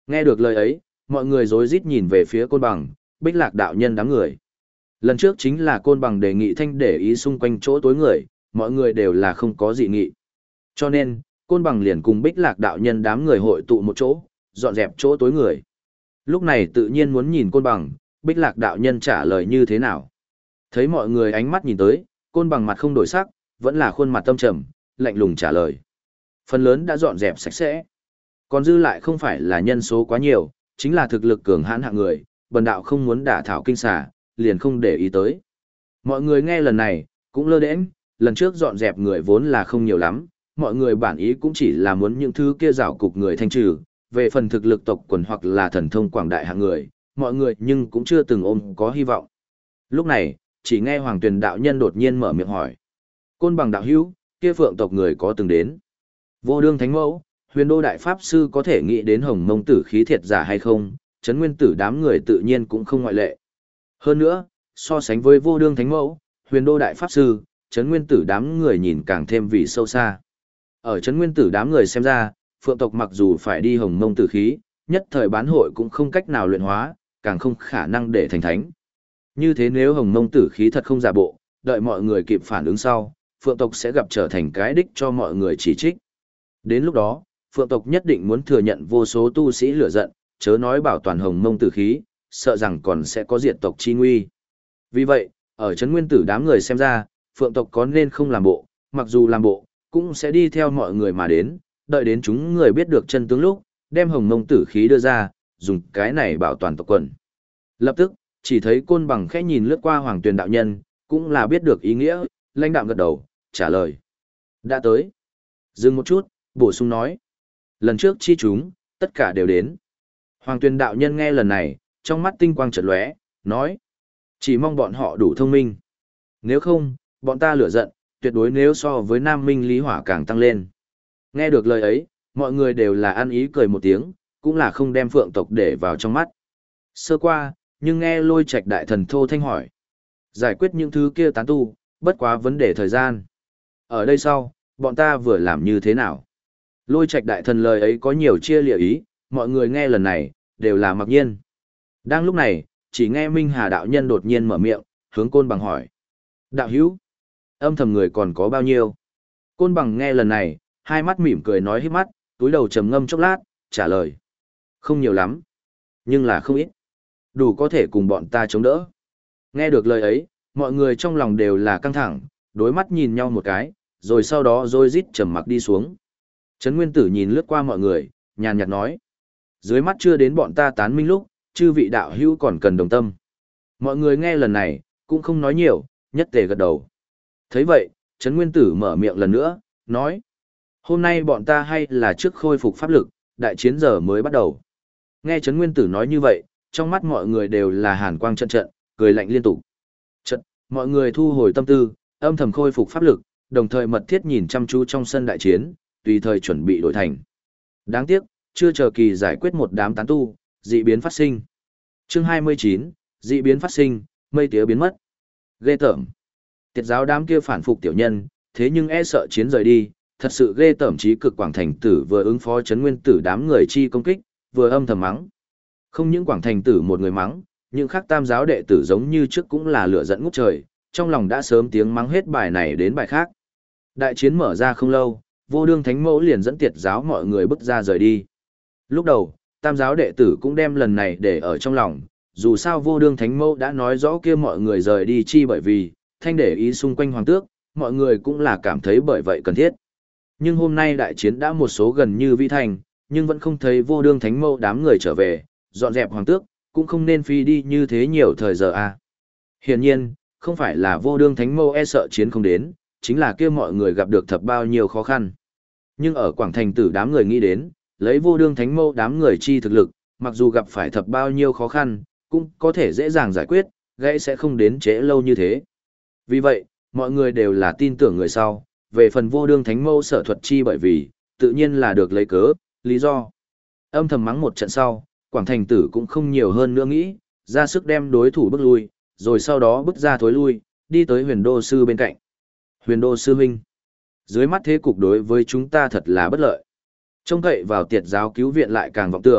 Nghe được lời ấy, mọi người rối rít nhìn về phía Côn Bằng, Bích Lạc đạo nhân đám người. Lần trước chính là Côn Bằng đề nghị thanh để ý xung quanh chỗ tối người, mọi người đều là không có dị nghị. Cho nên, Côn Bằng liền cùng Bích Lạc đạo nhân đám người hội tụ một chỗ, dọn dẹp chỗ tối người. Lúc này tự nhiên muốn nhìn Côn Bằng, Bích Lạc đạo nhân trả lời như thế nào. Thấy mọi người ánh mắt nhìn tới, Côn Bằng mặt không đổi sắc, vẫn là khuôn mặt tâm trầm, lạnh lùng trả lời. Phần lớn đã dọn dẹp sạch sẽ. Còn dư lại không phải là nhân số quá nhiều, chính là thực lực cường hãn hạng người, bần đạo không muốn đả thảo kinh xà, liền không để ý tới. Mọi người nghe lần này, cũng lơ đễnh, lần trước dọn dẹp người vốn là không nhiều lắm, mọi người bản ý cũng chỉ là muốn những thứ kia rào cục người thanh trừ, về phần thực lực tộc quần hoặc là thần thông quảng đại hạng người, mọi người nhưng cũng chưa từng ôm có hy vọng. Lúc này, chỉ nghe Hoàng Tuyền đạo nhân đột nhiên mở miệng hỏi. Côn Bằng đạo hữu, kia phượng tộc người có từng đến. Vô đương thánh mẫu, Huyền Đô đại pháp sư có thể nghĩ đến Hồng Mông tử khí thiệt giả hay không, Trấn Nguyên tử đám người tự nhiên cũng không ngoại lệ. Hơn nữa, so sánh với Vô đương thánh mẫu, Huyền Đô đại pháp sư, Trấn Nguyên tử đám người nhìn càng thêm vì sâu xa. Ở Trấn Nguyên tử đám người xem ra, phượng tộc mặc dù phải đi Hồng Mông tử khí, nhất thời bán hội cũng không cách nào luyện hóa, càng không khả năng để thành thánh. Như thế nếu Hồng Mông tử khí thật không giả bộ, đợi mọi người kịp phản ứng sau, phượng tộc sẽ gặp trở thành cái đích cho mọi người chỉ trích. Đến lúc đó, phượng tộc nhất định muốn thừa nhận vô số tu sĩ lửa giận, chớ nói bảo toàn Hồng Mông tử khí, sợ rằng còn sẽ có diệt tộc chi nguy. Vì vậy, ở Trấn Nguyên tử đám người xem ra, phượng tộc có nên không làm bộ, mặc dù làm bộ, cũng sẽ đi theo mọi người mà đến, đợi đến chúng người biết được chân tướng lúc, đem Hồng Mông tử khí đưa ra, dùng cái này bảo toàn tộc quần. Lập tức, chỉ thấy Côn Bằng khẽ nhìn lướt qua Hoàng Tuyền đạo nhân, cũng là biết được ý nghĩa, lãnh đạm gật đầu, trả lời. Đã tới. Dừng một chút, bổ sung nói. Lần trước chi chúng, tất cả đều đến. Hoàng Tuyền đạo nhân nghe lần này, trong mắt tinh quang chợt lóe, nói. Chỉ mong bọn họ đủ thông minh. Nếu không, bọn ta lửa giận, tuyệt đối nếu so với Nam Minh Lý Hỏa càng tăng lên. Nghe được lời ấy, mọi người đều là ăn ý cười một tiếng, cũng là không đem phượng tộc để vào trong mắt. Sơ qua, nhưng nghe Lôi Trạch đại thần thô thanh hỏi. Giải quyết những thứ kia tán tu, bất quá vấn đề thời gian. Ở đây sau, bọn ta vừa làm như thế nào? Lôi Trạch đại thần lời ấy có nhiều chia lịa ý, mọi người nghe lần này, đều là mặc nhiên. Đang lúc này, chỉ nghe Minh Hà đạo nhân đột nhiên mở miệng, hướng Côn Bằng hỏi. Đạo hữu, âm thầm người còn có bao nhiêu? Côn Bằng nghe lần này, hai mắt mỉm cười nói hít mắt, túi đầu trầm ngâm chốc lát, trả lời. Không nhiều lắm, nhưng là không ít. Đủ có thể cùng bọn ta chống đỡ. Nghe được lời ấy, mọi người trong lòng đều là căng thẳng, đối mắt nhìn nhau một cái, rồi sau đó rối rít trầm mặc đi xuống. Trấn Nguyên Tử nhìn lướt qua mọi người, nhàn nhạt nói. Dưới mắt chưa đến bọn ta tán minh lúc, chư vị đạo hữu còn cần đồng tâm. Mọi người nghe lần này, cũng không nói nhiều, nhất tề gật đầu. Thấy vậy, Trấn Nguyên Tử mở miệng lần nữa, nói. Hôm nay bọn ta hay là trước khôi phục pháp lực, đại chiến giờ mới bắt đầu. Nghe Trấn Nguyên Tử nói như vậy, trong mắt mọi người đều là hàn quang trận trận, cười lạnh liên tục. Trận, mọi người thu hồi tâm tư, âm thầm khôi phục pháp lực, đồng thời mật thiết nhìn chăm chú trong sân đại chiến, tùy thời chuẩn bị đổi thành. Đáng tiếc, chưa chờ kỳ giải quyết một đám tán tu, dị biến phát sinh. Chương 29, dị biến phát sinh, mây tía biến mất. Ghê tởm. Tiệt giáo đám kia phản phục tiểu nhân, thế nhưng e sợ chiến rời đi, thật sự ghê tởm chí cực. Quảng Thành Tử vừa ứng phó Trấn Nguyên Tử đám người chi công kích, vừa âm thầm mắng. Không những Quảng Thành Tử một người mắng, những khác tam giáo đệ tử giống như trước cũng là lửa giận ngút trời, trong lòng đã sớm tiếng mắng hết bài này đến bài khác. Đại chiến mở ra không lâu, Vô đương thánh mẫu liền dẫn tiệt giáo mọi người bước ra rời đi. Lúc đầu, tam giáo đệ tử cũng đem lần này để ở trong lòng, dù sao Vô đương thánh mẫu đã nói rõ kia mọi người rời đi chi bởi vì, thanh để ý xung quanh hoàng tước, mọi người cũng là cảm thấy bởi vậy cần thiết. Nhưng hôm nay đại chiến đã một số gần như vi thành, nhưng vẫn không thấy Vô đương thánh mẫu đám người trở về, dọn dẹp hoàng tước, cũng không nên phi đi như thế nhiều thời giờ à. Hiển nhiên, không phải là Vô đương thánh mẫu e sợ chiến không đến, chính là kia mọi người gặp được thật bao nhiêu khó khăn. Nhưng ở Quảng Thành Tử đám người nghĩ đến, lấy Vô đương thánh mẫu đám người chi thực lực, mặc dù gặp phải thật bao nhiêu khó khăn, cũng có thể dễ dàng giải quyết, gãy sẽ không đến trễ lâu như thế. Vì vậy, mọi người đều là tin tưởng người sau, về phần Vô đương thánh mẫu sở thuật chi bởi vì, tự nhiên là được lấy cớ, lý do. Âm thầm mắng một trận sau, Quảng Thành Tử cũng không nhiều hơn nữa nghĩ, ra sức đem đối thủ bước lui, rồi sau đó bước ra thối lui, đi tới Huyền Đô Sư bên cạnh. Huyền Đô Sư huynh, dưới mắt thế cục đối với chúng ta thật là bất lợi. Trông cậy vào tiệt giáo cứu viện lại càng vọng tưởng,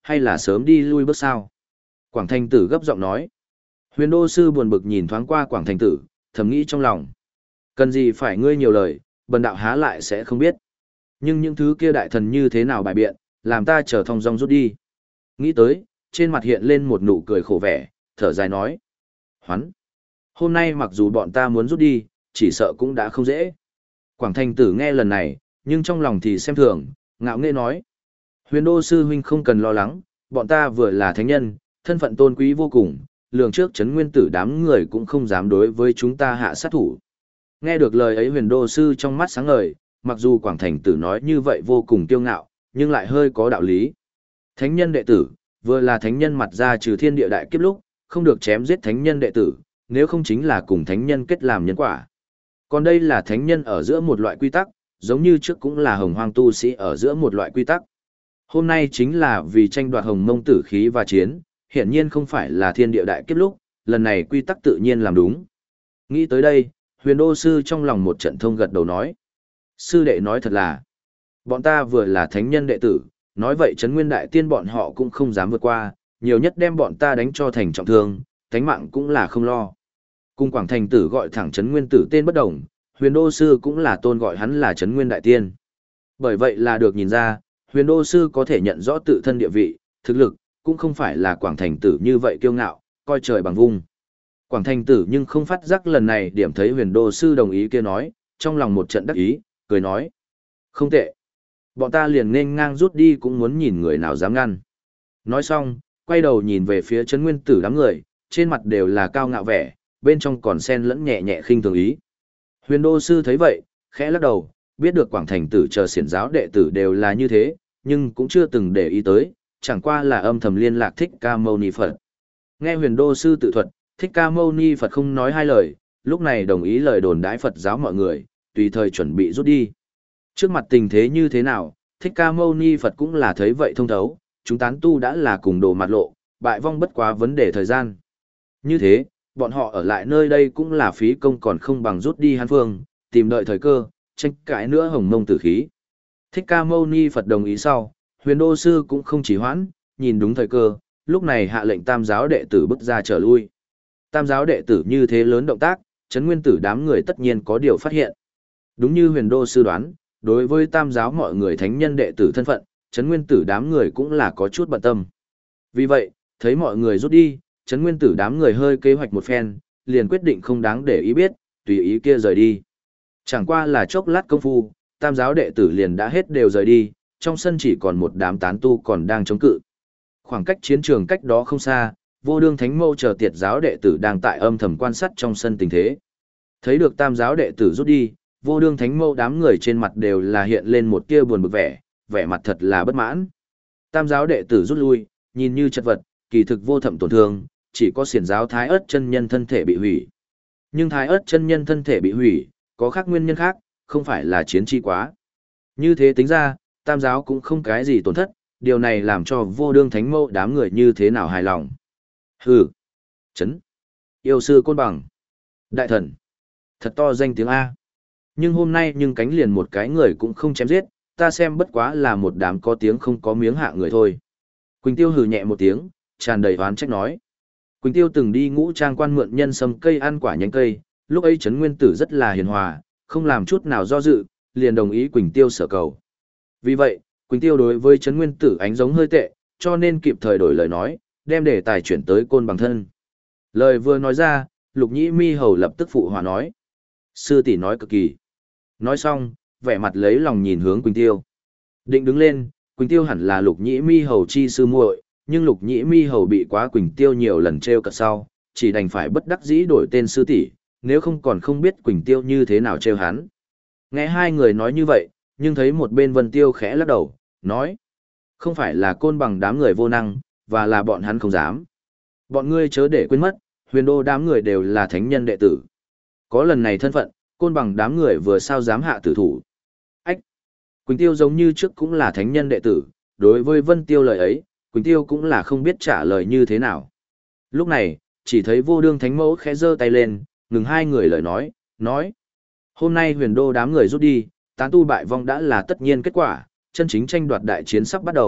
hay là sớm đi lui bước sao? Quảng Thành Tử gấp giọng nói. Huyền Đô Sư buồn bực nhìn thoáng qua Quảng Thành Tử, thầm nghĩ trong lòng. Cần gì phải ngươi nhiều lời, bần đạo há lại sẽ không biết. Nhưng những thứ kia đại thần như thế nào bài biện, làm ta chờ thong dong rút đi. Nghĩ tới, trên mặt hiện lên một nụ cười khổ vẻ, thở dài nói. Hoán! Hôm nay mặc dù bọn ta muốn rút đi, chỉ sợ cũng đã không dễ. Quảng Thành Tử nghe lần này, nhưng trong lòng thì xem thường, ngạo nghễ nói. Huyền Đô Sư huynh không cần lo lắng, bọn ta vừa là thánh nhân, thân phận tôn quý vô cùng, lường trước chấn nguyên tử đám người cũng không dám đối với chúng ta hạ sát thủ. Nghe được lời ấy Huyền Đô Sư trong mắt sáng ngời, mặc dù Quảng Thành Tử nói như vậy vô cùng kiêu ngạo, nhưng lại hơi có đạo lý. Thánh nhân đệ tử, vừa là thánh nhân mặt ra trừ thiên địa đại kiếp lúc, không được chém giết thánh nhân đệ tử, nếu không chính là cùng thánh nhân kết làm nhân quả. Còn đây là thánh nhân ở giữa một loại quy tắc, giống như trước cũng là hồng hoang tu sĩ ở giữa một loại quy tắc. Hôm nay chính là vì tranh đoạt hồng mông tử khí và chiến, hiển nhiên không phải là thiên địa đại kiếp lúc, lần này quy tắc tự nhiên làm đúng. Nghĩ tới đây, Huyền Đô Sư trong lòng một trận thông gật đầu nói. Sư đệ nói thật là, bọn ta vừa là thánh nhân đệ tử, nói vậy Trấn Nguyên Đại Tiên bọn họ cũng không dám vượt qua, nhiều nhất đem bọn ta đánh cho thành trọng thương, thánh mạng cũng là không lo. Cùng Quảng Thành Tử gọi thẳng Trấn Nguyên Tử tên bất đồng, Huyền Đô Sư cũng là tôn gọi hắn là Trấn Nguyên Đại Tiên. Bởi vậy là được nhìn ra, Huyền Đô Sư có thể nhận rõ tự thân địa vị, thực lực, cũng không phải là Quảng Thành Tử như vậy kiêu ngạo, coi trời bằng vung. Quảng Thành Tử nhưng không phát giác lần này điểm thấy Huyền Đô Sư đồng ý kia nói, trong lòng một trận đắc ý, cười nói. Không tệ. Bọn ta liền nên ngang rút đi cũng muốn nhìn người nào dám ngăn. Nói xong, quay đầu nhìn về phía Trấn Nguyên Tử đám người, trên mặt đều là cao ngạo vẻ, bên trong còn xen lẫn nhẹ nhẹ khinh thường ý. Huyền Đô Sư thấy vậy, khẽ lắc đầu, biết được Quảng Thành Tử chờ xiển giáo đệ tử đều là như thế, nhưng cũng chưa từng để ý tới, chẳng qua là âm thầm liên lạc Thích Ca Mâu Ni Phật. Nghe Huyền Đô Sư tự thuật, Thích Ca Mâu Ni Phật không nói hai lời, lúc này đồng ý lời đồn đãi Phật giáo mọi người, tùy thời chuẩn bị rút đi. Trước mặt tình thế như thế nào, Thích Ca Mâu Ni Phật cũng là thấy vậy thông thấu, chúng tán tu đã là cùng đồ mặt lộ, bại vong bất quá vấn đề thời gian. Như thế, bọn họ ở lại nơi đây cũng là phí công còn không bằng rút đi Hán Phương, tìm đợi thời cơ, tranh cãi nữa hồng mông tử khí. Thích Ca Mâu Ni Phật đồng ý sau, Huyền Đô Sư cũng không chỉ hoãn, nhìn đúng thời cơ, lúc này hạ lệnh tam giáo đệ tử bước ra trở lui. Tam giáo đệ tử như thế lớn động tác, Trấn Nguyên Tử đám người tất nhiên có điều phát hiện. Đúng như Huyền Đô Sư đoán, đối với tam giáo mọi người thánh nhân đệ tử thân phận, Trấn Nguyên Tử đám người cũng là có chút bận tâm. Vì vậy, thấy mọi người rút đi, Trấn Nguyên Tử đám người hơi kế hoạch một phen, liền quyết định không đáng để ý biết, tùy ý kia rời đi. Chẳng qua là chốc lát công phu, tam giáo đệ tử liền đã hết đều rời đi, trong sân chỉ còn một đám tán tu còn đang chống cự. Khoảng cách chiến trường cách đó không xa, Vô Đương Thánh Mâu chờ tiệt giáo đệ tử đang tại âm thầm quan sát trong sân tình thế. Thấy được tam giáo đệ tử rút đi, Vô Đương Thánh Mâu đám người trên mặt đều là hiện lên một tia buồn bực vẻ, vẻ mặt thật là bất mãn. Tam giáo đệ tử rút lui, nhìn như chật vật, kỳ thực vô thậm tổn thương, chỉ có xiển giáo Thái Ức chân nhân thân thể bị hủy. Nhưng Thái Ức chân nhân thân thể bị hủy, có khác nguyên nhân khác, không phải là chiến chi quá. Như thế tính ra, tam giáo cũng không cái gì tổn thất, điều này làm cho Vô Đương Thánh Mâu đám người như thế nào hài lòng. Hừ, chấn, yêu sư Côn Bằng, đại thần, thật to danh tiếng A. Nhưng hôm nay nhưng cánh liền một cái người cũng không chém giết, ta xem bất quá là một đám có tiếng không có miếng hạ người thôi. Quỳnh Tiêu hừ nhẹ một tiếng, tràn đầy oán trách nói. Quỳnh Tiêu từng đi Ngũ Trang Quan mượn nhân sâm cây ăn quả nhánh cây, lúc ấy Trấn Nguyên Tử rất là hiền hòa, không làm chút nào do dự, liền đồng ý Quỳnh Tiêu sở cầu. Vì vậy, Quỳnh Tiêu đối với Trấn Nguyên Tử ánh giống hơi tệ, cho nên kịp thời đổi lời nói, đem đề tài chuyển tới Côn Bằng thân. Lời vừa nói ra, Lục Nhĩ Mi hầu lập tức phụ hòa nói. Sư tỷ nói cực kỳ. Nói xong, vẻ mặt lấy lòng nhìn hướng Quỳnh Tiêu. Định đứng lên, Quỳnh Tiêu hẳn là Lục Nhĩ Mi hầu chi sư muội, nhưng Lục Nhĩ Mi hầu bị quá Quỳnh Tiêu nhiều lần trêu cợt sau, chỉ đành phải bất đắc dĩ đổi tên sư tỷ, nếu không còn không biết Quỳnh Tiêu như thế nào trêu hắn. Nghe hai người nói như vậy, nhưng thấy một bên Vân Tiêu khẽ lắc đầu, nói: "Không phải là Côn Bằng đám người vô năng, và là bọn hắn không dám. Bọn ngươi chớ để quên mất, Huyền Đô đám người đều là thánh nhân đệ tử. Có lần này thân phận, Côn Bằng đám người vừa sao dám hạ tử thủ." Ách! Quỳnh Tiêu giống như trước cũng là thánh nhân đệ tử, đối với Vân Tiêu lời ấy, Quỳnh Tiêu cũng là không biết trả lời như thế nào. Lúc này, chỉ thấy Vô Đương Thánh Mẫu khẽ giơ tay lên, ngừng hai người lời nói: "Hôm nay Huyền Đô đám người rút đi, tán tu bại vong đã là tất nhiên kết quả, chân chính tranh đoạt đại chiến sắp bắt đầu,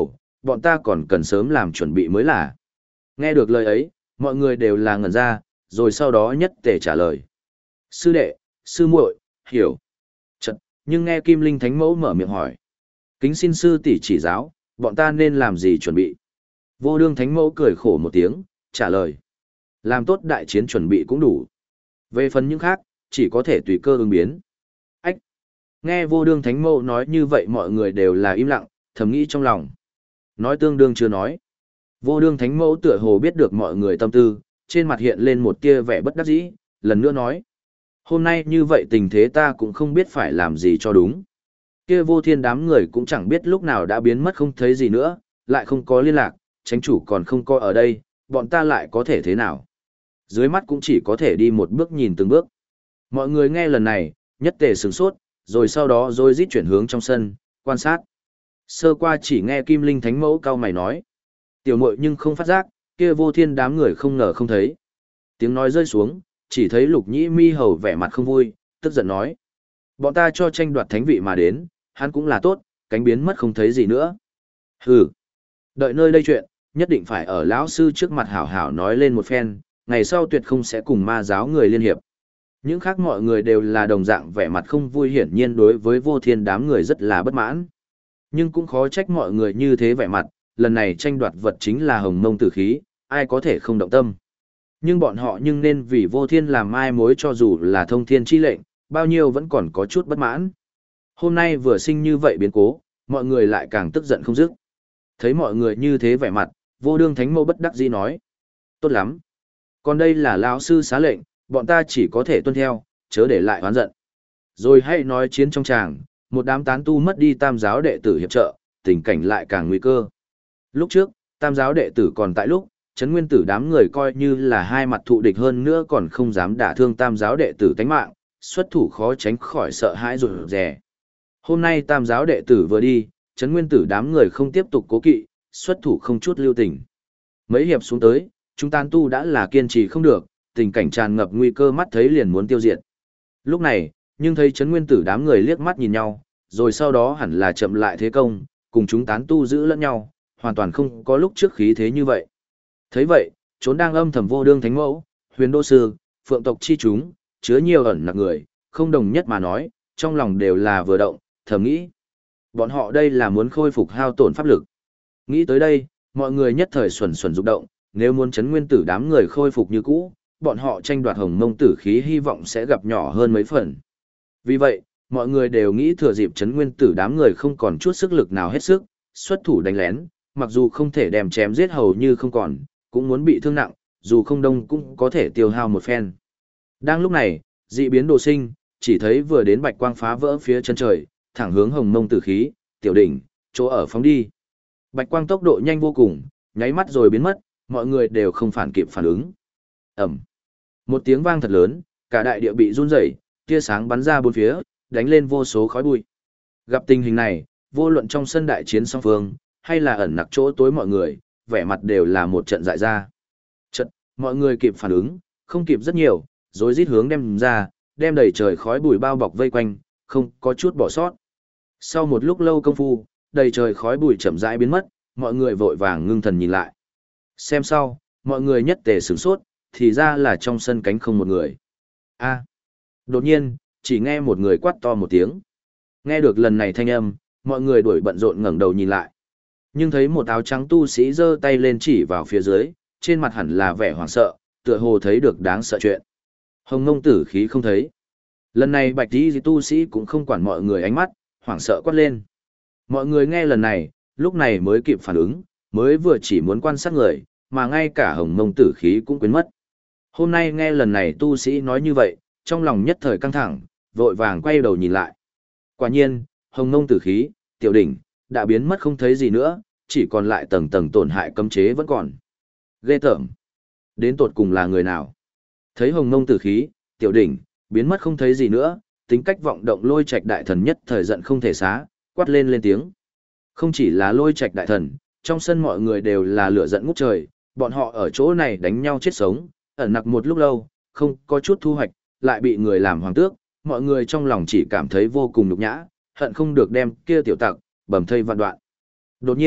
bọn ta còn cần sớm làm chuẩn bị mới là. Nghe được lời ấy, mọi người đều là ngẩn ra, rồi sau đó nhất tề trả lời. Sư đệ, sư muội, hiểu. Chật, nhưng nghe Kim Linh Thánh Mẫu mở miệng hỏi. Kính xin sư tỷ chỉ giáo, bọn ta nên làm gì chuẩn bị? Vô Đương Thánh Mẫu cười khổ một tiếng, trả lời. Làm tốt đại chiến chuẩn bị cũng đủ. Về phần những khác, chỉ có thể tùy cơ ứng biến. Ách! Nghe Vô Đương Thánh Mẫu nói như vậy mọi người đều là im lặng, thầm nghĩ trong lòng. Nói tương đương chưa nói. Vô Đương Thánh Mẫu tựa hồ biết được mọi người tâm tư, trên mặt hiện lên một tia vẻ bất đắc dĩ, lần nữa nói. Hôm nay như vậy tình thế ta cũng không biết phải làm gì cho đúng. Kia Vô Thiên đám người cũng chẳng biết lúc nào đã biến mất không thấy gì nữa, lại không có liên lạc, chánh chủ còn không coi ở đây, bọn ta lại có thể thế nào. Dưới mắt cũng chỉ có thể đi một bước nhìn từng bước. Mọi người nghe lần này, nhất tề sửng sốt, rồi sau đó rồi rít chuyển hướng trong sân, quan sát. Sơ qua chỉ nghe Kim Linh Thánh Mẫu cao mày nói. Tiểu muội nhưng không phát giác, kia Vô Thiên đám người không ngờ không thấy. Tiếng nói rơi xuống, chỉ thấy Lục Nhĩ Mi hầu vẻ mặt không vui, tức giận nói. Bọn ta cho tranh đoạt thánh vị mà đến, hắn cũng là tốt, cánh biến mất không thấy gì nữa. Hừ, đợi nơi đây chuyện, nhất định phải ở lão sư trước mặt hảo hảo nói lên một phen, ngày sau tuyệt không sẽ cùng ma giáo người liên hiệp. Những khác mọi người đều là đồng dạng vẻ mặt không vui, hiển nhiên đối với Vô Thiên đám người rất là bất mãn. Nhưng cũng khó trách mọi người như thế vẻ mặt, lần này tranh đoạt vật chính là hồng mông tử khí, ai có thể không động tâm. Nhưng bọn họ nhưng nên vì Vô Thiên làm mai mối cho dù là thông thiên chi lệnh, bao nhiêu vẫn còn có chút bất mãn. Hôm nay vừa sinh như vậy biến cố, mọi người lại càng tức giận không dứt. Thấy mọi người như thế vẻ mặt, Vô Đương Thánh Mẫu bất đắc dĩ nói. Tốt lắm. Còn đây là lão sư xá lệnh, bọn ta chỉ có thể tuân theo, chớ để lại oán giận. Rồi hãy nói chiến trong tràng, một đám tán tu mất đi tam giáo đệ tử hiệp trợ, tình cảnh lại càng nguy cơ. Lúc trước, tam giáo đệ tử còn tại lúc, Trấn Nguyên Tử đám người coi như là hai mặt thù địch hơn nữa còn không dám đả thương tam giáo đệ tử tánh mạng, xuất thủ khó tránh khỏi sợ hãi rụt rè. Hôm nay tam giáo đệ tử vừa đi, Trấn Nguyên Tử đám người không tiếp tục cố kỵ, xuất thủ không chút lưu tình. Mấy hiệp xuống tới, chúng tán tu đã là kiên trì không được, tình cảnh tràn ngập nguy cơ, mắt thấy liền muốn tiêu diệt. Lúc này, nhưng thấy Trấn Nguyên Tử đám người liếc mắt nhìn nhau, rồi sau đó hẳn là chậm lại thế công, cùng chúng tán tu giữ lẫn nhau, hoàn toàn không có lúc trước khí thế như vậy. Thấy vậy, trốn đang âm thầm Vô Đương Thánh Mẫu, Huyền Đô Sư, Phượng tộc chi chúng, chứa nhiều ẩn nặc người, không đồng nhất mà nói, trong lòng đều là vừa động, thầm nghĩ. Bọn họ đây là muốn khôi phục hao tổn pháp lực. Nghĩ tới đây, mọi người nhất thời xuẩn xuẩn rụng động, nếu muốn Trấn Nguyên Tử đám người khôi phục như cũ, bọn họ tranh đoạt hồng mông tử khí hy vọng sẽ gặp nhỏ hơn mấy phần. Vì vậy, mọi người đều nghĩ thừa dịp Trấn Nguyên Tử đám người không còn chút sức lực nào hết sức, xuất thủ đánh lén, mặc dù không thể đem chém giết hầu như không còn, cũng muốn bị thương nặng, dù không đông cũng có thể tiêu hao một phen. Đang lúc này, dị biến đồ sinh, chỉ thấy vừa đến bạch quang phá vỡ phía chân trời, thẳng hướng hồng mông tử khí, tiểu đỉnh, chỗ ở phóng đi. Bạch quang tốc độ nhanh vô cùng, nháy mắt rồi biến mất, mọi người đều không phản kịp phản ứng. Ầm. Một tiếng vang thật lớn, cả đại địa bị rung rẩy, tia sáng bắn ra bốn phía, đánh lên vô số khói bụi. Gặp tình hình này, vô luận trong sân đại chiến song phương, hay là ẩn nặc chỗ tối mọi người, vẻ mặt đều là một trận dại ra. Trận, mọi người kịp phản ứng, không kịp rất nhiều, rồi rít hướng đem ra, đem đầy trời khói bụi bao bọc vây quanh, không có chút bỏ sót. Sau một lúc lâu công phu, đầy trời khói bụi chậm rãi biến mất, mọi người vội vàng ngưng thần nhìn lại. Xem sau, mọi người nhất tề sửng sốt, thì ra là trong sân cánh không một người. A. Đột nhiên, chỉ nghe một người quát to một tiếng. Nghe được lần này thanh âm, mọi người đuổi bận rộn ngẩng đầu nhìn lại. Nhưng thấy một áo trắng tu sĩ giơ tay lên chỉ vào phía dưới, trên mặt hẳn là vẻ hoảng sợ, tựa hồ thấy được đáng sợ chuyện. Hồng Ngông tử khí không thấy. Lần này bạch tí tu sĩ cũng không quản mọi người ánh mắt, hoảng sợ quát lên. Mọi người nghe lần này, lúc này mới kịp phản ứng, mới vừa chỉ muốn quan sát người, mà ngay cả Hồng Ngông tử khí cũng quên mất. Hôm nay nghe lần này tu sĩ nói như vậy, trong lòng nhất thời căng thẳng, vội vàng quay đầu nhìn lại. Quả nhiên, Hồng Ngông tử khí, tiểu đỉnh, đã biến mất không thấy gì nữa, chỉ còn lại tầng tầng tổn hại cấm chế vẫn còn. Ghê tởm. Đến tột cùng là người nào? Thấy Hồng Ngông tử khí, tiểu đỉnh, biến mất không thấy gì nữa, tính cách vọng động Lôi Trạch đại thần nhất thời giận không thể xá, quát lên tiếng. Không chỉ là Lôi Trạch đại thần, trong sân mọi người đều là lửa giận ngút trời, bọn họ ở chỗ này đánh nhau chết sống, ẩn nặc một lúc lâu, không có chút thu hoạch, lại bị người làm hoàng tước, mọi người trong lòng chỉ cảm thấy vô cùng nhục nhã, hận không được đem kia tiểu tặc bầm thây vạn đoạn. Đột nhiên,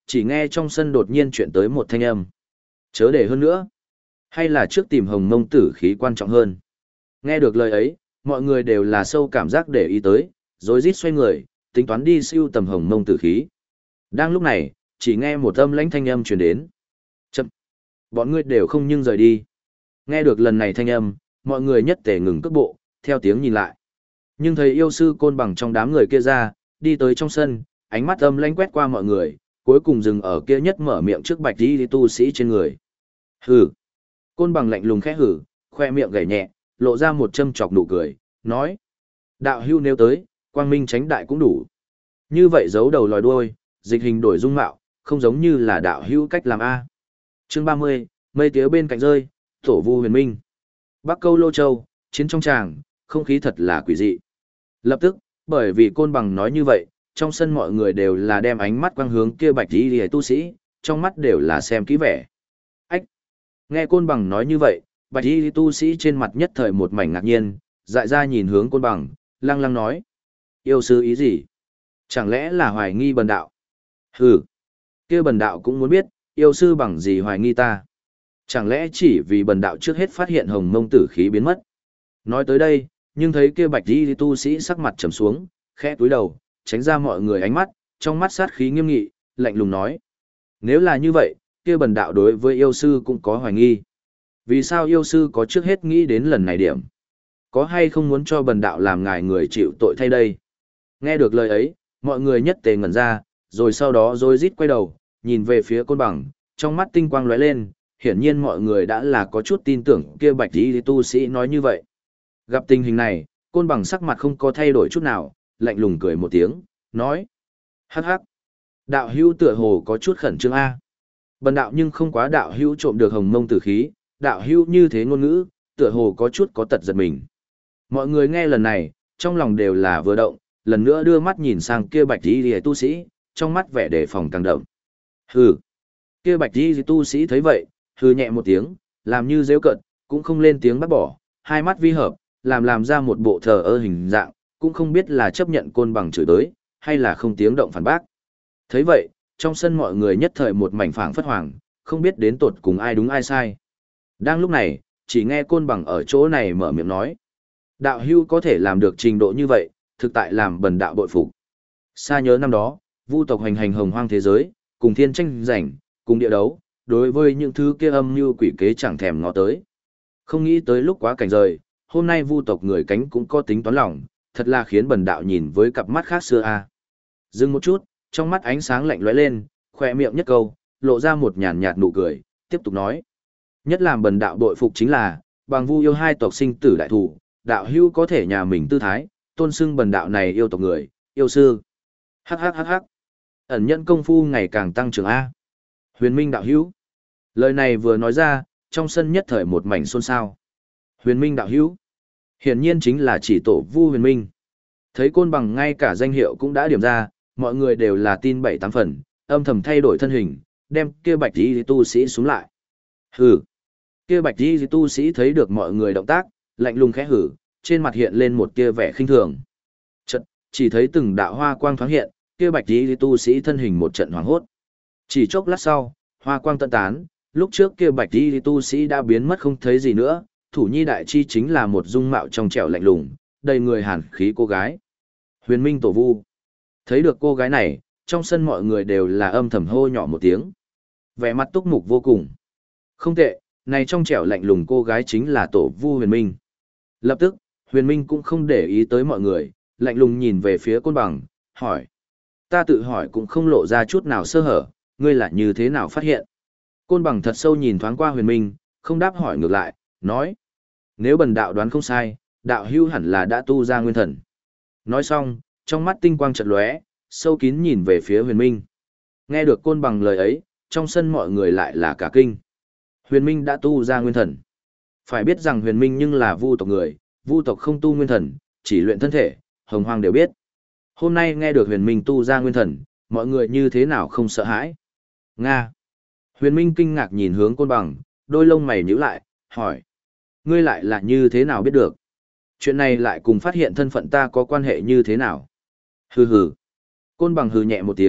chỉ nghe trong sân đột nhiên chuyển tới một thanh âm. Chớ để hơn nữa. Hay là trước tìm hồng mông tử khí quan trọng hơn. Nghe được lời ấy, mọi người đều là sâu cảm giác để ý tới, rối rít xoay người, tính toán đi siêu tầm hồng mông tử khí. Đang lúc này, chỉ nghe một âm lãnh thanh âm truyền đến. Chậm! Bọn ngươi đều không nhưng rời đi. Nghe được lần này thanh âm, mọi người nhất tề ngừng cước bộ, theo tiếng nhìn lại. Nhưng thấy yêu sư Côn Bằng trong đám người kia ra, đi tới trong sân, ánh mắt âm lãnh quét qua mọi người, cuối cùng dừng ở kia nhất mở miệng trước bạch y tu sĩ trên người. Hừ! Côn Bằng lạnh lùng khẽ hử, khoe miệng gảy nhẹ, lộ ra một châm chọc nụ cười, nói. Đạo hưu nếu tới, quang minh tránh đại cũng đủ. Như vậy giấu đầu lòi đuôi, dịch hình đổi dung mạo, không giống như là đạo hưu cách làm A. Chương 30, mây tía bên cạnh rơi, tổ vu huyền minh. Bắc Câu Lô Châu, chiến trong tràng, không khí thật là quỷ dị. Lập tức, bởi vì Côn Bằng nói như vậy, trong sân mọi người đều là đem ánh mắt quang hướng kia bạch y tu sĩ, trong mắt đều là xem kỹ vẻ. Ách! Nghe Côn Bằng nói như vậy, bạch y tu sĩ trên mặt nhất thời một mảnh ngạc nhiên, dại ra nhìn hướng Côn Bằng, lăng lăng nói. Yêu sư ý gì? Chẳng lẽ là hoài nghi bần đạo? Hừ! Kia bần đạo cũng muốn biết, yêu sư bằng gì hoài nghi ta? Chẳng lẽ chỉ vì bần đạo trước hết phát hiện hồng mông tử khí biến mất? Nói tới đây, nhưng thấy kia bạch y tu sĩ sắc mặt trầm xuống, khẽ túi đầu, tránh ra mọi người ánh mắt, trong mắt sát khí nghiêm nghị, lạnh lùng nói. Nếu là như vậy, kia bần đạo đối với yêu sư cũng có hoài nghi. Vì sao yêu sư có trước hết nghĩ đến lần này điểm? Có hay không muốn cho bần đạo làm ngài người chịu tội thay đây? Nghe được lời ấy, mọi người nhất tề ngẩn ra, rồi sau đó rối rít quay đầu, nhìn về phía Côn Bằng, trong mắt tinh quang lóe lên, hiển nhiên mọi người đã là có chút tin tưởng kia bạch y tu sĩ nói như vậy. Gặp tình hình này, Côn Bằng sắc mặt không có thay đổi chút nào, lạnh lùng cười một tiếng, nói. Hắc hắc. Đạo hữu tựa hồ có chút khẩn trương A. Bần đạo nhưng không quá đạo hữu trộm được hồng mông tử khí, đạo hữu như thế ngôn ngữ, tựa hồ có chút có tật giật mình. Mọi người nghe lần này, trong lòng đều là vừa động, lần nữa đưa mắt nhìn sang kia bạch y tu sĩ, trong mắt vẻ đề phòng càng đậm. Hừ. Kia bạch y tu sĩ thấy vậy, hừ nhẹ một tiếng, làm như giễu cợt, cũng không lên tiếng bắt bỏ, hai mắt vi hợp, làm ra một bộ thờ ơ hình dạng, cũng không biết là chấp nhận Côn Bằng chửi tới, hay là không tiếng động phản bác. Thấy vậy, trong sân mọi người nhất thời một mảnh phảng phất hoàng, không biết đến tột cùng ai đúng ai sai. Đang lúc này, chỉ nghe Côn Bằng ở chỗ này mở miệng nói. Đạo hưu có thể làm được trình độ như vậy, thực tại làm bần đạo bội phục. Xa nhớ năm đó, vu tộc hành hành hồng hoang thế giới, cùng thiên tranh giành, cùng địa đấu, đối với những thứ kia âm như quỷ kế chẳng thèm ngó tới. Không nghĩ tới lúc quá cảnh rời, hôm nay vu tộc người cánh cũng có tính toán lòng, thật là khiến bần đạo nhìn với cặp mắt khác xưa a. Dừng một chút, trong mắt ánh sáng lạnh lóe lên, khoe miệng nhất câu, lộ ra một nhàn nhạt nụ cười, tiếp tục nói. Nhất làm bần đạo bội phục chính là, bằng vu yêu hai tộc sinh tử đại thủ, đạo hưu có thể nhà mình tư thái, tôn xưng bần đạo này yêu tộc người, yêu sư. Hắc hắc hắc hắc. Ẩn nhận công phu ngày càng tăng trưởng A. Huyền Minh đạo hữu. Lời này vừa nói ra, trong sân nhất thời một mảnh xôn xao. Huyền Minh đạo hữu. Hiển nhiên chính là chỉ tổ vu Huyền Minh. Thấy Côn Bằng ngay cả danh hiệu cũng đã điểm ra, mọi người đều là tin 7-8 phần, âm thầm thay đổi thân hình, đem kia bạch y tu sĩ xuống lại. Hừ. Kia bạch y tu sĩ thấy được mọi người động tác, lạnh lùng khẽ hử, trên mặt hiện lên một kia vẻ khinh thường. Chợt, chỉ thấy từng đạo hoa quang thoáng hiện, kia bạch y tu sĩ thân hình một trận hoảng hốt. Chỉ chốc lát sau, hoa quang tận tán, lúc trước kia bạch y tu sĩ đã biến mất không thấy gì nữa, thủ nhi đại chi chính là một dung mạo trong trẻo lạnh lùng, đầy người hàn khí cô gái. Huyền Minh tổ vu. Thấy được cô gái này, trong sân mọi người đều là âm thầm hô nhỏ một tiếng. Vẻ mặt túc mục vô cùng. Không tệ, này trong trẻo lạnh lùng cô gái chính là tổ vu Huyền Minh. Lập tức, Huyền Minh cũng không để ý tới mọi người, lạnh lùng nhìn về phía Côn Bằng, hỏi. Ta tự hỏi cũng không lộ ra chút nào sơ hở, ngươi là như thế nào phát hiện? Côn Bằng thật sâu nhìn thoáng qua Huyền Minh, không đáp hỏi ngược lại, nói. Nếu bần đạo đoán không sai, đạo hưu hẳn là đã tu ra nguyên thần. Nói xong, trong mắt tinh quang chợt lóe, sâu kín nhìn về phía Huyền Minh. Nghe được Côn Bằng lời ấy, trong sân mọi người lại là cả kinh. Huyền Minh đã tu ra nguyên thần. Phải biết rằng Huyền Minh nhưng là vu tộc người, vu tộc không tu nguyên thần, chỉ luyện thân thể, hồng hoang đều biết. Hôm nay nghe được Huyền Minh tu ra nguyên thần, mọi người như thế nào không sợ hãi? Nga. Huyền Minh kinh ngạc nhìn hướng Côn Bằng, đôi lông mày nhíu lại, hỏi. Ngươi lại là như thế nào biết được? Chuyện này lại cùng phát hiện thân phận ta có quan hệ như thế nào? Hừ hừ. Côn Bằng hừ nhẹ một tiếng,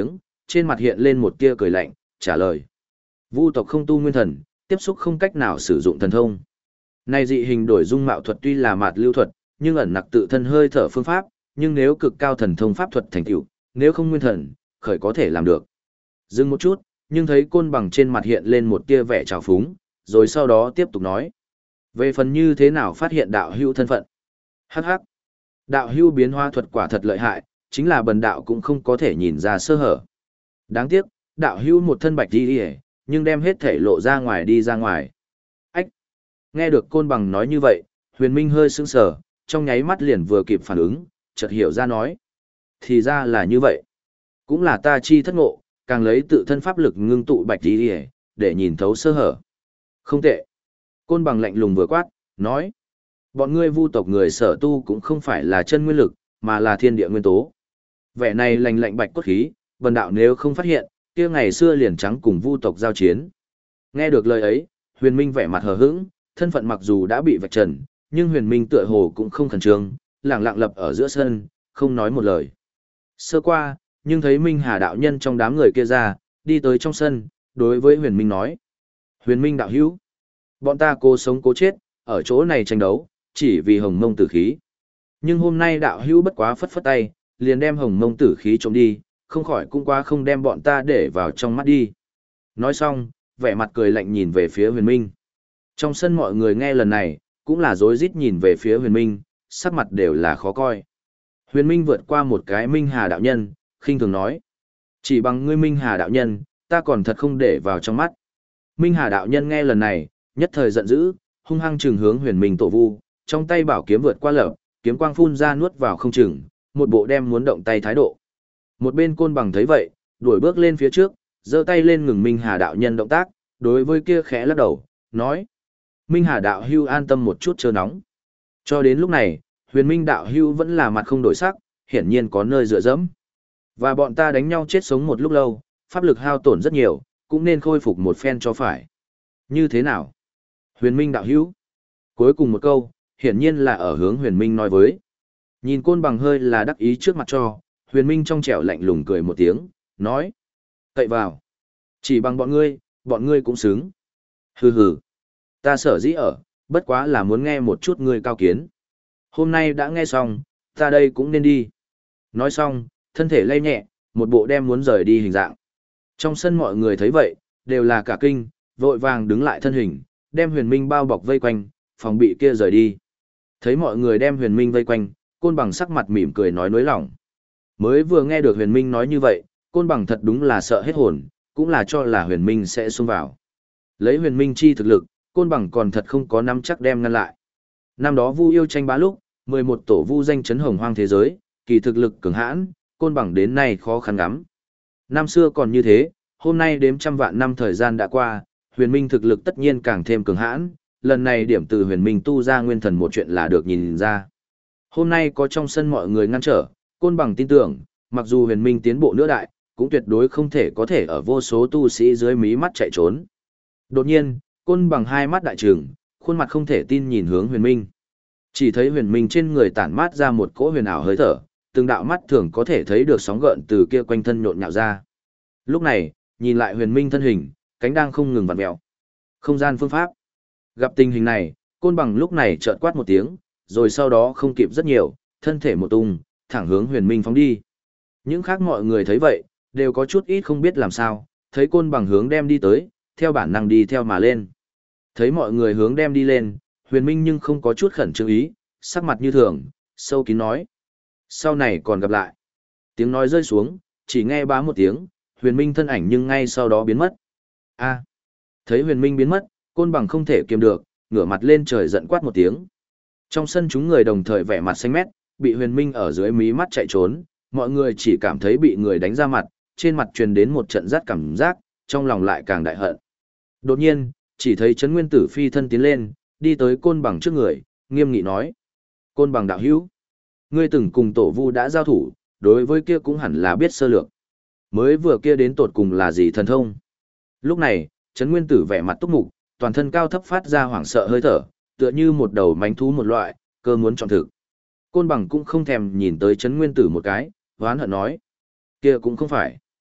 trên mặt hiện lên một tia cười lạnh, trả lời. Vu tộc không tu nguyên thần, tiếp xúc không cách nào sử dụng thần thông. Này dị hình đổi dung mạo thuật tuy là mạt lưu thuật, nhưng ẩn nặc tự thân hơi thở phương pháp, nhưng nếu cực cao thần thông pháp thuật thành tựu, nếu không nguyên thần, khởi có thể làm được. Dừng một chút, nhưng thấy Côn Bằng trên mặt hiện lên một tia vẻ trào phúng, rồi sau đó tiếp tục nói. Về phần như thế nào phát hiện đạo hữu thân phận. Hắc hắc. Đạo hữu biến hóa thuật quả thật lợi hại, chính là bần đạo cũng không có thể nhìn ra sơ hở. Đáng tiếc, đạo hữu một thân bạch đi đi, nhưng đem hết thể lộ ra ngoài đi ra ngoài. Ách! Nghe được Côn Bằng nói như vậy, Huyền Minh hơi sững sờ, trong nháy mắt liền vừa kịp phản ứng, chợt hiểu ra nói. Thì ra là như vậy. Cũng là ta chi thất ngộ, càng lấy tự thân pháp lực ngưng tụ bạch đi đi, để nhìn thấu sơ hở. Không tệ. Côn Bằng lạnh lùng vừa quát, nói. Bọn ngươi vu tộc người sở tu cũng không phải là chân nguyên lực, mà là thiên địa nguyên tố. Vẻ này lạnh lạnh bạch cốt khí, bần đạo nếu không phát hiện, kia ngày xưa liền trắng cùng vu tộc giao chiến. Nghe được lời ấy, Huyền Minh vẻ mặt hờ hững, thân phận mặc dù đã bị vạch trần, nhưng Huyền Minh tựa hồ cũng không khẩn trương, lặng lặng lập ở giữa sân, không nói một lời. Sơ qua, nhưng thấy Minh Hà đạo nhân trong đám người kia ra, đi tới trong sân, đối với Huyền Minh nói. Huyền Minh đạo hữu, bọn ta cố sống cố chết, ở chỗ này tranh đấu, chỉ vì hồng mông tử khí. Nhưng hôm nay đạo hữu bất quá phất phất tay, liền đem hồng mông tử khí trộm đi, không khỏi cũng quá không đem bọn ta để vào trong mắt đi. Nói xong, vẻ mặt cười lạnh nhìn về phía Huyền Minh. Trong sân mọi người nghe lần này, cũng là rối rít nhìn về phía Huyền Minh, sắc mặt đều là khó coi. Huyền Minh vượt qua một cái Minh Hà đạo nhân, khinh thường nói. Chỉ bằng ngươi Minh Hà đạo nhân, ta còn thật không để vào trong mắt. Minh Hà đạo nhân nghe lần này, nhất thời giận dữ, hung hăng trừng hướng Huyền Minh tổ vu, trong tay bảo kiếm vượt qua lở, kiếm quang phun ra nuốt vào không chừng, một bộ đem muốn động tay thái độ. Một bên Côn Bằng thấy vậy, đuổi bước lên phía trước, giơ tay lên ngừng Minh Hà đạo nhân động tác, đối với kia khẽ lắc đầu, nói: "Minh Hà đạo hưu an tâm một chút chớ nóng." Cho đến lúc này, Huyền Minh đạo hưu vẫn là mặt không đổi sắc, hiển nhiên có nơi dựa dẫm. Và bọn ta đánh nhau chết sống một lúc lâu, pháp lực hao tổn rất nhiều, cũng nên khôi phục một phen cho phải. Như thế nào? Huyền Minh đạo hưu. Cuối cùng một câu, hiển nhiên là ở hướng Huyền Minh nói với. Nhìn Côn Bằng hơi là đắc ý trước mặt cho, Huyền Minh trong trẻo lạnh lùng cười một tiếng, nói: "Cậy vào. Chỉ bằng bọn ngươi cũng xứng. Hừ hừ. Ta sở dĩ ở, bất quá là muốn nghe một chút ngươi cao kiến. Hôm nay đã nghe xong, ta đây cũng nên đi." Nói xong, thân thể lay nhẹ, một bộ đem muốn rời đi hình dạng. Trong sân mọi người thấy vậy, đều là cả kinh, vội vàng đứng lại thân hình, đem Huyền Minh bao bọc vây quanh, phòng bị kia rời đi. Thấy mọi người đem Huyền Minh vây quanh, Côn Bằng sắc mặt mỉm cười nói nối lòng. Mới vừa nghe được Huyền Minh nói như vậy, Côn Bằng thật đúng là sợ hết hồn, cũng là cho là Huyền Minh sẽ xông vào. Lấy Huyền Minh chi thực lực, Côn Bằng còn thật không có nắm chắc đem ngăn lại. Năm đó Vu Yêu tranh bá lúc, 11 tổ Vu danh chấn hồng hoang thế giới, kỳ thực lực cường hãn, Côn Bằng đến nay khó khăn lắm. Năm xưa còn như thế, hôm nay đếm trăm vạn năm thời gian đã qua, Huyền Minh thực lực tất nhiên càng thêm cường hãn, lần này điểm từ Huyền Minh tu ra nguyên thần một chuyện là được nhìn ra. Hôm nay có trong sân mọi người ngăn trở, Côn Bằng tin tưởng, mặc dù Huyền Minh tiến bộ nữa đại, cũng tuyệt đối không thể có thể ở vô số tu sĩ dưới mí mắt chạy trốn. Đột nhiên, Côn Bằng hai mắt đại trừng, khuôn mặt không thể tin nhìn hướng Huyền Minh. Chỉ thấy Huyền Minh trên người tản mát ra một cỗ huyền ảo hơi thở, từng đạo mắt thường có thể thấy được sóng gợn từ kia quanh thân nhộn nhạo ra. Lúc này, nhìn lại Huyền Minh thân hình, cánh đang không ngừng vặn vẹo. Không gian phương pháp. Gặp tình hình này, Côn Bằng lúc này chợt quát một tiếng, rồi sau đó không kịp rất nhiều, thân thể một tung, thẳng hướng Huyền Minh phóng đi. Những khác mọi người thấy vậy, đều có chút ít không biết làm sao, thấy Côn Bằng hướng đem đi tới, theo bản năng đi theo mà lên. Thấy mọi người hướng đem đi lên, Huyền Minh nhưng không có chút khẩn trương ý, sắc mặt như thường, sâu kín nói: "Sau này còn gặp lại." Tiếng nói rơi xuống, chỉ nghe bá một tiếng, Huyền Minh thân ảnh nhưng ngay sau đó biến mất. A! Thấy Huyền Minh biến mất, Côn Bằng không thể kiềm được, ngửa mặt lên trời giận quát một tiếng. Trong sân chúng người đồng thời vẻ mặt xanh mét, bị Huyền Minh ở dưới mí mắt chạy trốn, mọi người chỉ cảm thấy bị người đánh ra mặt, trên mặt truyền đến một trận rát cảm giác, trong lòng lại càng đại hận. Đột nhiên, chỉ thấy Trấn Nguyên Tử phi thân tiến lên, đi tới Côn Bằng trước người, nghiêm nghị nói: "Côn Bằng đạo hữu, ngươi từng cùng tổ vu đã giao thủ, đối với kia cũng hẳn là biết sơ lược. Mới vừa kia đến tột cùng là gì thần thông?" Lúc này, Trấn Nguyên Tử vẻ mặt túc mục, toàn thân cao thấp phát ra hoảng sợ hơi thở, tựa như một đầu mánh thú một loại, cơ muốn trọng thực. Côn Bằng cũng không thèm nhìn tới Trấn Nguyên Tử một cái, hoán hận nói: "Kia cũng không phải.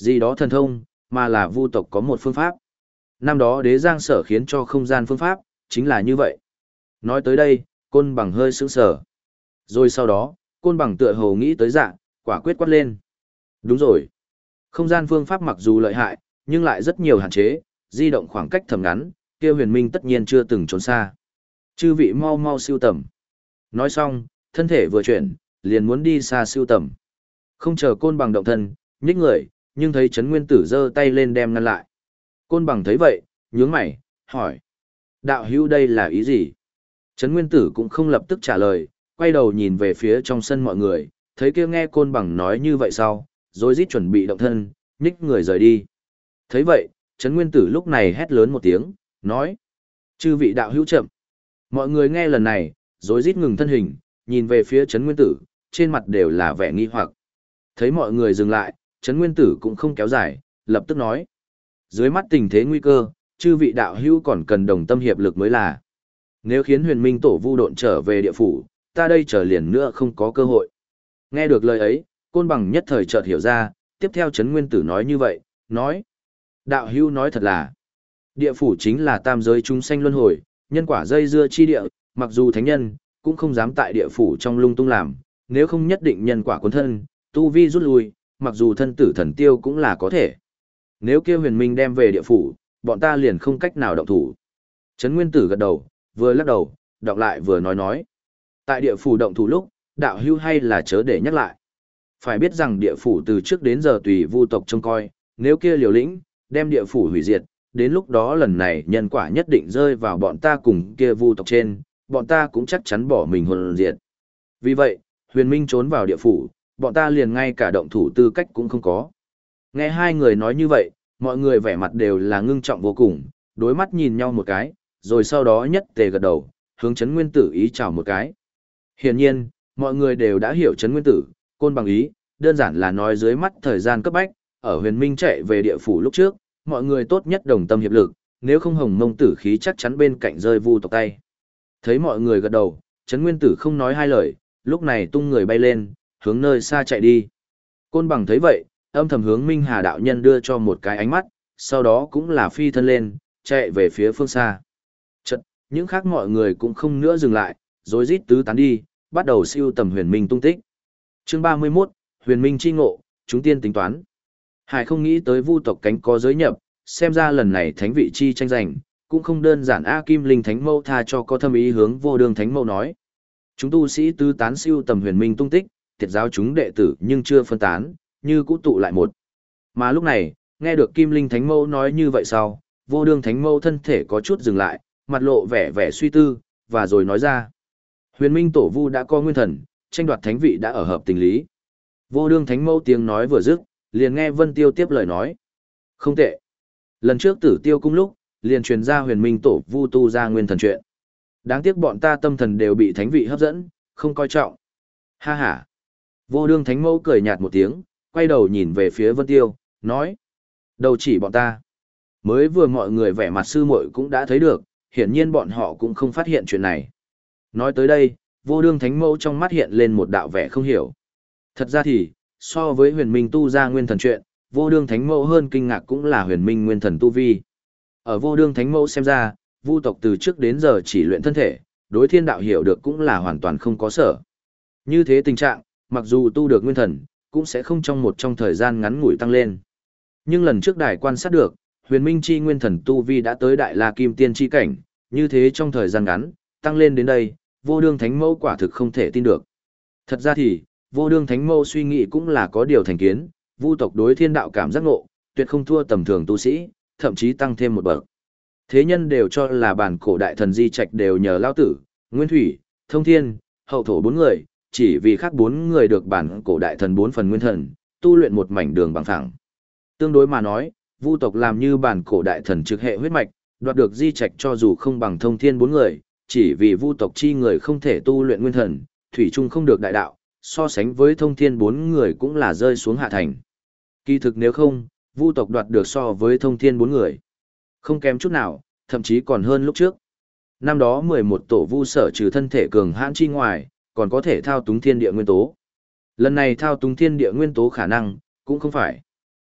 Gì đó thần thông, mà là vu tộc có một phương pháp. Năm đó đế giang sở khiến cho không gian phương pháp, chính là như vậy. Nói tới đây, côn bằng hơi sững sờ. Rồi sau đó, côn bằng tựa hồ nghĩ tới dạ, quả quyết quát lên. Đúng rồi. Không gian phương pháp mặc dù lợi hại, nhưng lại rất nhiều hạn chế, di động khoảng cách thầm ngắn, kia huyền minh tất nhiên chưa từng trốn xa. Chư vị mau mau siêu tầm. Nói xong, thân thể vừa chuyển, liền muốn đi xa siêu tầm. Không chờ côn bằng động thân, nhích người, nhưng thấy Trấn Nguyên Tử giơ tay lên đem ngăn lại. Côn bằng thấy vậy, nhướng mày, hỏi. Đạo hữu đây là ý gì? Trấn Nguyên Tử cũng không lập tức trả lời, quay đầu nhìn về phía trong sân mọi người, thấy kia nghe côn bằng nói như vậy sau, rồi rít chuẩn bị động thân, nhích người rời đi. Thấy vậy, Trấn Nguyên Tử lúc này hét lớn một tiếng, nói. Chư vị đạo hữu chậm. Mọi người nghe lần này, rồi rít ngừng thân hình, nhìn về phía Trấn Nguyên Tử, trên mặt đều là vẻ nghi hoặc. Thấy mọi người dừng lại, Trấn Nguyên Tử cũng không kéo dài, lập tức nói. Dưới mắt tình thế nguy cơ, chư vị đạo hữu còn cần đồng tâm hiệp lực mới là. Nếu khiến huyền minh tổ vu độn trở về địa phủ, ta đây trở liền nữa không có cơ hội. Nghe được lời ấy, côn bằng nhất thời chợt hiểu ra, tiếp theo Trấn Nguyên Tử nói như vậy, nói. Đạo hữu nói thật là, địa phủ chính là tam giới chúng sanh luân hồi, nhân quả dây dưa chi địa, mặc dù thánh nhân, cũng không dám tại địa phủ trong lung tung làm, nếu không nhất định nhân quả cuốn thân, tu vi rút lui, mặc dù thân tử thần tiêu cũng là có thể. Nếu kêu huyền minh đem về địa phủ, bọn ta liền không cách nào động thủ. Trấn Nguyên Tử gật đầu, vừa lắc đầu, đọc lại vừa nói. Tại địa phủ động thủ lúc, đạo hưu hay là chớ để nhắc lại. Phải biết rằng địa phủ từ trước đến giờ tùy vu tộc trông coi, nếu kia liều lĩnh, đem địa phủ hủy diệt, đến lúc đó lần này nhân quả nhất định rơi vào bọn ta cùng kia vu tộc trên, bọn ta cũng chắc chắn bỏ mình hồn diệt. Vì vậy, huyền minh trốn vào địa phủ, bọn ta liền ngay cả động thủ tư cách cũng không có. Nghe hai người nói như vậy, mọi người vẻ mặt đều là ngưng trọng vô cùng, đối mắt nhìn nhau một cái, rồi sau đó nhất tề gật đầu, hướng Trấn Nguyên Tử ý chào một cái. Hiển nhiên, mọi người đều đã hiểu Trấn Nguyên Tử, côn bằng ý, đơn giản là nói dưới mắt thời gian cấp bách, ở huyền minh chạy về địa phủ lúc trước, mọi người tốt nhất đồng tâm hiệp lực, nếu không hồng mông tử khí chắc chắn bên cạnh rơi vu tộc tay. Thấy mọi người gật đầu, Trấn Nguyên Tử không nói hai lời, lúc này tung người bay lên, hướng nơi xa chạy đi. Côn bằng thấy vậy, âm thầm hướng Minh Hà đạo nhân đưa cho một cái ánh mắt, sau đó cũng là phi thân lên, chạy về phía phương xa. Chật, những khác mọi người cũng không nữa dừng lại, rồi rít tứ tán đi, bắt đầu siêu tầm huyền minh tung tích. Chương 31, huyền minh chi ngộ, chúng tiên tính toán. Hải không nghĩ tới vu tộc cánh có giới nhập, xem ra lần này thánh vị chi tranh giành, cũng không đơn giản A Kim Linh Thánh Mâu tha cho có thâm ý hướng Vô Đường Thánh Mâu nói. Chúng tu sĩ tứ tán siêu tầm huyền minh tung tích, tiệt giáo chúng đệ tử nhưng chưa phân tán, như cũ tụ lại một. Mà lúc này, nghe được Kim Linh Thánh Mâu nói như vậy sau, Vô Đường Thánh Mâu thân thể có chút dừng lại, mặt lộ vẻ suy tư, và rồi nói ra. Huyền minh tổ vu đã có nguyên thần, tranh đoạt thánh vị đã ở hợp tình lý. Vô Đường Thánh Mâu tiếng nói vừa dứt, liền nghe Vân Tiêu tiếp lời nói. Không tệ. Lần trước Tử Tiêu cung lúc, liền truyền ra huyền minh tổ vu tu ra nguyên thần chuyện. Đáng tiếc bọn ta tâm thần đều bị thánh vị hấp dẫn, không coi trọng. Ha ha. Vô Đường Thánh Mâu cười nhạt một tiếng, quay đầu nhìn về phía Vân Tiêu, nói. Đầu chỉ bọn ta. Mới vừa mọi người vẻ mặt sư muội cũng đã thấy được, hiển nhiên bọn họ cũng không phát hiện chuyện này. Nói tới đây, Vô Đường Thánh Mâu trong mắt hiện lên một đạo vẻ không hiểu. Thật ra thì, so với huyền minh tu ra nguyên thần chuyện, Vô Đường Thánh Mâu hơn kinh ngạc cũng là huyền minh nguyên thần tu vi. Ở Vô Đường Thánh Mâu xem ra, vu tộc từ trước đến giờ chỉ luyện thân thể, đối thiên đạo hiểu được cũng là hoàn toàn không có sở. Như thế tình trạng, mặc dù tu được nguyên thần, cũng sẽ không trong thời gian ngắn ngủi tăng lên. Nhưng lần trước đài quan sát được, huyền minh chi nguyên thần tu vi đã tới đại la kim tiên chi cảnh, như thế trong thời gian ngắn, tăng lên đến đây, Vô Đường Thánh Mâu quả thực không thể tin được. Thật ra thì, Vô Đường Thánh Mâu suy nghĩ cũng là có điều thành kiến, vu tộc đối thiên đạo cảm giác ngộ, tuyệt không thua tầm thường tu sĩ, thậm chí tăng thêm một bậc. Thế nhân đều cho là bản cổ đại thần di trạch đều nhờ Lao Tử, Nguyên Thủy, Thông Thiên, Hậu Thổ bốn người, chỉ vì khác bốn người được bản cổ đại thần bốn phần nguyên thần, tu luyện một mảnh đường bằng phẳng. Tương đối mà nói, vu tộc làm như bản cổ đại thần trực hệ huyết mạch, đoạt được di trạch cho dù không bằng Thông Thiên bốn người, chỉ vì vu tộc chi người không thể tu luyện nguyên thần, thủy chung không được đại đạo, so sánh với Thông Thiên bốn người cũng là rơi xuống hạ thành. Kỳ thực nếu không, vu tộc đoạt được so với Thông Thiên bốn người không kém chút nào, thậm chí còn hơn lúc trước. Năm đó 11 tổ vu sở trừ thân thể cường hãn chi ngoài, còn có thể thao túng thiên địa nguyên tố. Lần này thao túng thiên địa nguyên tố khả năng, cũng không phải.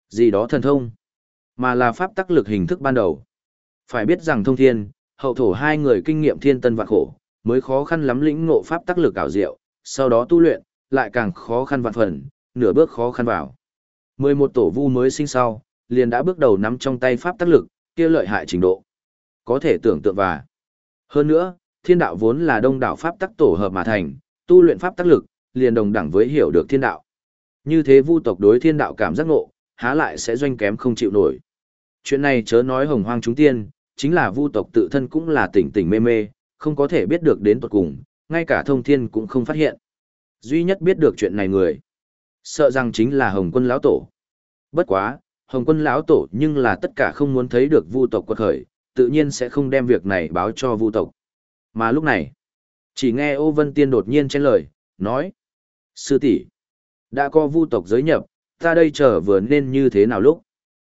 Gì đó thần thông, mà là pháp tắc lực hình thức ban đầu. Phải biết rằng thông thiên, hậu thổ hai người kinh nghiệm thiên tân vạn khổ, mới khó khăn lắm lĩnh ngộ pháp tắc lực ảo diệu, sau đó tu luyện, lại càng khó khăn vạn phần, nửa bước khó khăn vào. 11 tổ vu mới sinh sau, liền đã bước đầu nắm trong tay pháp tắc lực, kia lợi hại trình độ. Có thể tưởng tượng và. Hơn nữa, thiên đạo vốn là đông đảo pháp tắc tổ hợp mà thành, tu luyện pháp tắc lực, liền đồng đẳng với hiểu được thiên đạo. Như thế vu tộc đối thiên đạo cảm giác ngộ, há lại sẽ doanh kém không chịu nổi. Chuyện này chớ nói hồng hoang chúng tiên, chính là vu tộc tự thân cũng là tỉnh tỉnh mê mê, không có thể biết được đến tuột cùng, ngay cả thông thiên cũng không phát hiện. Duy nhất biết được chuyện này người, sợ rằng chính là Hồng Quân lão tổ. Bất quá, Hồng Quân lão tổ nhưng là tất cả không muốn thấy được vu tộc quật khởi, tự nhiên sẽ không đem việc này báo cho vu tộc. Mà lúc này, chỉ nghe Ô Vân Tiên đột nhiên chen lời, nói: "Sư tỷ, đã có vu tộc giới nhập, ta đây chờ vừa nên như thế nào lúc?"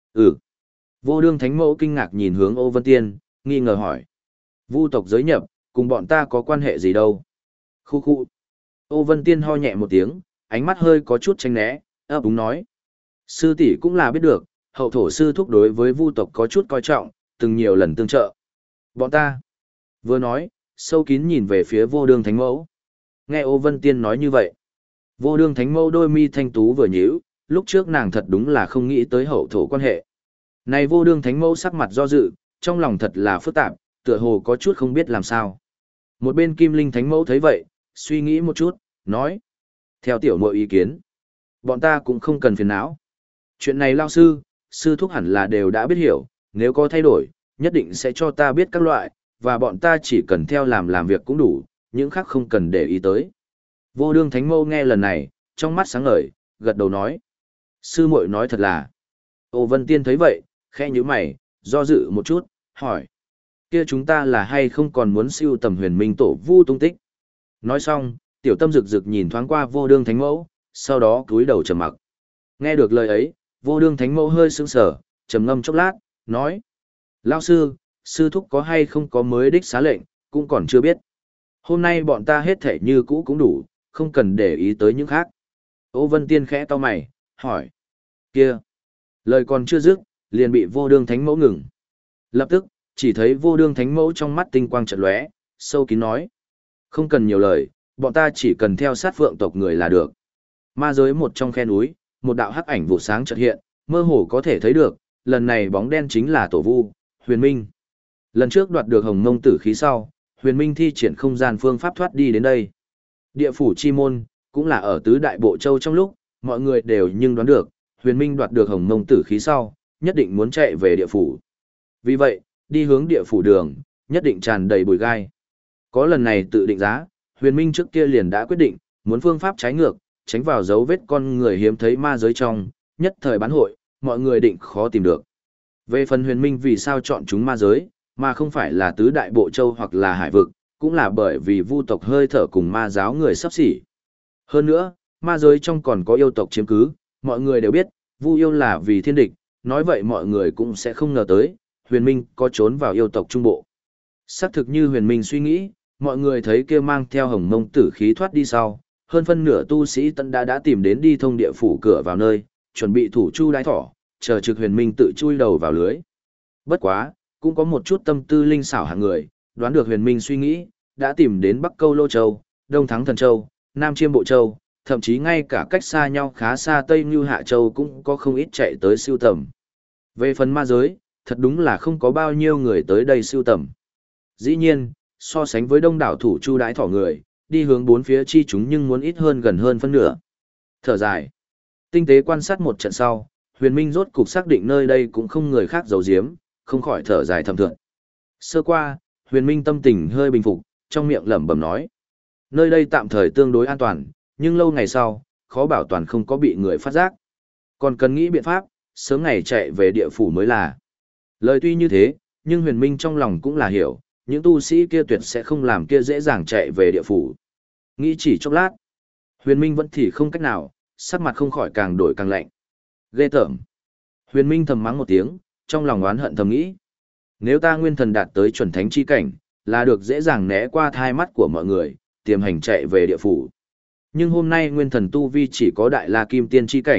Vô Đương Thánh Mẫu kinh ngạc nhìn hướng Ô Vân Tiên, nghi ngờ hỏi: "Vu tộc giới nhập, cùng bọn ta có quan hệ gì đâu?" Khu khu. Ô Vân Tiên ho nhẹ một tiếng, ánh mắt hơi có chút tránh né, ấp úng nói: "Sư tỷ cũng là biết được, hậu thổ sư thúc đối với vu tộc có chút coi trọng, từng nhiều lần tương trợ. Bọn ta." Vừa nói, sâu kín nhìn về phía Vô Đương Thánh Mẫu. Nghe Ô Vân Tiên nói như vậy, Vô Đương Thánh Mẫu đôi mi thanh tú vừa nhíu, lúc trước nàng thật đúng là không nghĩ tới hậu thổ quan hệ. Này Vô Đương Thánh Mẫu sắc mặt do dự, trong lòng thật là phức tạp, tựa hồ có chút không biết làm sao. Một bên Kim Linh Thánh Mẫu thấy vậy, suy nghĩ một chút, nói: "Theo tiểu muội ý kiến, bọn ta cũng không cần phiền não. Chuyện này lao sư thúc hẳn là đều đã biết hiểu, nếu có thay đổi, nhất định sẽ cho ta biết các loại, và bọn ta chỉ cần theo làm việc cũng đủ, những khác không cần để ý tới." Vô Đương Thánh Mẫu nghe lần này, trong mắt sáng ngời, gật đầu nói: "Sư muội nói thật là." Ô Vân Tiên thấy vậy, khẽ nhíu mày, do dự một chút, hỏi: "Kia chúng ta là hay không còn muốn siêu tầm Huyền Minh tổ vu tung tích?" Nói xong, tiểu tâm rực rực nhìn thoáng qua Vô Đương Thánh Mẫu, sau đó cúi đầu trầm mặc. Nghe được lời ấy, Vô Đương Thánh Mẫu hơi sững sờ, trầm ngâm chốc lát, nói: "Lão sư thúc có hay không có mới đích xá lệnh, cũng còn chưa biết. Hôm nay bọn ta hết thể như cũ cũng đủ, không cần để ý tới những khác." Ô Vân Tiên khẽ cau mày, hỏi: "Kia." Lời còn chưa dứt, liền bị Vô Đương Thánh Mẫu ngừng. Lập tức, chỉ thấy Vô Đương Thánh Mẫu trong mắt tinh quang chợt lóe, sâu kín nói: "Không cần nhiều lời, bọn ta chỉ cần theo sát phượng tộc người là được." Ma giới một trong khe núi, một đạo hắc ảnh vụ sáng chợt hiện, mơ hồ có thể thấy được, lần này bóng đen chính là tổ vu, Huyền Minh. Lần trước đoạt được Hồng Mông tử khí sau, Huyền Minh thi triển không gian phương pháp thoát đi đến đây. Địa phủ chi môn, cũng là ở tứ đại bộ châu trong lúc, mọi người đều nhưng đoán được, Huyền Minh đoạt được Hồng Mông tử khí sau, nhất định muốn chạy về địa phủ. Vì vậy, đi hướng địa phủ đường, nhất định tràn đầy bụi gai. Có lần này tự định giá, Huyền Minh trước kia liền đã quyết định, muốn phương pháp trái ngược, tránh vào dấu vết con người hiếm thấy ma giới trong, nhất thời bán hội, mọi người định khó tìm được. Về phần Huyền Minh vì sao chọn chúng ma giới, mà không phải là tứ đại bộ châu hoặc là hải vực, cũng là bởi vì vu tộc hơi thở cùng ma giáo người sắp xỉ. Hơn nữa, ma giới trong còn có yêu tộc chiếm cứ, mọi người đều biết, vu yêu là vì thiên địch, nói vậy mọi người cũng sẽ không ngờ tới, Huyền Minh có trốn vào yêu tộc trung bộ. Xác thực như Huyền Minh suy nghĩ, mọi người thấy kia mang theo Hồng Mông tử khí thoát đi sau, hơn phân nửa tu sĩ tận đã tìm đến đi thông địa phủ cửa vào nơi, chuẩn bị thủ chu đái thỏ, chờ trực Huyền Minh tự chui đầu vào lưới. Bất quá, cũng có một chút tâm tư linh xảo hạng người, đoán được Huyền Minh suy nghĩ, đã tìm đến Bắc Câu Lô Châu, Đông Thắng Thần Châu, Nam Chiêm Bộ Châu, thậm chí ngay cả cách xa nhau khá xa Tây Như Hạ Châu cũng có không ít chạy tới siêu tầm. Về phần ma giới, thật đúng là không có bao nhiêu người tới đây siêu tầm. Dĩ nhiên, so sánh với đông đảo thủ chu đái thỏ người, đi hướng bốn phía chi chúng nhưng muốn ít hơn gần hơn phân nửa. Thở dài. Tinh tế quan sát một trận sau, Huyền Minh rốt cục xác định nơi đây cũng không người khác giấu giếm, không khỏi thở dài thầm thượng. Sơ qua, Huyền Minh tâm tình hơi bình phục, trong miệng lẩm bẩm nói: "Nơi đây tạm thời tương đối an toàn, nhưng lâu ngày sau, khó bảo toàn không có bị người phát giác. Còn cần nghĩ biện pháp, sớm ngày chạy về địa phủ mới là." Lời tuy như thế, nhưng Huyền Minh trong lòng cũng là hiểu, những tu sĩ kia tuyệt sẽ không làm kia dễ dàng chạy về địa phủ. Nghĩ chỉ chốc lát, Huyền Minh vẫn thì không cách nào, sắc mặt không khỏi càng đổi càng lạnh. Ghê tởm. Huyền Minh thầm mắng một tiếng, trong lòng oán hận thầm nghĩ: nếu ta nguyên thần đạt tới chuẩn thánh chi cảnh, là được dễ dàng né qua thai mắt của mọi người, tiềm hành chạy về địa phủ. Nhưng hôm nay nguyên thần tu vi chỉ có đại la kim tiên chi cảnh,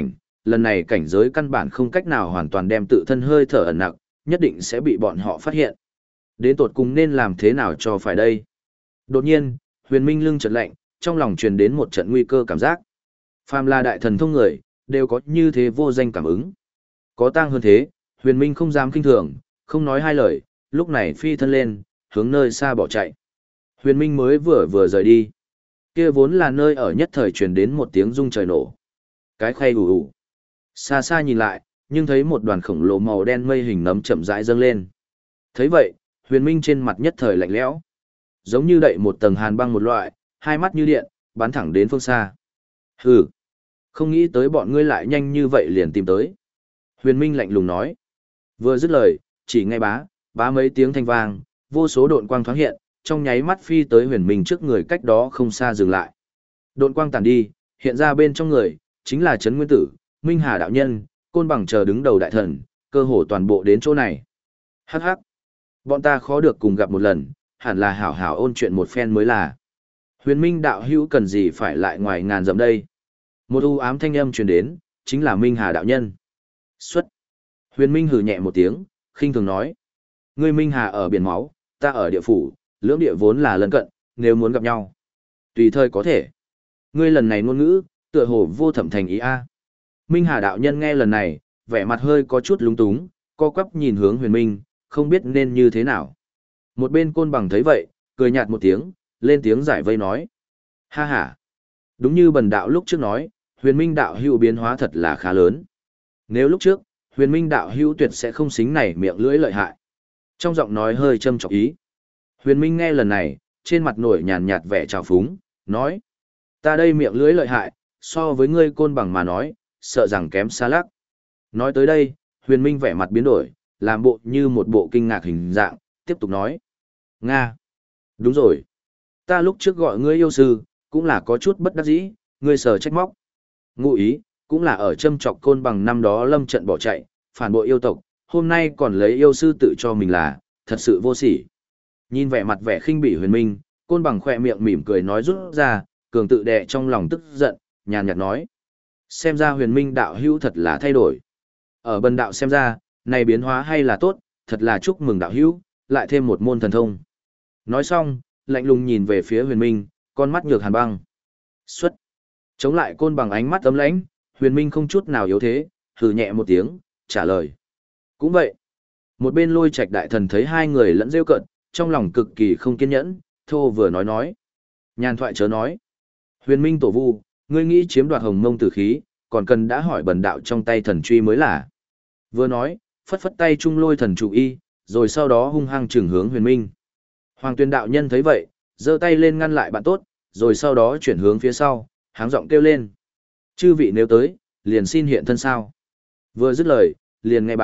lần này cảnh giới căn bản không cách nào hoàn toàn đem tự thân hơi thở ẩn nặc, nhất định sẽ bị bọn họ phát hiện. Đến tột cùng nên làm thế nào cho phải đây? Đột nhiên, Huyền Minh lưng chợt lạnh, trong lòng truyền đến một trận nguy cơ cảm giác. Phàm là đại thần thông người, đều có như thế vô danh cảm ứng. Có tang hơn thế, Huyền Minh không dám kinh thường, không nói hai lời, lúc này phi thân lên, hướng nơi xa bỏ chạy. Huyền Minh mới vừa rời đi. Kia vốn là nơi ở nhất thời truyền đến một tiếng rung trời nổ. Cái khay ù ù. Xa xa nhìn lại, nhưng thấy một đoàn khổng lồ màu đen mây hình nấm chậm rãi dâng lên. Thấy vậy, Huyền Minh trên mặt nhất thời lạnh lẽo, giống như đậy một tầng hàn băng một loại, hai mắt như điện, bắn thẳng đến phương xa. Hừ, không nghĩ tới bọn ngươi lại nhanh như vậy liền tìm tới. Huyền Minh lạnh lùng nói. Vừa dứt lời, chỉ nghe bá mấy tiếng thanh vang, vô số độn quang thoáng hiện, trong nháy mắt phi tới Huyền Minh trước người cách đó không xa dừng lại. Độn quang tản đi, hiện ra bên trong người, chính là Trấn Nguyên Tử, Minh Hà đạo nhân, Côn Bằng chờ đứng đầu đại thần, cơ hồ toàn bộ đến chỗ này. Hắc hắc, bọn ta khó được cùng gặp một lần, hẳn là hảo hảo ôn chuyện một phen mới là. Huyền Minh đạo hữu cần gì phải lại ngoài ngàn dặm đây? Một u ám thanh âm truyền đến, chính là Minh Hà đạo nhân. Xuất. Huyền Minh hừ nhẹ một tiếng, khinh thường nói: ngươi Minh Hà ở biển máu, ta ở địa phủ, lưỡng địa vốn là lân cận, nếu muốn gặp nhau, tùy thời có thể. Ngươi lần này ngôn ngữ, tựa hồ vô thẩm thành ý a. Minh Hà đạo nhân nghe lần này, vẻ mặt hơi có chút lúng túng, co quắp nhìn hướng Huyền Minh, không biết nên như thế nào. Một bên Côn Bằng thấy vậy, cười nhạt một tiếng, lên tiếng giải vây nói: ha ha, đúng như bần đạo lúc trước nói, Huyền Minh đạo hữu biến hóa thật là khá lớn. Nếu lúc trước, Huyền Minh đạo hữu tuyệt sẽ không xính này miệng lưỡi lợi hại. Trong giọng nói hơi châm chọc ý. Huyền Minh nghe lần này, trên mặt nổi nhàn nhạt vẻ trào phúng, nói: ta đây miệng lưỡi lợi hại, so với ngươi Côn Bằng mà nói, sợ rằng kém xa lắc. Nói tới đây, Huyền Minh vẻ mặt biến đổi, làm bộ như một bộ kinh ngạc hình dạng, tiếp tục nói: Nga! Đúng rồi! Ta lúc trước gọi ngươi yêu sư, cũng là có chút bất đắc dĩ, ngươi sờ trách móc. Ngụ ý, cũng là ở châm chọc Côn Bằng năm đó lâm trận bỏ chạy, phản bội yêu tộc, hôm nay còn lấy yêu sư tự cho mình là, thật sự vô sỉ. Nhìn vẻ mặt vẻ khinh bỉ Huyền Minh, Côn Bằng khỏe miệng mỉm cười nói rút ra, cường tự đè trong lòng tức giận, nhàn nhạt nói: xem ra Huyền Minh đạo hữu thật là thay đổi. Ở bần đạo xem ra, này biến hóa hay là tốt, thật là chúc mừng đạo hữu, lại thêm một môn thần thông. Nói xong, lạnh lùng nhìn về phía Huyền Minh, con mắt nhược hàn băng. Xuất. Chống lại Côn Bằng ánh mắt ấm lãnh, Huyền Minh không chút nào yếu thế, hừ nhẹ một tiếng, trả lời: cũng vậy. Một bên Lôi Trạch đại thần thấy hai người lẫn rêu cận, trong lòng cực kỳ không kiên nhẫn, thô vừa nói. Nhàn thoại chớ nói. Huyền Minh tổ vu, ngươi nghĩ chiếm đoạt Hồng Mông tử khí, còn cần đã hỏi bần đạo trong tay thần truy mới là. Vừa nói, phất phất tay trung lôi thần trụ y, rồi sau đó hung hăng trừng hướng Huyền Minh. Hoàng Tuyên đạo nhân thấy vậy, giơ tay lên ngăn lại bạn tốt, rồi sau đó chuyển hướng phía sau, háng giọng kêu lên: chư vị nếu tới, liền xin hiện thân sao. Vừa dứt lời, liền nghe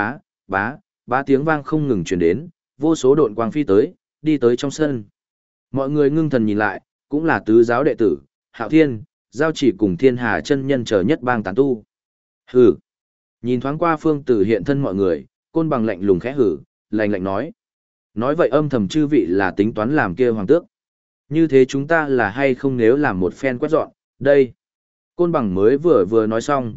bá tiếng vang không ngừng truyền đến, vô số độn quang phi tới, đi tới trong sân. Mọi người ngưng thần nhìn lại, cũng là tứ giáo đệ tử, Hạo Thiên, Giao Chỉ cùng Thiên Hà chân nhân chờ nhất bang tán tu. Hừ. Nhìn thoáng qua Phương Tử hiện thân mọi người, Côn Bằng lạnh lùng khẽ hừ, lạnh lạnh nói: nói vậy âm thầm chư vị là tính toán làm kia hoàng tước. Như thế chúng ta là hay không nếu làm một phen quét dọn, đây. Côn Bằng mới vừa nói xong,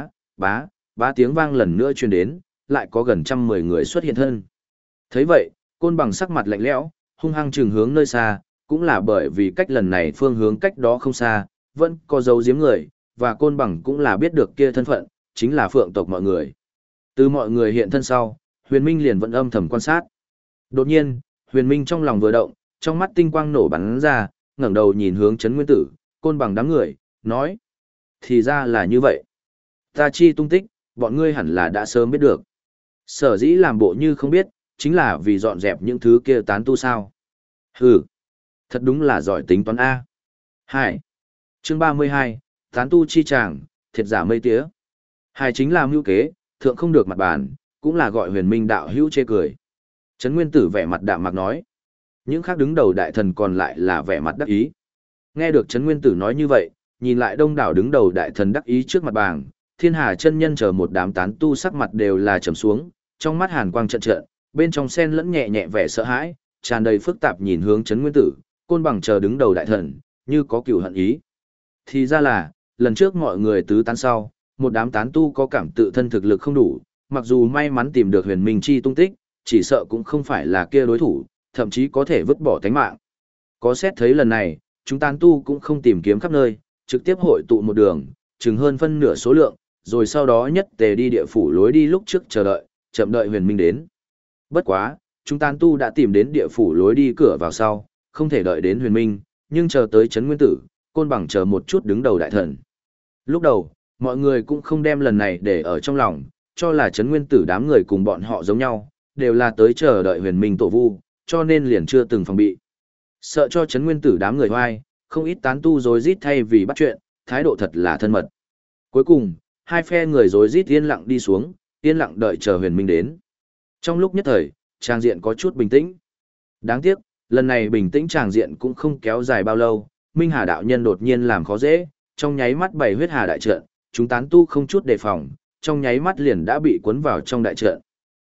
bá tiếng vang lần nữa truyền đến, lại có gần 110 người xuất hiện thân. Thấy vậy, Côn Bằng sắc mặt lạnh lẽo, hung hăng trừng hướng nơi xa, cũng là bởi vì cách lần này phương hướng cách đó không xa, vẫn có dấu giếm người, và Côn Bằng cũng là biết được kia thân phận, chính là phượng tộc mọi người. Từ mọi người hiện thân sau, Huyền Minh liền vẫn âm thầm quan sát. Đột nhiên, Huyền Minh trong lòng vừa động, trong mắt tinh quang nổ bắn ra, ngẩng đầu nhìn hướng Trấn Nguyên Tử, Côn Bằng đám người, nói: thì ra là như vậy. Ta chi tung tích, bọn ngươi hẳn là đã sớm biết được. Sở dĩ làm bộ như không biết, chính là vì dọn dẹp những thứ kia tán tu sao. Hừ, thật đúng là giỏi tính toán A. 2. Chương 32, tán tu chi tràng, thiệt giả mây tía. Hai chính là mưu kế, thượng không được mặt bàn, cũng là gọi Huyền Minh đạo hữu chê cười. Trấn Nguyên Tử vẻ mặt đạm mạc nói. Những khác đứng đầu đại thần còn lại là vẻ mặt đắc ý. Nghe được Trấn Nguyên Tử nói như vậy, nhìn lại đông đảo đứng đầu đại thần đắc ý trước mặt bảng, Thiên Hà chân nhân chờ một đám tán tu sắc mặt đều là trầm xuống, trong mắt hàn quang trận trận, bên trong xen lẫn nhẹ nhẹ vẻ sợ hãi, tràn đầy phức tạp nhìn hướng Trấn Nguyên Tử, Côn Bằng chờ đứng đầu đại thần, như có cừu hận ý. Thì ra là, lần trước mọi người tứ tán sau, một đám tán tu có cảm tự thân thực lực không đủ, mặc dù may mắn tìm được huyền minh chi tung tích, chỉ sợ cũng không phải là kia đối thủ, thậm chí có thể vứt bỏ tánh mạng. Có xét thấy lần này, chúng tán tu cũng không tìm kiếm khắp nơi, trực tiếp hội tụ một đường, chừng hơn phân nửa số lượng, rồi sau đó nhất tề đi địa phủ lối đi lúc trước chờ đợi, chậm đợi huyền minh đến. Bất quá, chúng tán tu đã tìm đến địa phủ lối đi cửa vào sau, không thể đợi đến huyền minh, nhưng chờ tới Trấn Nguyên Tử, Côn Bằng chờ một chút đứng đầu đại thần. Lúc đầu, mọi người cũng không đem lần này để ở trong lòng, cho là Trấn Nguyên Tử đám người cùng bọn họ giống nhau, đều là tới chờ đợi huyền minh tổ vu, cho nên liền chưa từng phòng bị. Sợ cho Trấn Nguyên Tử đám người hoai, không ít tán tu rối rít thay vì bắt chuyện, thái độ thật là thân mật. Cuối cùng, hai phe người rối rít yên lặng đi xuống, yên lặng đợi chờ huyền minh đến. Trong lúc nhất thời, tràng diện có chút bình tĩnh. Đáng tiếc, lần này bình tĩnh tràng diện cũng không kéo dài bao lâu, Minh Hà đạo nhân đột nhiên làm khó dễ, trong nháy mắt bày huyết hà đại trận, chúng tán tu không chút đề phòng, trong nháy mắt liền đã bị cuốn vào trong đại trận.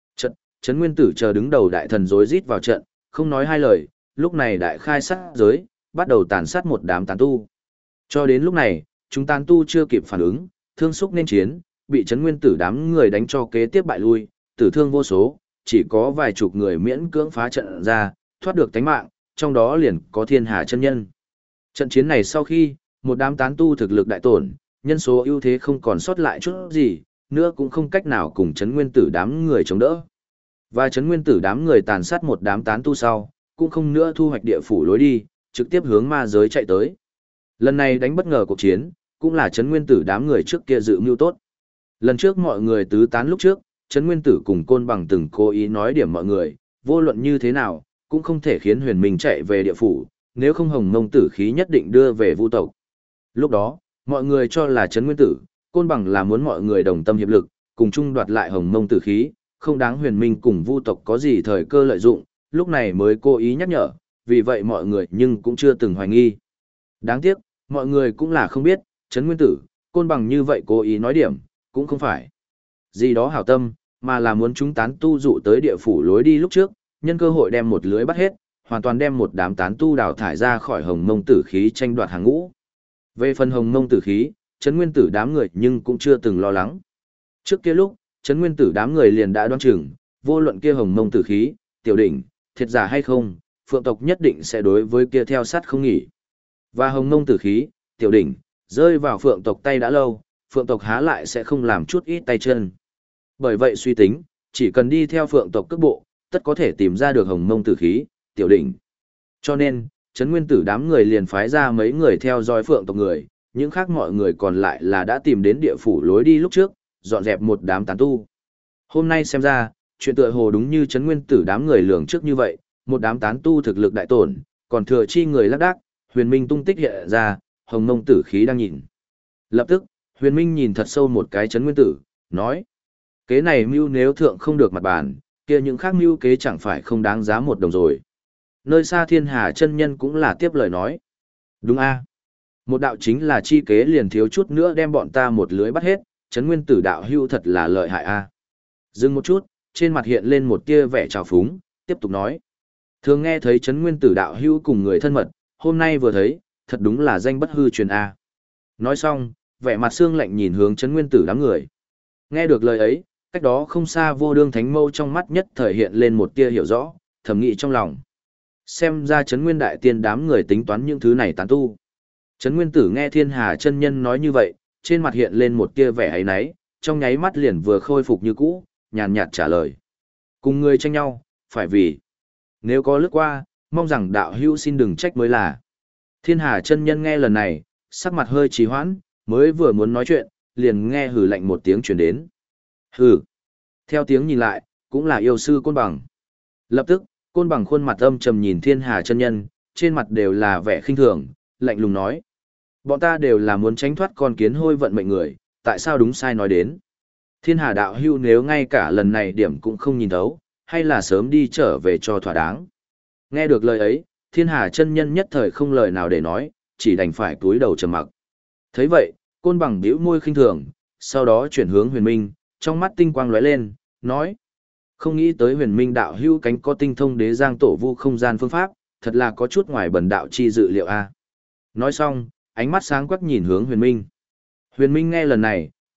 Trấn Nguyên Tử chờ đứng đầu đại thần rối rít vào trận, không nói hai lời, lúc này đại khai sát giới, bắt đầu tàn sát một đám tán tu. Cho đến lúc này, chúng tán tu chưa kịp phản ứng, thương xúc nên chiến, bị Trấn Nguyên Tử đám người đánh cho kế tiếp bại lui, tử thương vô số, chỉ có vài chục người miễn cưỡng phá trận ra, thoát được tánh mạng, trong đó liền có Thiên Hà chân nhân. Trận chiến này sau khi, một đám tán tu thực lực đại tổn, nhân số ưu thế không còn sót lại chút gì, nữa cũng không cách nào cùng Trấn Nguyên Tử đám người chống đỡ. Và Trấn Nguyên Tử đám người tàn sát một đám tán tu sau, cũng không nữa thu hoạch địa phủ lối đi, trực tiếp hướng ma giới chạy tới. Lần này đánh bất ngờ cuộc chiến, cũng là Trấn Nguyên Tử đám người trước kia dự mưu tốt. Lần trước mọi người tứ tán lúc trước, Trấn Nguyên Tử cùng Côn Bằng từng cố ý nói điểm mọi người, vô luận như thế nào, cũng không thể khiến huyền minh chạy về địa phủ, nếu không hồng mông tử khí nhất định đưa về vu tộc. Lúc đó, mọi người cho là Trấn Nguyên Tử, Côn Bằng là muốn mọi người đồng tâm hiệp lực, cùng chung đoạt lại hồng mông tử khí, không đáng huyền minh cùng vu tộc có gì thời cơ lợi dụng, lúc này mới cố ý nhắc nhở, vì vậy mọi người nhưng cũng chưa từng hoài nghi. Đáng tiếc, mọi người cũng là không biết, Trấn Nguyên Tử, Côn Bằng như vậy cố ý nói điểm, cũng không phải gì đó hảo tâm, mà là muốn chúng tán tu dụ tới địa phủ lối đi lúc trước, nhân cơ hội đem một lưới bắt hết, hoàn toàn đem một đám tán tu đào thải ra khỏi hồng mông tử khí tranh đoạt hàng ngũ. Về phần hồng mông tử khí, Trấn Nguyên Tử đám người nhưng cũng chưa từng lo lắng. Trước kia lúc, Trấn Nguyên Tử đám người liền đã đoán chừng, vô luận kia hồng mông tử khí, tiểu đỉnh, thiệt giả hay không, phượng tộc nhất định sẽ đối với kia theo sát không nghỉ. Và hồng mông tử khí, tiểu đỉnh, rơi vào phượng tộc tay đã lâu, phượng tộc há lại sẽ không làm chút ít tay chân. Bởi vậy suy tính, chỉ cần đi theo phượng tộc cước bộ, tất có thể tìm ra được hồng mông tử khí, tiểu đỉnh. Cho nên, Trấn Nguyên Tử đám người liền phái ra mấy người theo dõi phượng tộc người, những khác mọi người còn lại là đã tìm đến địa phủ lối đi lúc trước, dọn dẹp một đám tán tu. Hôm nay xem ra, chuyện tựa hồ đúng như Trấn Nguyên Tử đám người lường trước như vậy, một đám tán tu thực lực đại tổn, còn thừa chi người lác đác, huyền minh tung tích hiện ra, hồng mông tử khí đang nhìn. Lập tức, huyền minh nhìn thật sâu một cái Trấn Nguyên Tử, nói: kế này mưu nếu thượng không được mặt bàn, kia những khác mưu kế chẳng phải không đáng giá một đồng rồi. Nơi xa Thiên Hà chân nhân cũng là tiếp lời nói: đúng a, một đạo chính là chi kế liền thiếu chút nữa đem bọn ta một lưới bắt hết, Trấn Nguyên Tử đạo hưu thật là lợi hại a. Dừng một chút, trên mặt hiện lên một tia vẻ trào phúng, tiếp tục nói: thường nghe thấy Trấn Nguyên Tử đạo hưu cùng người thân mật, hôm nay vừa thấy, thật đúng là danh bất hư truyền a. Nói xong, vẻ mặt xương lạnh nhìn hướng Trấn Nguyên Tử đám người. Nghe được lời ấy, cách đó không xa Vô Đương Thánh Mâu trong mắt nhất thời hiện lên một tia hiểu rõ, thầm nghĩ trong lòng. Xem ra Trấn Nguyên Đại Tiên đám người tính toán những thứ này tán tu. Trấn Nguyên Tử nghe Thiên Hà chân nhân nói như vậy, trên mặt hiện lên một tia vẻ áy náy, trong nháy mắt liền vừa khôi phục như cũ, nhàn nhạt trả lời: cùng người tranh nhau, phải vì nếu có lướt qua, mong rằng đạo hữu xin đừng trách mới là. Thiên Hà chân nhân nghe lần này, sắc mặt hơi trì hoãn, mới vừa muốn nói chuyện, liền nghe hừ lạnh một tiếng truyền đến. Hừ. Theo tiếng nhìn lại, cũng là yêu sư Côn Bằng. Lập tức, Côn Bằng khuôn mặt âm trầm nhìn Thiên Hà chân nhân, trên mặt đều là vẻ khinh thường, lạnh lùng nói: bọn ta đều là muốn tránh thoát con kiến hôi vận mệnh người, tại sao đúng sai nói đến. Thiên Hà đạo hưu nếu ngay cả lần này điểm cũng không nhìn thấu, hay là sớm đi trở về cho thỏa đáng. Nghe được lời ấy, Thiên Hà chân nhân nhất thời không lời nào để nói, chỉ đành phải cúi đầu trầm mặc. Thấy vậy, Côn Bằng bĩu môi khinh thường, sau đó chuyển hướng Huyền Minh, trong mắt tinh quang lóe lên, nói: không nghĩ tới Huyền Minh đạo hưu cánh có tinh thông đế giang tổ vu không gian phương pháp, thật là có chút ngoài bần đạo chi dự liệu a. Nói xong, ánh mắt sáng quắc nhìn hướng Huyền Minh. Huyền Minh nghe lần này,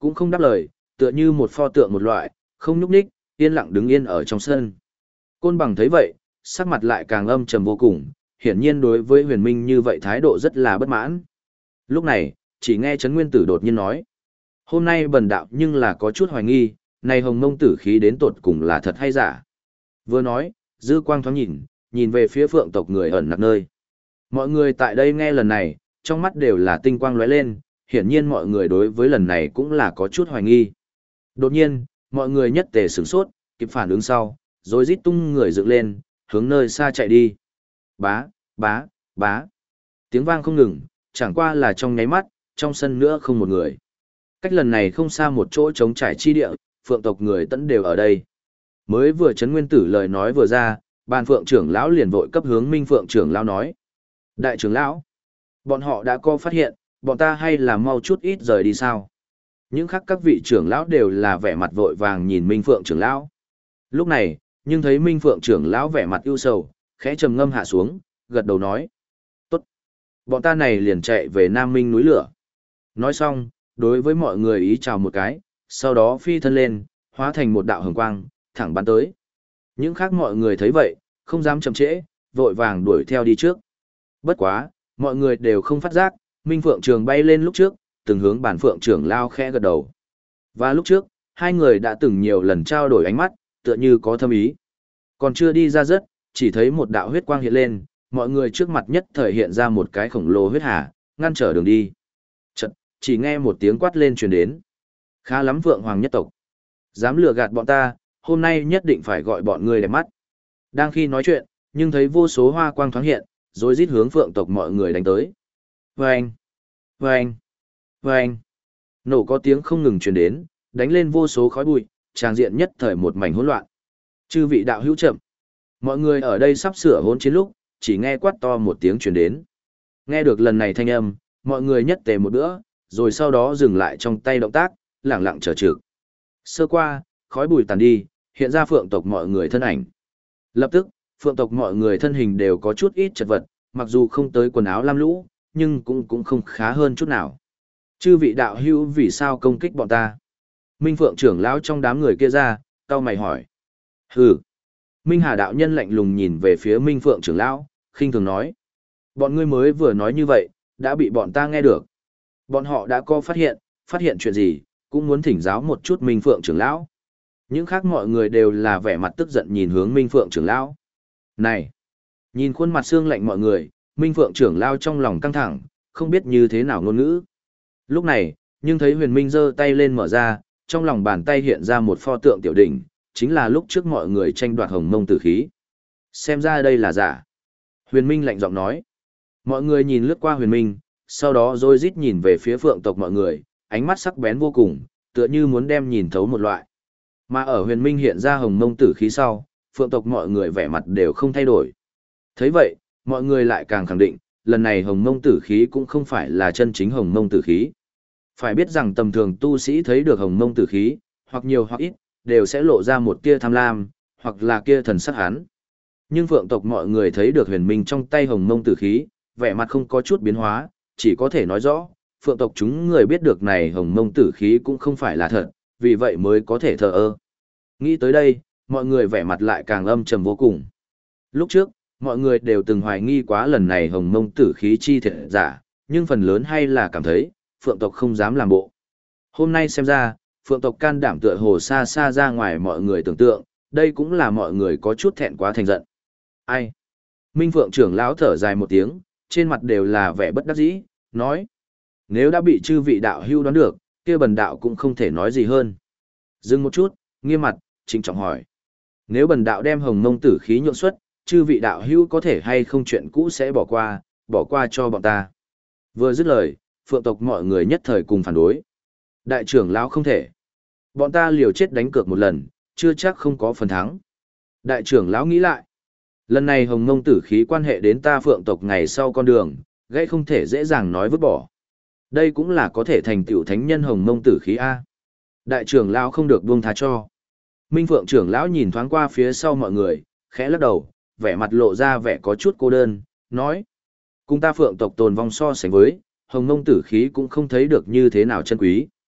cũng không đáp lời, tựa như một pho tượng một loại, không nhúc nhích, yên lặng đứng yên ở trong sân. Côn Bằng thấy vậy, sắc mặt lại càng âm trầm vô cùng, hiển nhiên đối với Huyền Minh như vậy thái độ rất là bất mãn. Lúc này, chỉ nghe Trấn Nguyên Tử đột nhiên nói: "Hôm nay bần đạo nhưng là có chút hoài nghi, này Hồng Mông tử khí đến tột cùng là thật hay giả?" Vừa nói, dư quang thoáng nhìn về phía Phượng tộc người ẩn nặc nơi. Mọi người tại đây nghe lần này, trong mắt đều là tinh quang lóe lên, hiển nhiên mọi người đối với lần này cũng là có chút hoài nghi. Đột nhiên, mọi người nhất tề sửng sốt, kịp phản ứng sau, rồi rít tung người dựng lên, hướng nơi xa chạy đi. Bá, bá, bá. Tiếng vang không ngừng, chẳng qua là trong nháy mắt, trong sân nữa không một người. Cách lần này không xa một chỗ trống trải chi địa, Phượng tộc người tẫn đều ở đây. Mới vừa Trấn Nguyên Tử lời nói vừa ra, Bàn Phượng trưởng lão liền vội cấp hướng Minh Phượng trưởng lão nói: "Đại trưởng lão, bọn họ đã có phát hiện, bọn ta hay là mau chút ít rời đi sao?" Những khác các vị trưởng lão đều là vẻ mặt vội vàng nhìn Minh Phượng trưởng lão. Lúc này, nhưng thấy Minh Phượng trưởng lão vẻ mặt ưu sầu, khẽ trầm ngâm hạ xuống, gật đầu nói: "Tốt, bọn ta này liền chạy về Nam Minh núi lửa." Nói xong, đối với mọi người ý chào một cái, sau đó phi thân lên, hóa thành một đạo hồng quang, thẳng bắn tới. Những khác mọi người thấy vậy, không dám chậm trễ, vội vàng đuổi theo đi trước. Bất quá, mọi người đều không phát giác, Minh Phượng Trường bay lên lúc trước, từng hướng Bản Phượng trưởng lao khẽ gật đầu. Và lúc trước, hai người đã từng nhiều lần trao đổi ánh mắt, tựa như có thâm ý. Còn chưa đi ra rất, chỉ thấy một đạo huyết quang hiện lên, mọi người trước mặt nhất thời hiện ra một cái khổng lồ huyết hà, ngăn trở đường đi. Chợt, chỉ nghe một tiếng quát lên truyền đến. "Khá lắm Phượng Hoàng nhất tộc. Dám lừa gạt bọn ta, hôm nay nhất định phải gọi bọn ngươi đẹp mắt." Đang khi nói chuyện, nhưng thấy vô số hoa quang thoáng hiện, rồi rít hướng Phượng tộc mọi người đánh tới. Vâng! Vâng! Vâng! Nổ có tiếng không ngừng truyền đến, đánh lên vô số khói bụi, tràng diện nhất thời một mảnh hỗn loạn. Chư vị đạo hữu chậm. Mọi người ở đây sắp sửa hỗn chiến lúc, chỉ nghe quát to một tiếng truyền đến. Nghe được lần này thanh âm, mọi người nhất tề một bữa, rồi sau đó dừng lại trong tay động tác, lẳng lặng chờ trực. Sơ qua, khói bụi tàn đi, hiện ra Phượng tộc mọi người thân ảnh. Lập tức, Phượng tộc mọi người thân hình đều có chút ít chật vật, mặc dù không tới quần áo lam lũ, nhưng cũng không khá hơn chút nào. Chư vị đạo hữu vì sao công kích bọn ta? Minh Phượng trưởng lão trong đám người kia ra, cau mày hỏi. Hừ. Minh Hà đạo nhân lạnh lùng nhìn về phía Minh Phượng trưởng lão, khinh thường nói. Bọn ngươi mới vừa nói như vậy, đã bị bọn ta nghe được. Bọn họ đã có phát hiện chuyện gì, cũng muốn thỉnh giáo một chút Minh Phượng trưởng lão. Những khác mọi người đều là vẻ mặt tức giận nhìn hướng Minh Phượng trưởng lão. Này! Nhìn khuôn mặt xương lạnh mọi người, Minh Phượng trưởng lão trong lòng căng thẳng, không biết như thế nào ngôn ngữ. Lúc này, nhưng thấy Huyền Minh giơ tay lên mở ra, trong lòng bàn tay hiện ra một pho tượng tiểu đỉnh, chính là lúc trước mọi người tranh đoạt hồng mông tử khí. Xem ra đây là giả. Huyền Minh lạnh giọng nói. Mọi người nhìn lướt qua Huyền Minh, sau đó rồi rít nhìn về phía Phượng tộc mọi người, ánh mắt sắc bén vô cùng, tựa như muốn đem nhìn thấu một loại. Mà ở Huyền Minh hiện ra hồng mông tử khí sau, Phượng tộc mọi người vẻ mặt đều không thay đổi. Thấy vậy, mọi người lại càng khẳng định, lần này hồng mông tử khí cũng không phải là chân chính hồng mông tử khí. Phải biết rằng tầm thường tu sĩ thấy được hồng mông tử khí, hoặc nhiều hoặc ít, đều sẽ lộ ra một tia tham lam, hoặc là kia thần sắc hán. Nhưng Phượng tộc mọi người thấy được Huyền Minh trong tay hồng mông tử khí, vẻ mặt không có chút biến hóa, chỉ có thể nói rõ, Phượng tộc chúng người biết được này hồng mông tử khí cũng không phải là thật, vì vậy mới có thể thờ ơ. Nghĩ tới đây, mọi người vẻ mặt lại càng âm trầm vô cùng. Lúc trước, mọi người đều từng hoài nghi quá lần này hồng mông tử khí chi thiệt giả, nhưng phần lớn hay là cảm thấy, Phượng tộc không dám làm bộ. Hôm nay xem ra, Phượng tộc can đảm tựa hồ xa xa ra ngoài mọi người tưởng tượng, đây cũng là mọi người có chút thẹn quá thành giận. Ai? Minh Phượng trưởng lão thở dài một tiếng, trên mặt đều là vẻ bất đắc dĩ, nói. Nếu đã bị chư vị đạo hưu đoán được, kia bần đạo cũng không thể nói gì hơn. Dừng một chút, nghiêm mặt, trịnh trọng hỏi. Nếu bần đạo đem hồng mông tử khí nhượng xuất, chư vị đạo hưu có thể hay không chuyện cũ sẽ bỏ qua cho bọn ta. Vừa dứt lời, Phượng tộc mọi người nhất thời cùng phản đối. Đại trưởng lão không thể. Bọn ta liều chết đánh cược một lần, chưa chắc không có phần thắng. Đại trưởng lão nghĩ lại. Lần này hồng mông tử khí quan hệ đến ta Phượng tộc ngày sau con đường, gây không thể dễ dàng nói vứt bỏ. Đây cũng là có thể thành tựu thánh nhân hồng mông tử khí A. Đại trưởng lão không được buông tha cho. Minh Phượng trưởng lão nhìn thoáng qua phía sau mọi người, khẽ lắc đầu, vẻ mặt lộ ra vẻ có chút cô đơn, nói. Cùng ta Phượng tộc tồn vong so sánh với, hồng mông tử khí cũng không thấy được như thế nào chân quý.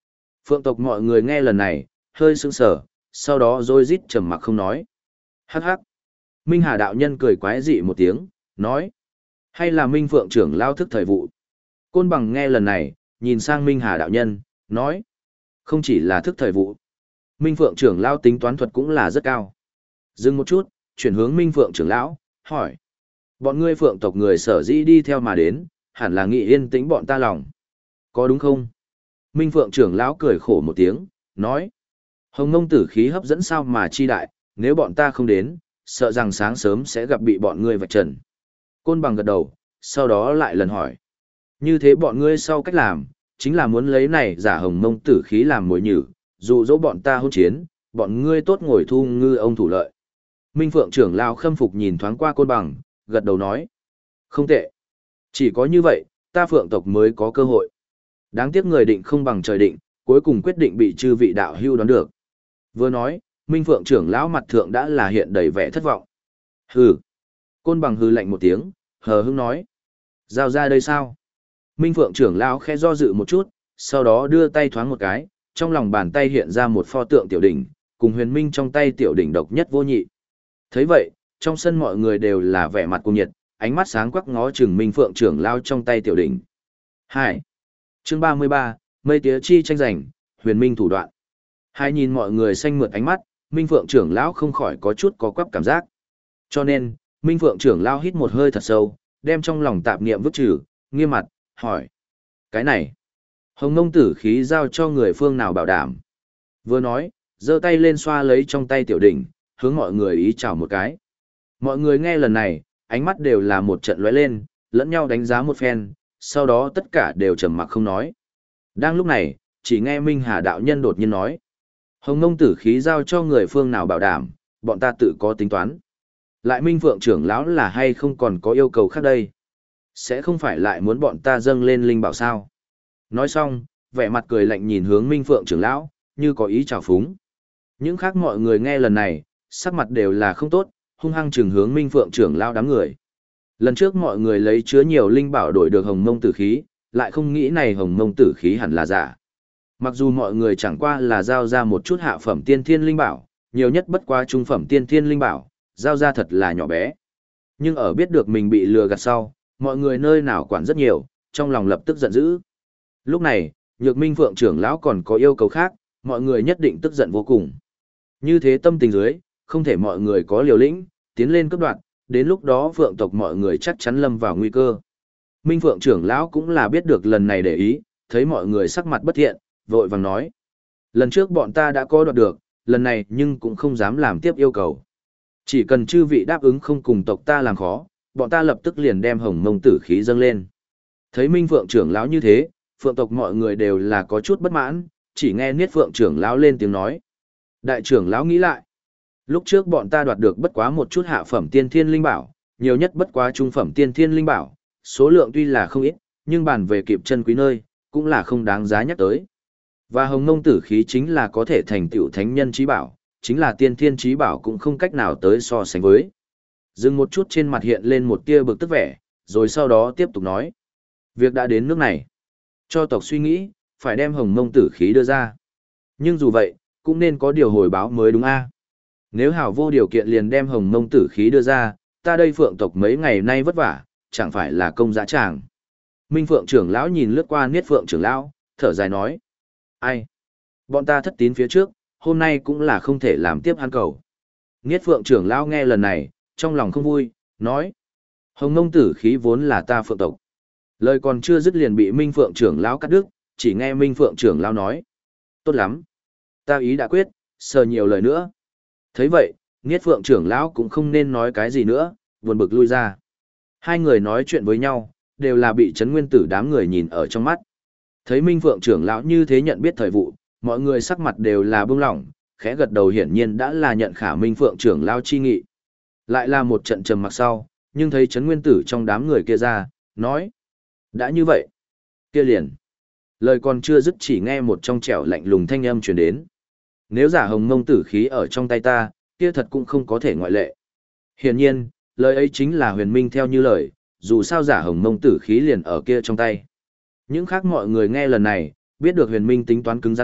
Phượng tộc mọi người nghe lần này, hơi sững sờ, sau đó rối rít trầm mặc không nói. Hắc hắc. Minh Hà đạo nhân cười quái dị một tiếng, nói. Hay là Minh Phượng trưởng lao thức thời vụ. Côn Bằng nghe lần này, nhìn sang Minh Hà đạo nhân, nói. Không chỉ là thức thời vụ. Minh Phượng trưởng lao tính toán thuật cũng là rất cao. Dừng một chút, chuyển hướng Minh Phượng trưởng lão, hỏi. Bọn ngươi Phượng tộc người sở dĩ đi theo mà đến, hẳn là nghị yên tĩnh bọn ta lòng. Có đúng không? Minh Phượng trưởng lão cười khổ một tiếng, nói. Hồng Nông tử khí hấp dẫn sao mà chi đại, nếu bọn ta không đến, sợ rằng sáng sớm sẽ gặp bị bọn ngươi vạch trần. Côn Bằng gật đầu, sau đó lại lần hỏi. Như thế bọn ngươi sau cách làm, chính là muốn lấy này giả Hồng Nông tử khí làm mồi nhử, dụ dỗ bọn ta hôn chiến, bọn ngươi tốt ngồi thu ngư ông thủ lợi. Minh Phượng trưởng lão khâm phục nhìn thoáng qua Côn Bằng, gật đầu nói. Không tệ. Chỉ có như vậy, ta Phượng tộc mới có cơ hội. Đáng tiếc người định không bằng trời định, cuối cùng quyết định bị chư vị đạo hưu đoán được. Vừa nói, Minh Phượng trưởng lão mặt thượng đã là hiện đầy vẻ thất vọng. Hừ. Côn Bằng hừ lạnh một tiếng, hờ hững nói. Giao ra đây sao? Minh Phượng trưởng lão khẽ do dự một chút, sau đó đưa tay thoáng một cái, trong lòng bàn tay hiện ra một pho tượng tiểu đỉnh, cùng huyền minh trong tay tiểu đỉnh độc nhất vô nhị. Thấy vậy, trong sân mọi người đều là vẻ mặt cuồng nhiệt, ánh mắt sáng quắc ngó chừng Minh Phượng trưởng lão trong tay tiểu đỉnh. 2. Chương 33, Mây tía chi tranh giành, huyền minh thủ đoạn. Hai nhìn mọi người xanh mượt ánh mắt, Minh Phượng trưởng lão không khỏi có chút có quắp cảm giác. Cho nên, Minh Phượng trưởng lão hít một hơi thật sâu, đem trong lòng tạp niệm vứt trừ, nghiêm mặt, hỏi. Cái này, Hồng Nông tử khí giao cho người phương nào bảo đảm? Vừa nói, giơ tay lên xoa lấy trong tay tiểu đỉnh, hướng mọi người ý chào một cái. Mọi người nghe lần này, ánh mắt đều là một trận lóe lên, lẫn nhau đánh giá một phen, sau đó tất cả đều trầm mặc không nói. Đang lúc này, chỉ nghe Minh Hà đạo nhân đột nhiên nói. Hồng Nông tử khí giao cho người phương nào bảo đảm, bọn ta tự có tính toán. Lại Minh Phượng trưởng lão là hay không còn có yêu cầu khác đây? Sẽ không phải lại muốn bọn ta dâng lên linh bảo sao? Nói xong, vẻ mặt cười lạnh nhìn hướng Minh Phượng trưởng lão, như có ý trào phúng. Những khác mọi người nghe lần này, sắc mặt đều là không tốt, hung hăng trừng hướng Minh Phượng trưởng lão đám người. Lần trước mọi người lấy chứa nhiều linh bảo đổi được Hồng Mông tử khí, lại không nghĩ này Hồng Mông tử khí hẳn là giả. Mặc dù mọi người chẳng qua là giao ra một chút hạ phẩm tiên thiên linh bảo, nhiều nhất bất quá trung phẩm tiên thiên linh bảo, giao ra thật là nhỏ bé. Nhưng ở biết được mình bị lừa gạt sau, mọi người nơi nào quản rất nhiều, trong lòng lập tức giận dữ. Lúc này, Nhược Minh Phượng trưởng lão còn có yêu cầu khác, mọi người nhất định tức giận vô cùng. Như thế tâm tình dưới, không thể mọi người có liều lĩnh, tiến lên cấp đoạn, đến lúc đó Phượng tộc mọi người chắc chắn lâm vào nguy cơ. Minh Phượng trưởng lão cũng là biết được lần này để ý, thấy mọi người sắc mặt bất thiện, vội vàng nói. Lần trước bọn ta đã có đoạt được, lần này nhưng cũng không dám làm tiếp yêu cầu. Chỉ cần chư vị đáp ứng không cùng tộc ta làm khó, bọn ta lập tức liền đem Hồng Mông tử khí dâng lên. Thấy Minh Phượng trưởng lão như thế, Phượng tộc mọi người đều là có chút bất mãn, chỉ nghe Niết Phượng trưởng lão lên tiếng nói. Đại trưởng lão nghĩ lại. Lúc trước bọn ta đoạt được bất quá một chút hạ phẩm tiên thiên linh bảo, nhiều nhất bất quá trung phẩm tiên thiên linh bảo, số lượng tuy là không ít, nhưng bàn về kịp chân quý nơi, cũng là không đáng giá nhắc tới. Và Hồng Mông tử khí chính là có thể thành tựu thánh nhân trí bảo, chính là tiên thiên trí bảo cũng không cách nào tới so sánh với. Dừng một chút trên mặt hiện lên một tia bực tức vẻ, rồi sau đó tiếp tục nói. Việc đã đến nước này. Cho tộc suy nghĩ, phải đem Hồng Mông tử khí đưa ra. Nhưng dù vậy, cũng nên có điều hồi báo mới đúng a. Nếu hảo vô điều kiện liền đem Hồng Mông tử khí đưa ra, ta đây Phượng tộc mấy ngày nay vất vả, chẳng phải là công dã tràng. Minh Phượng trưởng lão nhìn lướt qua Niết Phượng trưởng lão, thở dài nói. Ai? Bọn ta thất tín phía trước, hôm nay cũng là không thể làm tiếp hắn cầu. Niết Phượng trưởng lão nghe lần này, trong lòng không vui, nói. Hồng Mông tử khí vốn là ta Phượng tộc. Lời còn chưa dứt liền bị Minh Phượng trưởng lão cắt đứt, chỉ nghe Minh Phượng trưởng lão nói. Tốt lắm. Ta ý đã quyết, sờ nhiều lời nữa. Thấy vậy, Niết Phượng trưởng lão cũng không nên nói cái gì nữa, buồn bực lui ra. Hai người nói chuyện với nhau, đều là bị Trấn Nguyên Tử đám người nhìn ở trong mắt. Thấy Minh Phượng trưởng lão như thế nhận biết thời vụ, mọi người sắc mặt đều là bưng lỏng, khẽ gật đầu hiển nhiên đã là nhận khả Minh Phượng trưởng lão chi nghị. Lại là một trận trầm mặc sau, nhưng thấy Trấn Nguyên Tử trong đám người kia ra, nói. Đã như vậy. Kia liền. Lời còn chưa dứt chỉ nghe một trong trẻo lạnh lùng thanh âm truyền đến. Nếu giả Hồng Mông tử khí ở trong tay ta, kia thật cũng không có thể ngoại lệ. Hiển nhiên, lời ấy chính là huyền minh theo như lời, dù sao giả Hồng Mông tử khí liền ở kia trong tay. Những khác mọi người nghe lần này, biết được huyền minh tính toán cứng rắn đoạn,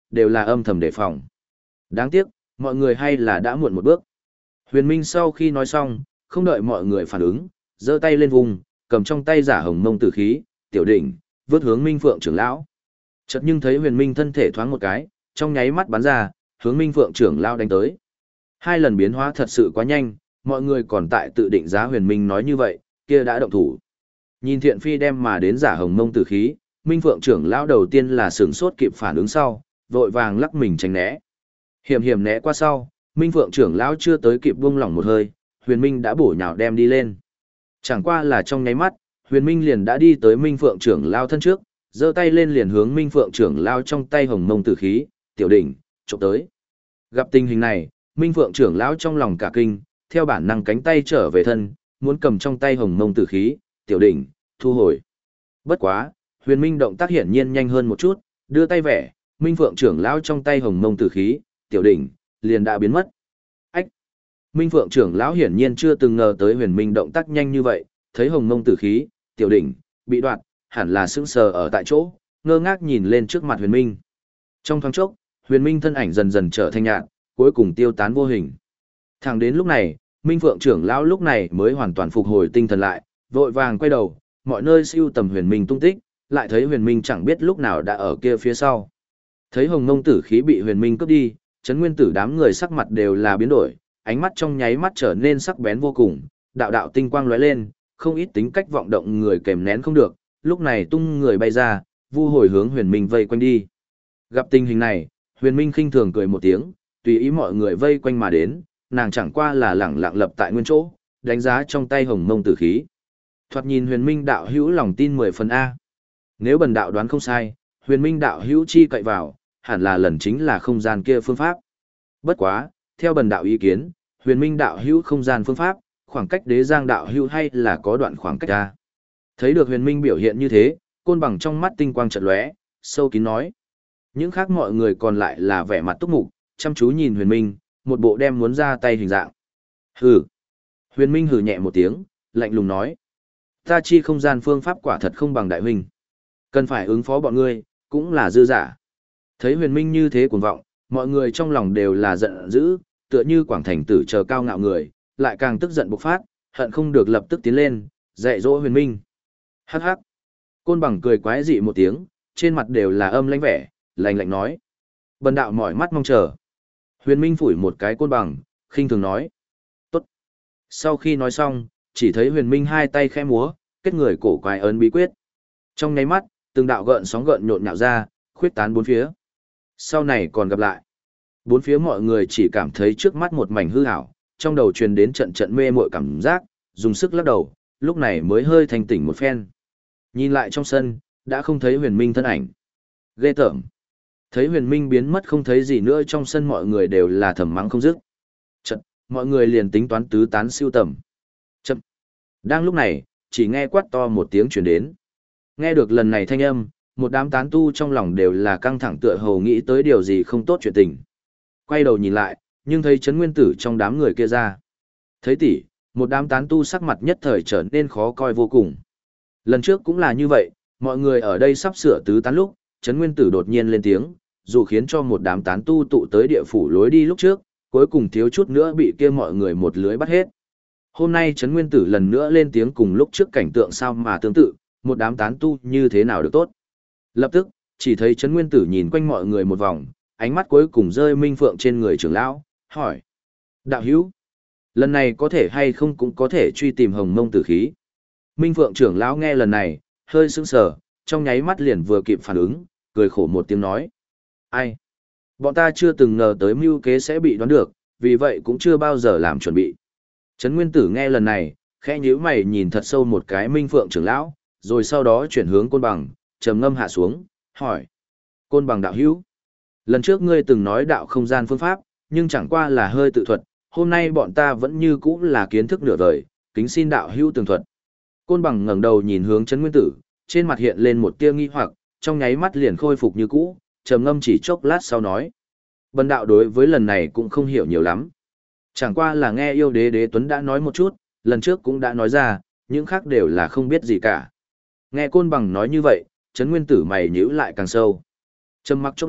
đều là âm thầm đề phòng. Đáng tiếc, mọi người hay là đã muộn một bước. Huyền Minh sau khi nói xong, không đợi mọi người phản ứng, giơ tay lên vùng, cầm trong tay giả hồng mông tử khí, tiểu đỉnh, vớt hướng Minh Phượng trưởng lão. Chợt nhưng thấy Huyền Minh thân thể thoáng một cái, trong nháy mắt bắn ra, hướng Minh Phượng trưởng lão đánh tới. Hai lần biến hóa thật sự quá nhanh, mọi người còn tại tự định giá Huyền Minh nói như vậy, kia đã động thủ. Nhìn Thiện Phi đem mà đến giả hồng mông tử khí, Minh Phượng trưởng lão đầu tiên là sửng sốt kịp phản ứng sau, vội vàng lắc mình tránh né. Hiểm hiểm né qua sau, Minh Phượng trưởng lão chưa tới kịp buông lỏng một hơi, Huyền Minh đã bổ nhào đem đi lên. Chẳng qua là trong nháy mắt, Huyền Minh liền đã đi tới Minh Phượng trưởng lão thân trước, giơ tay lên liền hướng Minh Phượng trưởng lão trong tay hồng mông tử khí, tiểu đỉnh, chụp tới. Gặp tình hình này, Minh Phượng trưởng lão trong lòng cả kinh, theo bản năng cánh tay trở về thân, muốn cầm trong tay hồng mông tử khí, tiểu đỉnh, thu hồi. Bất quá, Huyền Minh động tác hiển nhiên nhanh hơn một chút, đưa tay vẽ, Minh Phượng trưởng lão trong tay hồng mông tử khí, tiểu đỉnh, liền đã biến mất. Ách! Minh Phượng trưởng lão hiển nhiên chưa từng ngờ tới Huyền Minh động tác nhanh như vậy, thấy hồng mông tử khí, tiểu đỉnh, bị đoạt, hẳn là sững sờ ở tại chỗ, ngơ ngác nhìn lên trước mặt Huyền Minh. Trong thoáng chốc, Huyền Minh thân ảnh dần dần trở thành nhạt, cuối cùng tiêu tán vô hình. Thẳng đến lúc này, Minh Phượng trưởng lão lúc này mới hoàn toàn phục hồi tinh thần lại, vội vàng quay đầu, mọi nơi siêu tầm Huyền Minh tung tích, lại thấy Huyền Minh chẳng biết lúc nào đã ở kia phía sau. Thấy hồng mông tử khí bị Huyền Minh cướp đi, Trấn Nguyên Tử đám người sắc mặt đều là biến đổi, ánh mắt trong nháy mắt trở nên sắc bén vô cùng, đạo đạo tinh quang lóe lên, không ít tính cách vọng động người kèm nén không được, lúc này tung người bay ra, vu hồi hướng Huyền Minh vây quanh đi. Gặp tình hình này, Huyền Minh khinh thường cười một tiếng, tùy ý mọi người vây quanh mà đến, nàng chẳng qua là lẳng lặng lập tại nguyên chỗ, đánh giá trong tay hồng mông tử khí. Thoạt nhìn Huyền Minh đạo hữu lòng tin 10 phần A. Nếu bần đạo đoán không sai, Huyền Minh đạo hữu chi cậy vào, hẳn là lần chính là không gian kia phương pháp. Bất quá, theo bần đạo ý kiến, Huyền Minh đạo hữu không gian phương pháp, khoảng cách Đế Giang đạo hữu hay là có đoạn khoảng cách A. Thấy được Huyền Minh biểu hiện như thế, Côn Bằng trong mắt tinh quang chợt lóe, sâu kín nói. Những khác mọi người còn lại là vẻ mặt túc mục, chăm chú nhìn Huyền Minh, một bộ đem muốn ra tay hình dạng. Hừ. Huyền Minh hừ nhẹ một tiếng, lạnh lùng nói. Ta chi không gian phương pháp quả thật không bằng đại huynh. Cần phải ứng phó bọn ngươi, cũng là dư giả. Thấy Huyền Minh như thế cuồng vọng, mọi người trong lòng đều là giận dữ, tựa như Quảng Thành Tử chờ cao ngạo người, lại càng tức giận bộc phát, hận không được lập tức tiến lên, dạy dỗ Huyền Minh. Hắc hắc. Côn Bằng cười quái dị một tiếng, trên mặt đều là âm lãnh vẻ, lạnh lạnh nói. Bần đạo mỏi mắt mong chờ. Huyền Minh phủi một cái Côn Bằng, khinh thường nói. Tốt. Sau khi nói xong, chỉ thấy Huyền Minh hai tay khẽ múa, kết người cổ quái ấn bí quyết. Trong nháy mắt, từng đạo gợn sóng gợn nhộn nhạo ra, khuyết tán bốn phía. Sau này còn gặp lại. Bốn phía mọi người chỉ cảm thấy trước mắt một mảnh hư ảo, trong đầu truyền đến trận trận mê muội cảm giác, dùng sức lắc đầu, lúc này mới hơi thanh tỉnh một phen. Nhìn lại trong sân, đã không thấy Huyền Minh thân ảnh. Ghê tởm. Thấy Huyền Minh biến mất không thấy gì nữa trong sân, mọi người đều là thầm mắng không dứt. Chật, mọi người liền tính toán tứ tán siêu tầm. Chậm. Đang lúc này, chỉ nghe quát to một tiếng truyền đến. Nghe được lần này thanh âm, một đám tán tu trong lòng đều là căng thẳng, tựa hồ nghĩ tới điều gì không tốt chuyện tình. Quay đầu nhìn lại, nhưng thấy Trấn Nguyên Tử trong đám người kia ra. Thấy tỷ, một đám tán tu sắc mặt nhất thời trở nên khó coi vô cùng. Lần trước cũng là như vậy, mọi người ở đây sắp sửa tứ tán lúc, Trấn Nguyên Tử đột nhiên lên tiếng, dù khiến cho một đám tán tu tụ tới địa phủ lối đi lúc trước, cuối cùng thiếu chút nữa bị kia mọi người một lưới bắt hết. Hôm nay Trấn Nguyên Tử lần nữa lên tiếng, cùng lúc trước cảnh tượng sao mà tương tự, một đám tán tu như thế nào được tốt. Lập tức, chỉ thấy Trấn Nguyên Tử nhìn quanh mọi người một vòng, ánh mắt cuối cùng rơi Minh Phượng trên người trưởng lão, hỏi. Đạo hữu, lần này có thể hay không cũng có thể truy tìm hồng mông tử khí. Minh Phượng trưởng lão nghe lần này, hơi sững sờ, trong nháy mắt liền vừa kịp phản ứng, cười khổ một tiếng nói. Ai? Bọn ta chưa từng ngờ tới mưu kế sẽ bị đoán được, vì vậy cũng chưa bao giờ làm chuẩn bị. Trấn Nguyên Tử nghe lần này, khẽ nhíu mày nhìn thật sâu một cái Minh Phượng trưởng lão, rồi sau đó chuyển hướng Côn Bằng, trầm ngâm hạ xuống, hỏi. Côn Bằng đạo hữu, lần trước ngươi từng nói đạo không gian phương pháp, nhưng chẳng qua là hơi tự thuật, hôm nay bọn ta vẫn như cũ là kiến thức nửa vời, kính xin đạo hữu tường thuật. Côn Bằng ngẩng đầu nhìn hướng Trấn Nguyên Tử, trên mặt hiện lên một tia nghi hoặc, trong nháy mắt liền khôi phục như cũ, trầm ngâm chỉ chốc lát sau nói. Bần đạo đối với lần này cũng không hiểu nhiều lắm. Chẳng qua là nghe yêu đế đế Tuấn đã nói một chút, lần trước cũng đã nói ra, những khác đều là không biết gì cả. Nghe Côn Bằng nói như vậy, Trấn Nguyên Tử mày nhíu lại càng sâu. Trầm mặc chốc lát,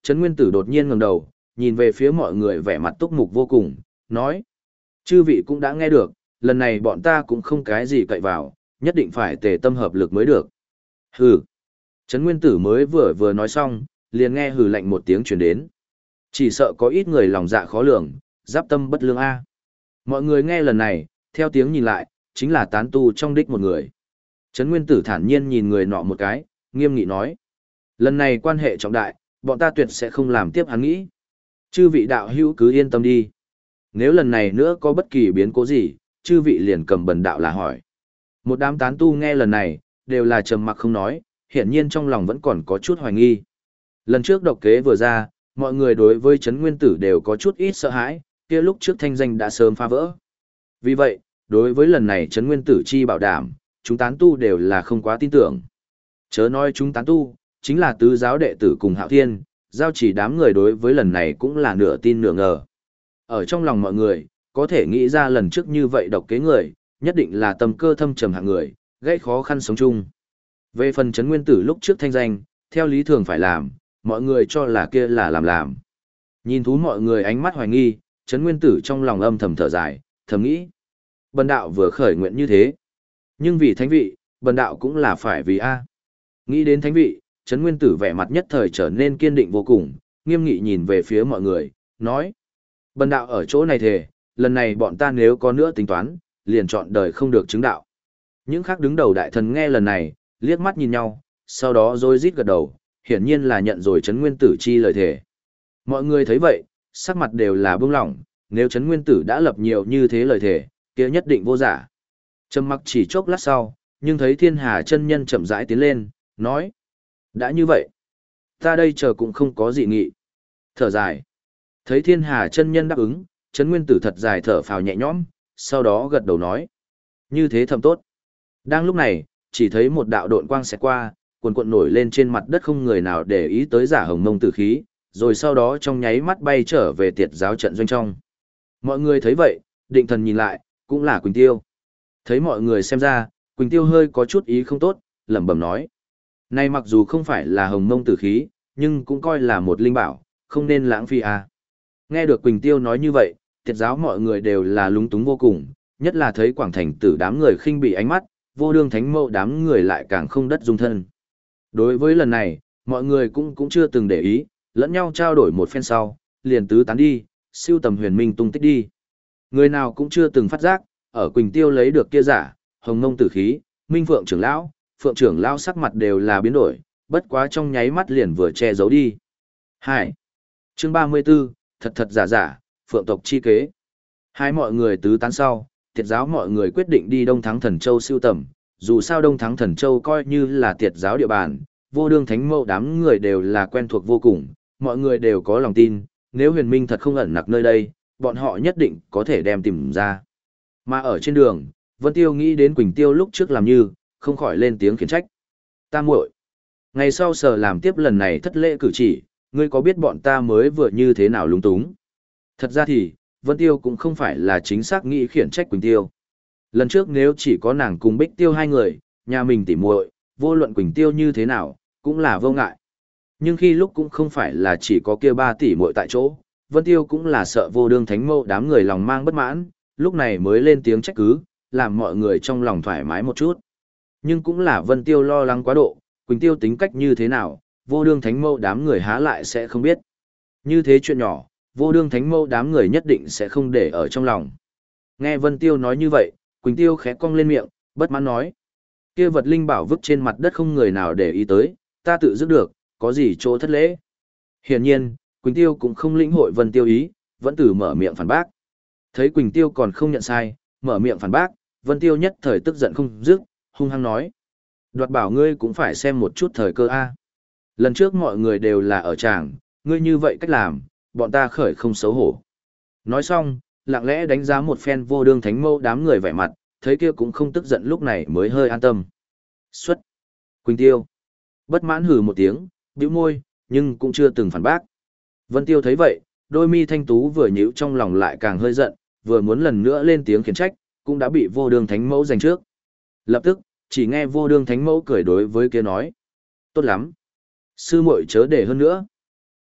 Trấn Nguyên Tử đột nhiên ngẩng đầu, nhìn về phía mọi người vẻ mặt túc mục vô cùng, nói. Chư vị cũng đã nghe được, lần này bọn ta cũng không cái gì cậy vào, nhất định phải tề tâm hợp lực mới được. Hừ. Trấn Nguyên Tử mới vừa nói xong, liền nghe hừ lạnh một tiếng truyền đến. Chỉ sợ có ít người lòng dạ khó lường, giáp tâm bất lương a. Mọi người nghe lần này, theo tiếng nhìn lại, chính là tán tu trong đích một người. Trấn Nguyên Tử thản nhiên nhìn người nọ một cái, nghiêm nghị nói. Lần này quan hệ trọng đại, bọn ta tuyệt sẽ không làm tiếp hắn nghĩ. Chư vị đạo hữu cứ yên tâm đi. Nếu lần này nữa có bất kỳ biến cố gì, chư vị liền cầm bần đạo là hỏi. Một đám tán tu nghe lần này, đều là trầm mặc không nói, hiển nhiên trong lòng vẫn còn có chút hoài nghi. Lần trước độc kế vừa ra, mọi người đối với Trấn Nguyên Tử đều có chút ít sợ hãi, kia lúc trước thanh danh đã sớm phá vỡ. Vì vậy, đối với lần này Trấn Nguyên Tử chi bảo đảm, chúng tán tu đều là không quá tin tưởng. Chớ nói chúng tán tu, chính là tứ giáo đệ tử cùng Hạo Thiên, giao chỉ đám người đối với lần này cũng là nửa tin nửa ngờ. Ở trong lòng mọi người, có thể nghĩ ra lần trước như vậy độc kế người, nhất định là tâm cơ thâm trầm hạng người, gây khó khăn sống chung. Về phần Trấn Nguyên Tử lúc trước thanh danh, theo lý thường phải làm, mọi người cho là kia là làm. Nhìn thú mọi người ánh mắt hoài nghi, Trấn Nguyên Tử trong lòng âm thầm thở dài, thầm nghĩ. Bần đạo vừa khởi nguyện như thế. Nhưng vì thánh vị, bần đạo cũng là phải vì A. Nghĩ đến thánh vị, Trấn Nguyên Tử vẻ mặt nhất thời trở nên kiên định vô cùng, nghiêm nghị nhìn về phía mọi người, nói. Bần đạo ở chỗ này thề, lần này bọn ta nếu có nữa tính toán, liền chọn đời không được chứng đạo. Những khác đứng đầu đại thần nghe lần này, liếc mắt nhìn nhau, sau đó rối rít gật đầu, hiển nhiên là nhận rồi Trấn Nguyên Tử chi lời thề. Mọi người thấy vậy, sắc mặt đều là bông lỏng, nếu Trấn Nguyên Tử đã lập nhiều như thế lời thề, kia nhất định vô giả. Trầm mặc chỉ chốc lát sau, nhưng thấy Thiên Hà chân nhân chậm rãi tiến lên, nói: "Đã như vậy, ta đây chờ cũng không có dị nghị." Thở dài. Thấy Thiên Hà chân nhân đáp ứng, Trấn Nguyên Tử thật dài thở phào nhẹ nhõm, sau đó gật đầu nói: "Như thế thầm tốt." Đang lúc này, chỉ thấy một đạo độn quang xẹt qua, cuồn cuộn nổi lên trên mặt đất, không người nào để ý tới Giả Hồng Mông tử khí, rồi sau đó trong nháy mắt bay trở về Tiệt giáo trận doanh trong. Mọi người thấy vậy, định thần nhìn lại, cũng là Quỳnh Tiêu. Thấy mọi người xem ra, Quỳnh Tiêu hơi có chút ý không tốt, lẩm bẩm nói: "Này mặc dù không phải là Hồng Mông tử khí, nhưng cũng coi là một linh bảo, không nên lãng phí à." Nghe được Quỳnh Tiêu nói như vậy, Tiệt giáo mọi người đều là lúng túng vô cùng, nhất là thấy Quảng Thành Tử đám người khinh bị ánh mắt, Vô Đương Thánh Mẫu đám người lại càng không đất dung thân. Đối với lần này, mọi người cũng chưa từng để ý, lẫn nhau trao đổi một phen sau, liền tứ tán đi, siêu tầm Huyền Minh tung tích đi. Người nào cũng chưa từng phát giác, ở Quỳnh Tiêu lấy được kia giả, Hồng Mông tử khí, Minh Phượng trưởng lão sắc mặt đều là biến đổi, bất quá trong nháy mắt liền vừa che giấu đi. 2. Chương 34, thật giả giả, Phượng tộc chi kế. Hai mọi người tứ tán sau, Tiệt giáo mọi người quyết định đi Đông Thắng Thần Châu siêu tầm, dù sao Đông Thắng Thần Châu coi như là Tiệt giáo địa bàn, Vô Đương Thánh Mẫu đám người đều là quen thuộc vô cùng, mọi người đều có lòng tin, nếu Huyền Minh thật không ẩn nặc nơi đây, bọn họ nhất định có thể đem tìm ra. Mà ở trên đường, Vân Tiêu nghĩ đến Quỳnh Tiêu lúc trước làm như, không khỏi lên tiếng khiển trách. "Ta muội, ngày sau sở làm tiếp lần này thất lễ cử chỉ, ngươi có biết bọn ta mới vừa như thế nào lúng túng?" Thật ra thì, Vân Tiêu cũng không phải là chính xác nghĩ khiển trách Quỳnh Tiêu. Lần trước nếu chỉ có nàng cùng Bích Tiêu hai người, nhà mình tỉ muội, vô luận Quỳnh Tiêu như thế nào, cũng là vô ngại. Nhưng khi lúc cũng không phải là chỉ có kia ba tỷ muội tại chỗ, Vân Tiêu cũng là sợ Vô Đương Thánh Mẫu đám người lòng mang bất mãn, lúc này mới lên tiếng trách cứ, làm mọi người trong lòng thoải mái một chút. Nhưng cũng là Vân Tiêu lo lắng quá độ, Quỳnh Tiêu tính cách như thế nào, Vô Đương Thánh Mẫu đám người há lại sẽ không biết. Như thế chuyện nhỏ, Vô Đương Thánh Mẫu đám người nhất định sẽ không để ở trong lòng. Nghe Vân Tiêu nói như vậy, Quỳnh Tiêu khẽ cong lên miệng, bất mãn nói: "Kia vật linh bảo vứt trên mặt đất không người nào để ý tới, ta tự giữ được, có gì chỗ thất lễ?" Hiển nhiên, Quỳnh Tiêu cũng không lĩnh hội Vân Tiêu ý, vẫn từ mở miệng phản bác. Thấy Quỳnh Tiêu còn không nhận sai, mở miệng phản bác, Vân Tiêu nhất thời tức giận không dứt, hung hăng nói: "Đoạt bảo ngươi cũng phải xem một chút thời cơ a. Lần trước mọi người đều là ở tràng, ngươi như vậy cách làm, bọn ta khởi không xấu hổ." Nói xong, lặng lẽ đánh giá một phen Vô Đương Thánh Mẫu đám người vẻ mặt, thấy kia cũng không tức giận, lúc này mới hơi an tâm. Xuất. Quỳnh Tiêu. Bất mãn hừ một tiếng, bĩu môi, nhưng cũng chưa từng phản bác. Vân Tiêu thấy vậy, đôi mi thanh tú vừa nhíu, trong lòng lại càng hơi giận, vừa muốn lần nữa lên tiếng khiển trách, cũng đã bị Vô Đương Thánh Mẫu giành trước. Lập tức, chỉ nghe Vô Đương Thánh Mẫu cười đối với kia nói: "Tốt lắm, sư muội chớ để hơn nữa."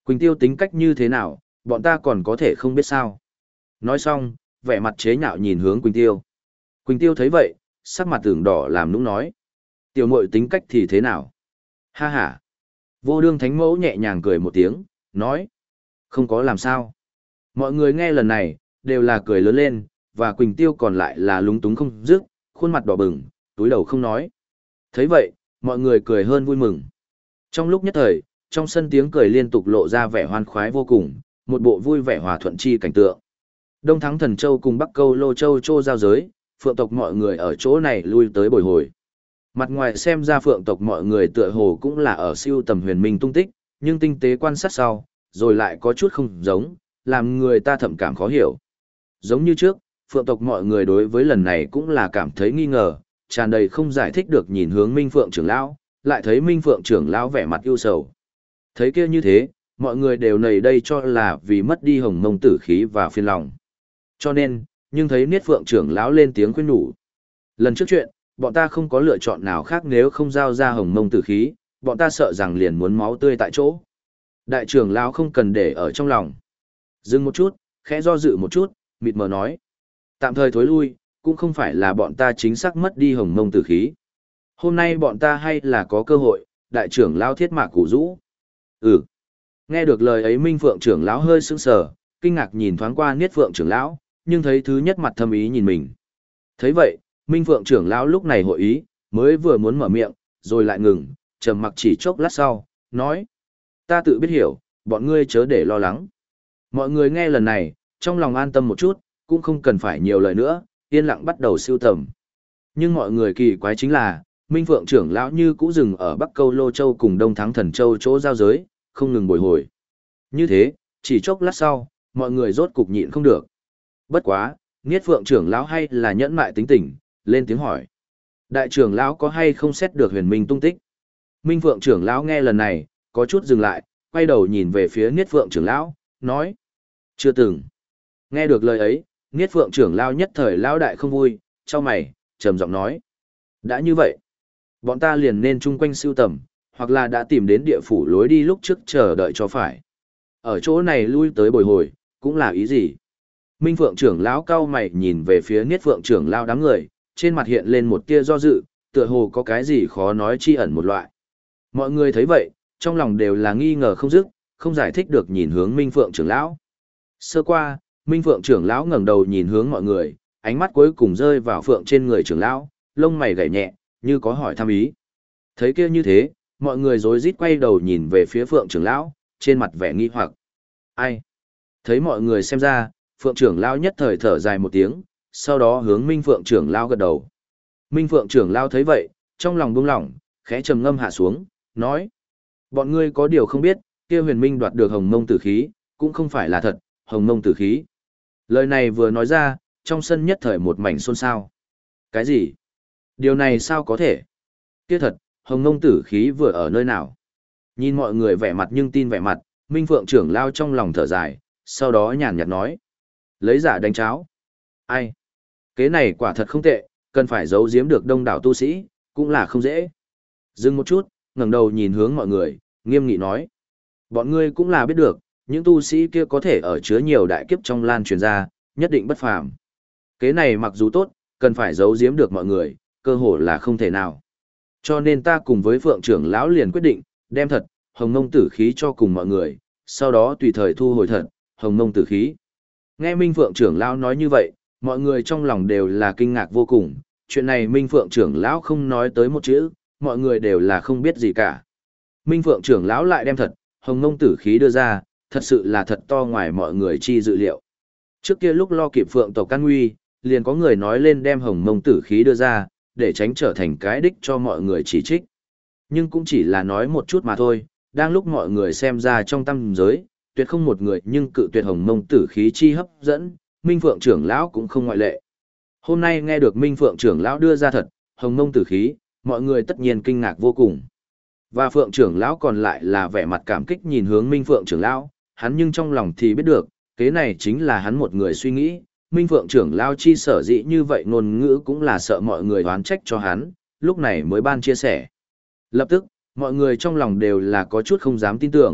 Quỳnh Tiêu tính cách như thế nào, bọn ta còn có thể không biết sao. Nói xong, vẻ mặt chế nhạo nhìn hướng Quỳnh Tiêu. Quỳnh Tiêu thấy vậy, sắc mặt tưởng đỏ làm nũng nói. Tiểu muội tính cách thì thế nào? Ha ha. Vô đương thánh mẫu nhẹ nhàng cười một tiếng, nói. Không có làm sao. Mọi người nghe lần này, đều là cười lớn lên, và Quỳnh Tiêu còn lại là lúng túng không dứt, khuôn mặt đỏ bừng, túi đầu không nói. Thấy vậy, mọi người cười hơn vui mừng. Trong lúc nhất thời, trong sân tiếng cười liên tục lộ ra vẻ hoan khoái vô cùng, một bộ vui vẻ hòa thuận chi cảnh tượng. Đông Thắng Thần Châu cùng Bắc Câu Lô Châu Chô giao giới, phượng tộc mọi người ở chỗ này lui tới bồi hồi. Mặt ngoài xem ra phượng tộc mọi người tựa hồ cũng là ở siêu tầm huyền minh tung tích, nhưng tinh tế quan sát sau, rồi lại có chút không giống, làm người ta thậm cảm khó hiểu. Giống như trước, phượng tộc mọi người đối với lần này cũng là cảm thấy nghi ngờ, tràn đầy không giải thích được nhìn hướng Minh Phượng trưởng lão, lại thấy Minh Phượng trưởng lão vẻ mặt ưu sầu. Thấy kia như thế, mọi người đều nảy đây cho là vì mất đi hồng mông tử khí và phiền lòng. Cho nên, nhưng thấy Niết Phượng trưởng lão lên tiếng khuyên nhủ. Lần trước chuyện, bọn ta không có lựa chọn nào khác nếu không giao ra hồng mông tử khí, bọn ta sợ rằng liền muốn máu tươi tại chỗ. Đại trưởng lão không cần để ở trong lòng. Dừng một chút, khẽ do dự một chút, mịt mờ nói. Tạm thời thối lui, cũng không phải là bọn ta chính xác mất đi hồng mông tử khí. Hôm nay bọn ta hay là có cơ hội, đại trưởng lão thiết mạc củ rũ. Ừ. Nghe được lời ấy Minh Phượng trưởng lão hơi sững sờ, kinh ngạc nhìn thoáng qua Niết Phượng trưởng lão, nhưng thấy thứ nhất mặt thâm ý nhìn mình. Thấy vậy, Minh Phượng trưởng lão lúc này hội ý, mới vừa muốn mở miệng, rồi lại ngừng, trầm mặc chỉ chốc lát sau, nói. Ta tự biết hiểu, bọn ngươi chớ để lo lắng. Mọi người nghe lần này, trong lòng an tâm một chút, cũng không cần phải nhiều lời nữa, yên lặng bắt đầu siêu tầm. Nhưng mọi người kỳ quái chính là, Minh Phượng trưởng lão như cũ dừng ở Bắc Câu Lô Châu cùng Đông Thắng Thần Châu chỗ giao giới, không ngừng bồi hồi. Như thế, chỉ chốc lát sau, mọi người rốt cục nhịn không được. Bất quá, Niết Phượng trưởng lão hay là nhẫn mại tính tình, lên tiếng hỏi. Đại trưởng lão có hay không xét được huyền minh tung tích? Minh Phượng trưởng lão nghe lần này, có chút dừng lại, quay đầu nhìn về phía Niết Phượng trưởng lão, nói. Chưa từng. Nghe được lời ấy, Niết Phượng trưởng lão nhất thời lão đại không vui, chau mày, trầm giọng nói. Đã như vậy, bọn ta liền nên chung quanh siêu tầm, hoặc là đã tìm đến địa phủ lối đi lúc trước chờ đợi cho phải. Ở chỗ này lui tới bồi hồi, cũng là ý gì? Minh Phượng trưởng lão cau mày nhìn về phía Niết Phượng trưởng lão đám người, trên mặt hiện lên một tia do dự, tựa hồ có cái gì khó nói chi ẩn một loại. Mọi người thấy vậy, trong lòng đều là nghi ngờ không dứt, không giải thích được nhìn hướng Minh Phượng trưởng lão. Sơ qua, Minh Phượng trưởng lão ngẩng đầu nhìn hướng mọi người, ánh mắt cuối cùng rơi vào Phượng trên người trưởng lão, lông mày gảy nhẹ, như có hỏi thăm ý. Thấy kia như thế, mọi người rối rít quay đầu nhìn về phía Phượng trưởng lão, trên mặt vẻ nghi hoặc. Ai? Thấy mọi người xem ra, Phượng trưởng lão nhất thời thở dài một tiếng, sau đó hướng Minh Phượng trưởng lão gật đầu. Minh Phượng trưởng lão thấy vậy, trong lòng buông lỏng, khẽ trầm ngâm hạ xuống, nói: "Bọn ngươi có điều không biết, kia Huyền Minh đoạt được Hồng Mông Tử khí, cũng không phải là thật, Hồng Mông Tử khí." Lời này vừa nói ra, trong sân nhất thời một mảnh xôn xao. Cái gì? Điều này sao có thể? Kia thật, Hồng Mông Tử khí vừa ở nơi nào? Nhìn mọi người vẻ mặt nhưng tin vẻ mặt, Minh Phượng trưởng lão trong lòng thở dài, sau đó nhàn nhạt nói: "Lấy giả đánh cháo." Ai? Kế này quả thật không tệ, cần phải giấu giếm được đông đảo tu sĩ, cũng là không dễ. Dừng một chút, ngẩng đầu nhìn hướng mọi người, nghiêm nghị nói: "Bọn ngươi cũng là biết được, những tu sĩ kia có thể ở chứa nhiều đại kiếp trong lan truyền ra, nhất định bất phàm. Kế này mặc dù tốt, cần phải giấu giếm được mọi người, cơ hội là không thể nào. Cho nên ta cùng với Phượng trưởng lão liền quyết định, đem thật, Hồng Mông Tử khí cho cùng mọi người, sau đó tùy thời thu hồi thật, Hồng Mông Tử khí." Nghe Minh Phượng trưởng lão nói như vậy, mọi người trong lòng đều là kinh ngạc vô cùng, chuyện này Minh Phượng trưởng lão không nói tới một chữ, mọi người đều là không biết gì cả. Minh Phượng trưởng lão lại đem thật, Hồng Mông Tử khí đưa ra, thật sự là thật to ngoài mọi người chi dự liệu. Trước kia lúc lo kịp Phượng tộc can nguy, liền có người nói lên đem Hồng Mông Tử khí đưa ra, để tránh trở thành cái đích cho mọi người chỉ trích. Nhưng cũng chỉ là nói một chút mà thôi, đang lúc mọi người xem ra trong tâm giới, tuyệt không một người nhưng cự tuyệt Hồng Mông Tử khí chi hấp dẫn, Minh Phượng trưởng lão cũng không ngoại lệ. Hôm nay nghe được Minh Phượng trưởng lão đưa ra thật, Hồng Mông Tử khí, mọi người tất nhiên kinh ngạc vô cùng. Và Phượng trưởng lão còn lại là vẻ mặt cảm kích nhìn hướng Minh Phượng trưởng lão, hắn nhưng trong lòng thì biết được, kế này chính là hắn một người suy nghĩ, Minh Phượng trưởng lão chi sở dĩ như vậy ngôn ngữ cũng là sợ mọi người oán trách cho hắn, lúc này mới ban chia sẻ. Lập tức, mọi người trong lòng đều là có chút không dám tin tưởng,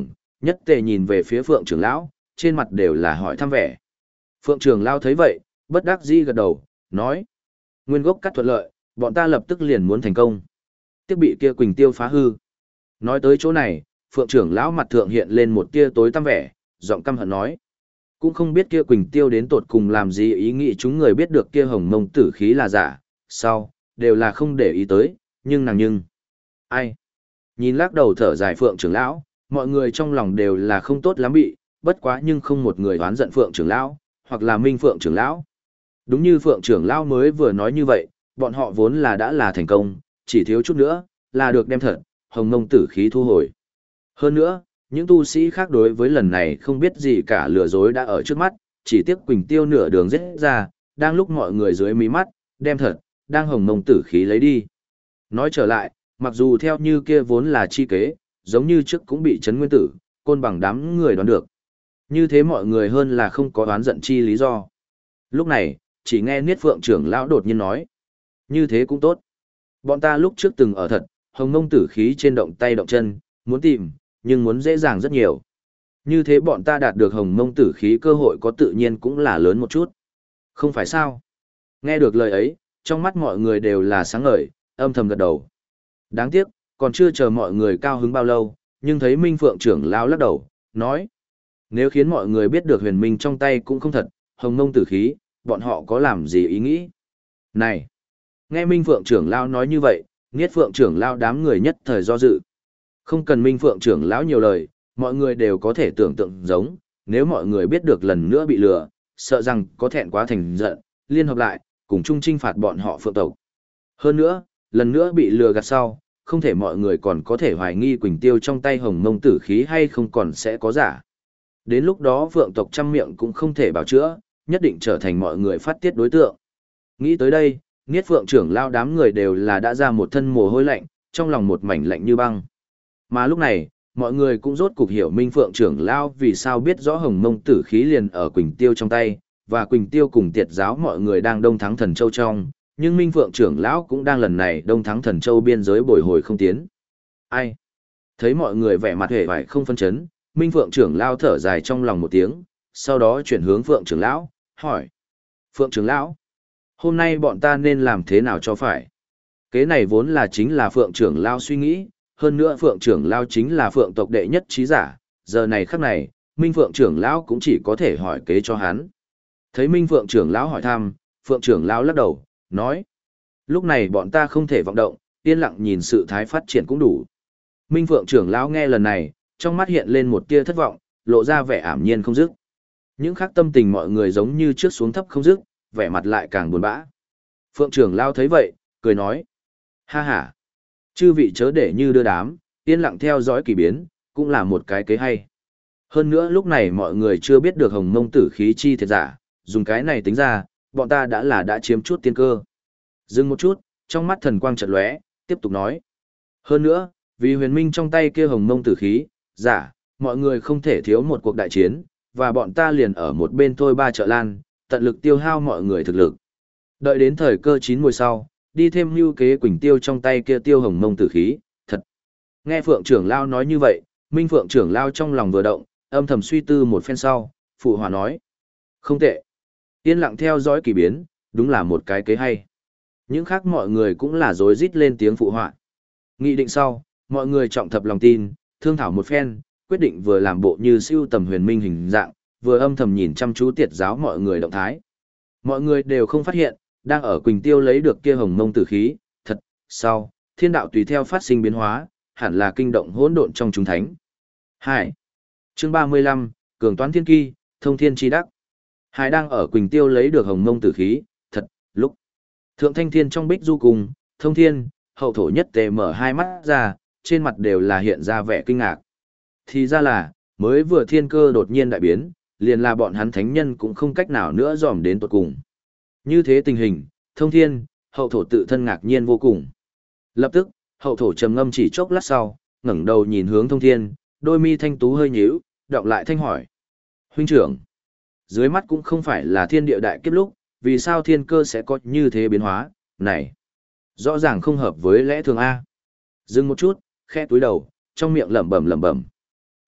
Nhất Tề nhìn về phía Phượng trưởng lão, trên mặt đều là hỏi thăm vẻ. Phượng trưởng lão thấy vậy, bất đắc dĩ gật đầu, nói: "Nguyên gốc cắt thuận lợi, bọn ta lập tức liền muốn thành công. Tiếc bị kia Quỳnh Tiêu phá hư." Nói tới chỗ này, Phượng trưởng lão mặt thượng hiện lên một tia tối tăm vẻ, giọng căm hận nói: "Cũng không biết kia Quỳnh Tiêu đến tột cùng làm gì, ý nghĩ chúng người biết được kia hồng mông tử khí là giả, sau đều là không để ý tới, nhưng nàng ai?" Nhìn lắc đầu thở dài Phượng trưởng lão, mọi người trong lòng đều là không tốt lắm bị, bất quá nhưng không một người oán giận Phượng trưởng lão, hoặc là Minh Phượng trưởng lão. Đúng như Phượng trưởng lão mới vừa nói như vậy, bọn họ vốn là đã là thành công, chỉ thiếu chút nữa là được đem thật hồng mông tử khí thu hồi. Hơn nữa, những tu sĩ khác đối với lần này không biết gì cả, lừa dối đã ở trước mắt, chỉ tiếc Quỳnh Tiêu nửa đường giết ra, đang lúc mọi người dưới mí mắt, đem thật đang hồng mông tử khí lấy đi. Nói trở lại, mặc dù theo như kia vốn là chi kế, giống như trước cũng bị Trấn Nguyên Tử, Côn Bằng đám người đoán được. Như thế mọi người hơn là không có oán giận chi lý do. Lúc này, chỉ nghe Niết Phượng trưởng lão đột nhiên nói: "Như thế cũng tốt. Bọn ta lúc trước từng ở thật hồng mông tử khí trên động tay động chân, muốn tìm, nhưng muốn dễ dàng rất nhiều. Như thế bọn ta đạt được hồng mông tử khí cơ hội có tự nhiên cũng là lớn một chút. Không phải sao?" Nghe được lời ấy, trong mắt mọi người đều là sáng ngời, âm thầm gật đầu. Đáng tiếc, còn chưa chờ mọi người cao hứng bao lâu, nhưng thấy Minh Phượng trưởng lão lắc đầu, nói: "Nếu khiến mọi người biết được huyền minh trong tay cũng không thật hồng mông tử khí, bọn họ có làm gì ý nghĩ?" Này! Nghe Minh Phượng trưởng lão nói như vậy, Niết Phượng trưởng lão đám người nhất thời do dự. Không cần Minh Phượng trưởng lão nhiều lời, mọi người đều có thể tưởng tượng giống, nếu mọi người biết được lần nữa bị lừa, sợ rằng có thẹn quá thành giận, liên hợp lại, cùng chung trinh phạt bọn họ Phượng tộc. Hơn nữa, lần nữa bị lừa gạt sau, không thể mọi người còn có thể hoài nghi Quỳnh Tiêu trong tay hồng mông tử khí hay không còn sẽ có giả. Đến lúc đó Phượng tộc trăm miệng cũng không thể bảo chữa, nhất định trở thành mọi người phát tiết đối tượng. Nghĩ tới đây, Niết Phượng trưởng lao đám người đều là đã ra một thân mồ hôi lạnh, trong lòng một mảnh lạnh như băng. Mà lúc này, mọi người cũng rốt cục hiểu Minh Phượng trưởng lao vì sao biết rõ hồng mông tử khí liền ở Quỳnh Tiêu trong tay, và Quỳnh Tiêu cùng Tiệt giáo mọi người đang đông thắng Thần Châu trong, nhưng Minh Phượng trưởng lão cũng đang lần này đông thắng Thần Châu biên giới bồi hồi không tiến. Ai? Thấy mọi người vẻ mặt hề vải không phân chấn, Minh Phượng trưởng lao thở dài trong lòng một tiếng, sau đó chuyển hướng Phượng trưởng lão, hỏi: "Phượng trưởng lão, hôm nay bọn ta nên làm thế nào cho phải?" Kế này vốn là chính là Phượng trưởng lao suy nghĩ, hơn nữa Phượng trưởng lao chính là Phượng tộc đệ nhất trí giả, giờ này khắc này, Minh Phượng trưởng lão cũng chỉ có thể hỏi kế cho hắn. Thấy Minh Phượng trưởng lão hỏi thăm, Phượng trưởng lão lắc đầu, nói: "Lúc này bọn ta không thể vọng động, yên lặng nhìn sự thái phát triển cũng đủ." Minh Phượng trưởng lão nghe lần này, trong mắt hiện lên một tia thất vọng, lộ ra vẻ ảm nhiên không dứt. Những khác tâm tình mọi người giống như trước xuống thấp không dứt, vẻ mặt lại càng buồn bã. Phượng trưởng lão thấy vậy, cười nói: "Ha ha, chư vị chớ để như đưa đám, yên lặng theo dõi kỳ biến, cũng là một cái kế hay. Hơn nữa lúc này mọi người chưa biết được hồng mông tử khí chi thiệt giả, dùng cái này tính ra, bọn ta đã chiếm chút tiên cơ." Dừng một chút, trong mắt thần quang chợt lóe, tiếp tục nói: "Hơn nữa, vì huyền minh trong tay kia hồng mông tử khí, giả, mọi người không thể thiếu một cuộc đại chiến, và bọn ta liền ở một bên thôi ba trợ lan, tận lực tiêu hao mọi người thực lực. Đợi đến thời cơ chín mùi sau, đi thêm mưu kế Quỳnh Tiêu trong tay kia tiêu hồng mông tử khí, thật." Nghe Phượng trưởng lao nói như vậy, Minh Phượng trưởng lao trong lòng vừa động, âm thầm suy tư một phen sau, phụ hòa nói: "Không tệ. Yên lặng theo dõi kỳ biến, đúng là một cái kế hay." Những khác mọi người cũng là rối rít lên tiếng phụ họa. Nghị định sau, mọi người trọng thập lòng tin, thương thảo một phen, quyết định vừa làm bộ như siêu tầm huyền minh hình dạng, vừa âm thầm nhìn chăm chú Tiệt giáo mọi người động thái. Mọi người đều không phát hiện, đang ở Quỳnh Tiêu lấy được kia hồng mông tử khí, thật, sau, thiên đạo tùy theo phát sinh biến hóa, hẳn là kinh động hỗn độn trong chúng thánh. 2. Chương 35, Cường toán thiên kỳ, thông thiên chi đắc. Hải đang ở Quỳnh Tiêu lấy được hồng mông tử khí, thật, lúc Thượng Thanh Thiên trong bích du cùng, Thông Thiên, Hậu Thổ Nhất Tề mở hai mắt ra, trên mặt đều là hiện ra vẻ kinh ngạc. Thì ra là, mới vừa thiên cơ đột nhiên đại biến, liền là bọn hắn thánh nhân cũng không cách nào nữa dòm đến tuột cùng. Như thế tình hình, Thông Thiên, Hậu Thổ tự thân ngạc nhiên vô cùng. Lập tức, Hậu Thổ trầm ngâm chỉ chốc lát sau, ngẩng đầu nhìn hướng Thông Thiên, đôi mi thanh tú hơi nhíu, đọc lại thanh hỏi: "Huynh trưởng, dưới mắt cũng không phải là thiên địa đại kiếp lúc, vì sao thiên cơ sẽ có như thế biến hóa, này? Rõ ràng không hợp với lẽ thường A." Dừng một chút, khẽ túi đầu, trong miệng lẩm bẩm lẩm bẩm.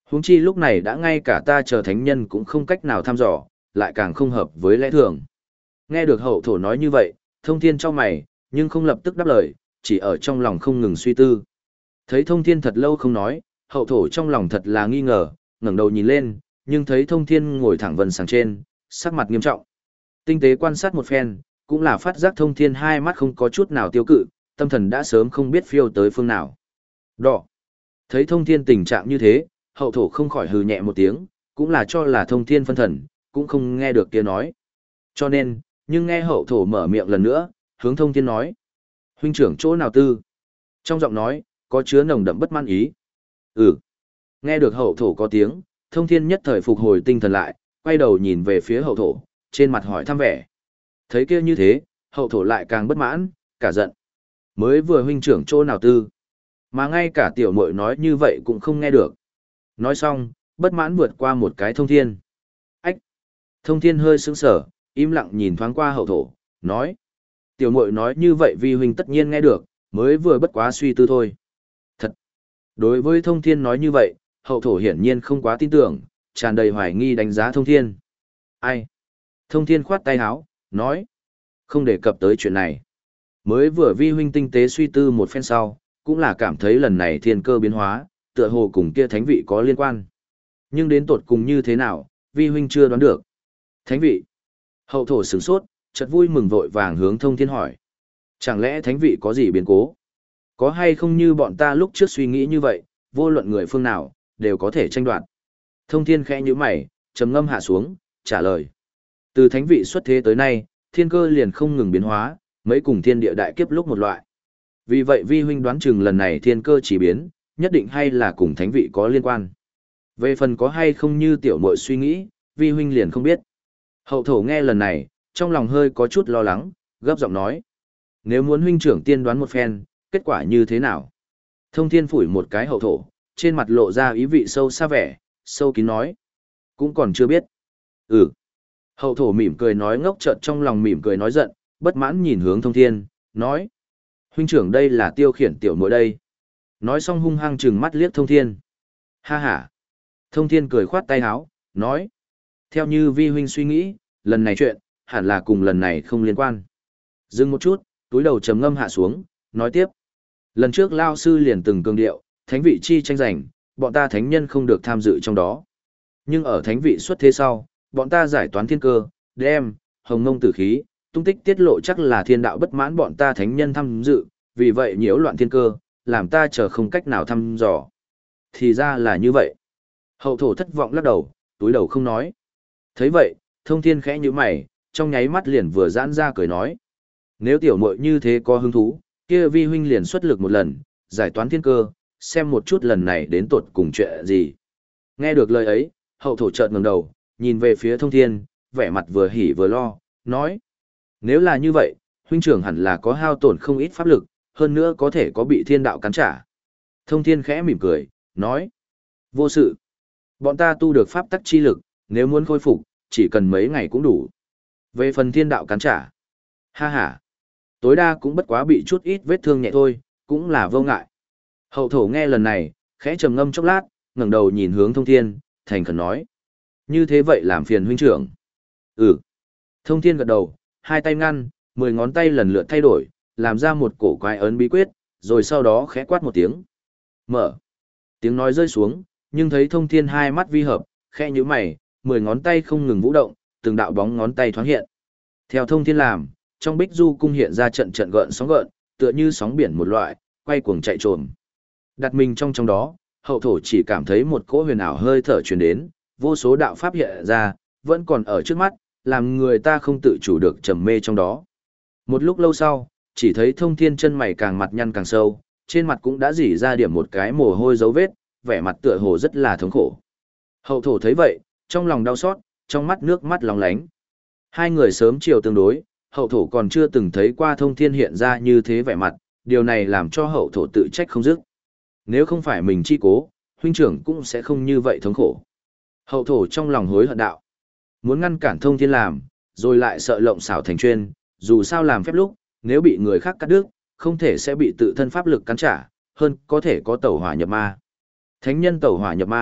Huống chi lúc này đã ngay cả ta chờ thánh nhân cũng không cách nào thăm dò, lại càng không hợp với lẽ thường. Nghe được hậu thổ nói như vậy, thông thiên cho mày, nhưng không lập tức đáp lời, chỉ ở trong lòng không ngừng suy tư. Thấy thông thiên thật lâu không nói, hậu thổ trong lòng thật là nghi ngờ, ngẩng đầu nhìn lên, nhưng thấy thông thiên ngồi thẳng vân sáng trên, sắc mặt nghiêm trọng. Tinh tế quan sát một phen, cũng là phát giác thông thiên hai mắt không có chút nào tiêu cự, tâm thần đã sớm không biết phiêu tới phương nào. Đỏ. Thấy thông thiên tình trạng như thế, hậu thổ không khỏi hừ nhẹ một tiếng, cũng là cho là thông thiên phân thần, cũng không nghe được kia nói. Cho nên, nhưng nghe hậu thổ mở miệng lần nữa, hướng thông thiên nói. Huynh trưởng chỗ nào tư? Trong giọng nói, có chứa nồng đậm bất mãn ý. Ừ. Nghe được hậu thổ có tiếng, thông thiên nhất thời phục hồi tinh thần lại, quay đầu nhìn về phía hậu thổ, trên mặt hỏi thăm vẻ. Thấy kia như thế, hậu thổ lại càng bất mãn, cả giận. Mới vừa huynh trưởng chỗ nào tư? Mà ngay cả tiểu muội nói như vậy cũng không nghe được. Nói xong, bất mãn vượt qua một cái thông thiên. Ách! Thông thiên hơi sững sờ, im lặng nhìn thoáng qua hậu thổ, nói. Tiểu muội nói như vậy vi huynh tất nhiên nghe được, mới vừa bất quá suy tư thôi. Thật! Đối với thông thiên nói như vậy, hậu thổ hiển nhiên không quá tin tưởng, tràn đầy hoài nghi đánh giá thông thiên. Ai? Thông thiên khoát tay áo, nói. Không đề cập tới chuyện này. Mới vừa vi huynh tinh tế suy tư một phen sau, cũng là cảm thấy lần này thiên cơ biến hóa, tựa hồ cùng kia thánh vị có liên quan. Nhưng đến tột cùng như thế nào, vi huynh chưa đoán được. Thánh vị. Hậu thổ sửng sốt, chợt vui mừng vội vàng hướng thông thiên hỏi. Chẳng lẽ thánh vị có gì biến cố? Có hay không như bọn ta lúc trước suy nghĩ như vậy, vô luận người phương nào, đều có thể tranh đoạt. Thông thiên khẽ nhíu mày, trầm ngâm hạ xuống, trả lời. Từ thánh vị xuất thế tới nay, thiên cơ liền không ngừng biến hóa, mấy cùng thiên địa đại kiếp lúc một loại. Vì vậy vi huynh đoán chừng lần này thiên cơ chỉ biến, nhất định hay là cùng thánh vị có liên quan. Về phần có hay không như tiểu muội suy nghĩ, vi huynh liền không biết. Hậu thổ nghe lần này, trong lòng hơi có chút lo lắng, gấp giọng nói. Nếu muốn huynh trưởng tiên đoán một phen, kết quả như thế nào? Thông thiên phủi một cái hậu thổ, trên mặt lộ ra ý vị sâu xa vẻ, sâu kín nói. Cũng còn chưa biết. Ừ. Hậu thổ mỉm cười nói ngốc chợt trong lòng mỉm cười nói giận, bất mãn nhìn hướng thông thiên, nói. Huynh trưởng đây là tiêu khiển tiểu muội đây. Nói xong hung hăng trừng mắt liếc thông thiên. Ha ha. Thông thiên cười khoát tay áo, nói. Theo như vi huynh suy nghĩ, lần này chuyện, hẳn là cùng lần này không liên quan. Dừng một chút, túi đầu trầm ngâm hạ xuống, nói tiếp. Lần trước Lao Sư liền từng cương điệu, thánh vị chi tranh giành, bọn ta thánh nhân không được tham dự trong đó. Nhưng ở thánh vị xuất thế sau, bọn ta giải toán thiên cơ, đem, hồng ngông tử khí, tung tích tiết lộ chắc là thiên đạo bất mãn bọn ta thánh nhân tham dự, vì vậy nhiễu loạn thiên cơ, làm ta chờ không cách nào thăm dò. Thì ra là như vậy. Hậu thổ thất vọng lắc đầu, túi đầu không nói. Thấy vậy, thông thiên khẽ như mày, trong nháy mắt liền vừa giãn ra cười nói. Nếu tiểu muội như thế có hứng thú, kia vi huynh liền xuất lực một lần, giải toán thiên cơ, xem một chút lần này đến tột cùng chuyện gì. Nghe được lời ấy, hậu thổ chợt ngẩng đầu, nhìn về phía thông thiên, vẻ mặt vừa hỉ vừa lo, nói. Nếu là như vậy, huynh trưởng hẳn là có hao tổn không ít pháp lực, hơn nữa có thể có bị thiên đạo cắn trả. Thông thiên khẽ mỉm cười, nói. Vô sự. Bọn ta tu được pháp tắc chi lực, nếu muốn khôi phục, chỉ cần mấy ngày cũng đủ. Về phần thiên đạo cắn trả. Ha ha. Tối đa cũng bất quá bị chút ít vết thương nhẹ thôi, cũng là vô ngại. Hậu thổ nghe lần này, khẽ trầm ngâm chốc lát, ngẩng đầu nhìn hướng thông thiên, thành khẩn nói. Như thế vậy làm phiền huynh trưởng. Ừ. Thông thiên gật đầu, hai tay ngăn, 10 ngón tay lần lượt thay đổi, làm ra một cổ quái ấn bí quyết, rồi sau đó khẽ quát một tiếng. Mở. Tiếng nói rơi xuống, nhưng thấy thông thiên hai mắt vi hợp, khẽ nhíu mày, 10 ngón tay không ngừng vũ động, từng đạo bóng ngón tay thoáng hiện. Theo thông thiên làm, trong Bích Du cung hiện ra trận trận gợn, tựa như sóng biển một loại, quay cuồng chạy trồm. Đặt mình trong đó, hậu thổ chỉ cảm thấy một cỗ huyền ảo hơi thở truyền đến, vô số đạo pháp hiện ra, vẫn còn ở trước mắt, làm người ta không tự chủ được trầm mê trong đó. Một lúc lâu sau, chỉ thấy thông thiên chân mày càng mặt nhăn càng sâu, trên mặt cũng đã rỉ ra điểm một cái mồ hôi dấu vết, vẻ mặt tựa hồ rất là thống khổ. Hậu thổ thấy vậy, trong lòng đau xót, trong mắt nước mắt lóng lánh. Hai người sớm chiều tương đối, hậu thổ còn chưa từng thấy qua thông thiên hiện ra như thế vẻ mặt, điều này làm cho hậu thổ tự trách không dứt. Nếu không phải mình chi cố, huynh trưởng cũng sẽ không như vậy thống khổ. Hậu thổ trong lòng hối hận đạo. Muốn ngăn cản thông thiên làm, rồi lại sợ lộng xảo thành chuyên, dù sao làm phép lúc, nếu bị người khác cắt đứt, không thể sẽ bị tự thân pháp lực cắn trả, hơn có thể có tẩu hỏa nhập ma. Thánh nhân tẩu hỏa nhập ma,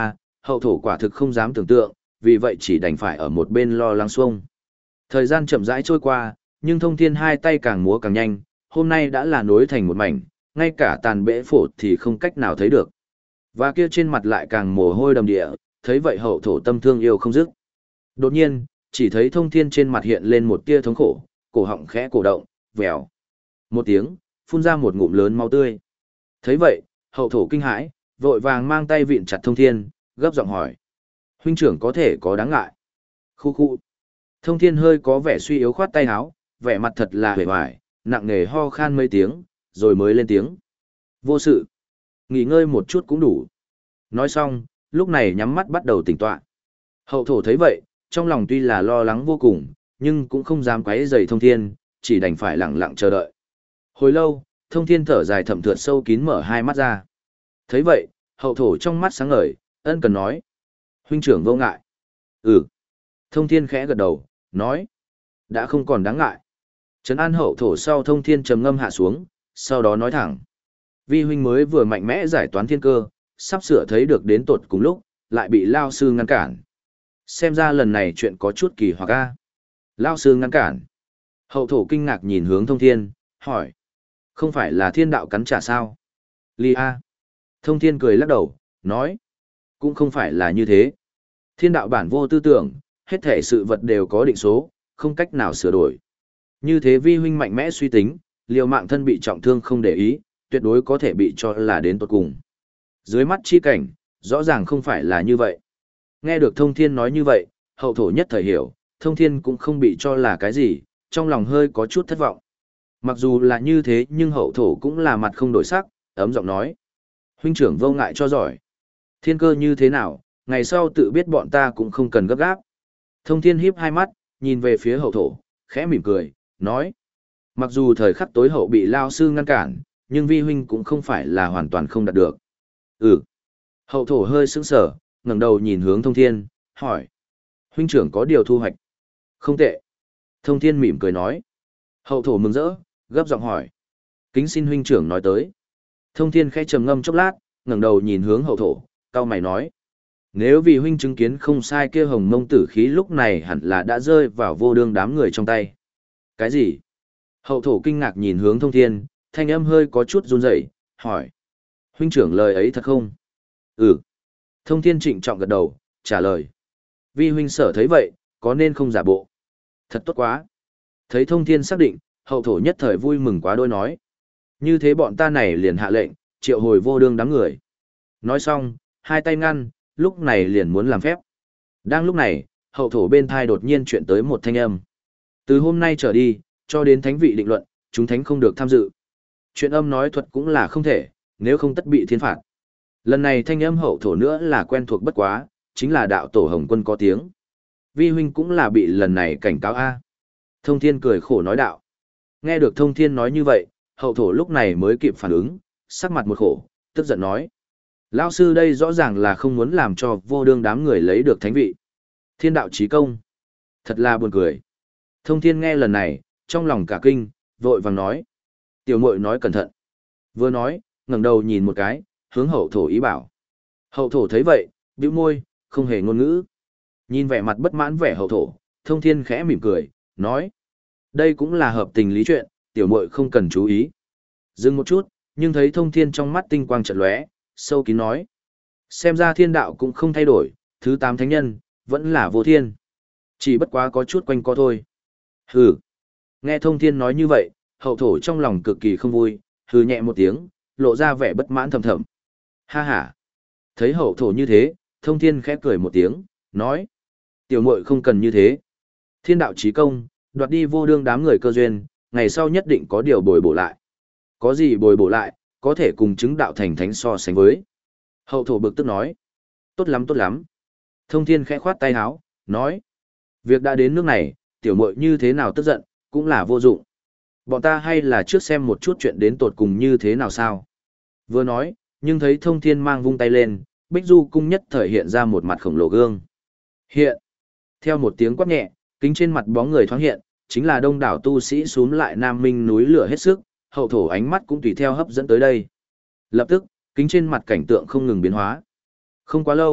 hậu thổ quả thực không dám tưởng tượng, vì vậy chỉ đành phải ở một bên lo lắng xuông. Thời gian chậm rãi trôi qua, nhưng Thông Thiên hai tay càng múa càng nhanh, hôm nay đã là nối thành một mảnh, ngay cả tàn bẽ phổ thì không cách nào thấy được. Và kia trên mặt lại càng mồ hôi đầm địa, thấy vậy hậu thổ tâm thương yêu không dứt. Đột nhiên, chỉ thấy Thông Thiên trên mặt hiện lên một tia thống khổ, cổ họng khẽ cổ động, vèo. Một tiếng, phun ra một ngụm lớn máu tươi. Thấy vậy, hậu thổ kinh hãi, vội vàng mang tay vịn chặt Thông Thiên, gấp giọng hỏi. Huynh trưởng có thể có đáng ngại. Khu khu. Thông Thiên hơi có vẻ suy yếu khoát tay áo, vẻ mặt thật là hề hoài, nặng nề ho khan mấy tiếng, rồi mới lên tiếng. Vô sự. Nghỉ ngơi một chút cũng đủ. Nói xong, lúc này nhắm mắt bắt đầu tỉnh tọa. Hậu thổ thấy vậy, trong lòng tuy là lo lắng vô cùng, nhưng cũng không dám quấy rầy Thông Thiên, chỉ đành phải lặng lặng chờ đợi. Hồi lâu, Thông Thiên thở dài thầm thượt sâu kín mở hai mắt ra. Thấy vậy, hậu thổ trong mắt sáng ngời, ân cần nói. Huynh trưởng vô ngại. Ừ. Thông Thiên khẽ gật đầu, nói. Đã không còn đáng ngại. Trấn an hậu thổ sau Thông Thiên trầm ngâm hạ xuống, sau đó nói thẳng. Vi huynh mới vừa mạnh mẽ giải toán thiên cơ, sắp sửa thấy được đến tột cùng lúc, lại bị Lao sư ngăn cản. Xem ra lần này chuyện có chút kỳ hoặc a. Lao sư ngăn cản. Hậu thổ kinh ngạc nhìn hướng Thông Thiên, hỏi. Không phải là thiên đạo cắn trả sao? Li a. Thông Thiên cười lắc đầu, nói. Cũng không phải là như thế. Thiên đạo bản vô tư tưởng, hết thể sự vật đều có định số, không cách nào sửa đổi. Như thế vi huynh mạnh mẽ suy tính, liều mạng thân bị trọng thương không để ý, tuyệt đối có thể bị cho là đến tột cùng. Dưới mắt chi cảnh, rõ ràng không phải là như vậy. Nghe được Thông Thiên nói như vậy, hậu thổ nhất thời hiểu, Thông Thiên cũng không bị cho là cái gì, trong lòng hơi có chút thất vọng. Mặc dù là như thế nhưng hậu thổ cũng là mặt không đổi sắc, ấm giọng nói. Huynh trưởng vô ngại cho giỏi. Thiên cơ như thế nào, ngày sau tự biết bọn ta cũng không cần gấp gáp. Thông Thiên híp hai mắt, nhìn về phía hậu thổ, khẽ mỉm cười, nói. Mặc dù thời khắc tối hậu bị Lao sư ngăn cản, nhưng vi huynh cũng không phải là hoàn toàn không đạt được. Ừ. Hậu thổ hơi sững sờ, ngẩng đầu nhìn hướng Thông Thiên, hỏi. Huynh trưởng có điều thu hoạch. Không tệ. Thông Thiên mỉm cười nói. Hậu thổ mừng rỡ, gấp giọng hỏi. Kính xin huynh trưởng nói tới. Thông Thiên khẽ trầm ngâm chốc lát, ngẩng đầu nhìn hướng hậu thổ, cau mày nói. Nếu vì huynh chứng kiến không sai kia hồng mông tử khí lúc này hẳn là đã rơi vào vô đương đám người trong tay. Cái gì? Hậu thổ kinh ngạc nhìn hướng Thông Thiên, thanh âm hơi có chút run rẩy, hỏi. Huynh trưởng lời ấy thật không? Ừ. Thông Thiên trịnh trọng gật đầu, trả lời. Vi huynh sở thấy vậy, có nên không giả bộ? Thật tốt quá. Thấy Thông Thiên xác định, hậu thổ nhất thời vui mừng quá đôi nói. Như thế bọn ta này liền hạ lệnh, triệu hồi vô đương đám người. Nói xong, hai tay ngăn, lúc này liền muốn làm phép. Đang lúc này, hậu thổ bên thai đột nhiên chuyện tới một thanh âm. Từ hôm nay trở đi, cho đến thánh vị định luận, chúng thánh không được tham dự. Chuyện âm nói thuật cũng là không thể, nếu không tất bị thiên phạt. Lần này thanh âm hậu thổ nữa là quen thuộc bất quá, chính là đạo tổ Hồng Quân có tiếng. Vi huynh cũng là bị lần này cảnh cáo a. Thông Thiên cười khổ nói đạo. Nghe được Thông Thiên nói như vậy, hậu thổ lúc này mới kịp phản ứng, sắc mặt một khổ, tức giận nói. Lão sư đây rõ ràng là không muốn làm cho vô đương đám người lấy được thánh vị. Thiên đạo chí công. Thật là buồn cười. Thông Thiên nghe lần này, trong lòng cả kinh, vội vàng nói. Tiểu muội nói cẩn thận. Vừa nói, ngẩng đầu nhìn một cái, hướng hậu thổ ý bảo. Hậu thổ thấy vậy, bĩu môi, không hề ngôn ngữ. Nhìn vẻ mặt bất mãn vẻ hậu thổ, Thông Thiên khẽ mỉm cười, nói. Đây cũng là hợp tình lý chuyện, tiểu muội không cần chú ý. Dừng một chút, nhưng thấy Thông Thiên trong mắt tinh quang chợt lóe, sâu kín nói. Xem ra thiên đạo cũng không thay đổi, thứ 8 thánh nhân, vẫn là vô thiên. Chỉ bất quá có chút quanh co thôi. Hừ. Nghe Thông Thiên nói như vậy, hậu thổ trong lòng cực kỳ không vui, hừ nhẹ một tiếng, lộ ra vẻ bất mãn thầm thầm. Ha ha. Thấy hậu thổ như thế, Thông Thiên khẽ cười một tiếng, nói. Tiểu muội không cần như thế. Thiên đạo chí công, đoạt đi vô đương đám người cơ duyên, ngày sau nhất định có điều bồi bổ lại. Có gì bồi bổ lại, có thể cùng chứng đạo thành thánh so sánh với. Hậu thổ bực tức nói. Tốt lắm tốt lắm. Thông Thiên khẽ khoát tay áo, nói. Việc đã đến nước này, tiểu muội như thế nào tức giận, cũng là vô dụng. Bọn ta hay là trước xem một chút chuyện đến tột cùng như thế nào sao. Vừa nói, nhưng thấy Thông Thiên mang vung tay lên, Bích Du cung nhất thời hiện ra một mặt khổng lồ gương. Hiện. Theo một tiếng quát nhẹ, kính trên mặt bóng người thoáng hiện, chính là đông đảo tu sĩ xuống lại Nam Minh núi lửa hết sức, hậu thổ ánh mắt cũng tùy theo hấp dẫn tới đây. Lập tức, kính trên mặt cảnh tượng không ngừng biến hóa. Không quá lâu,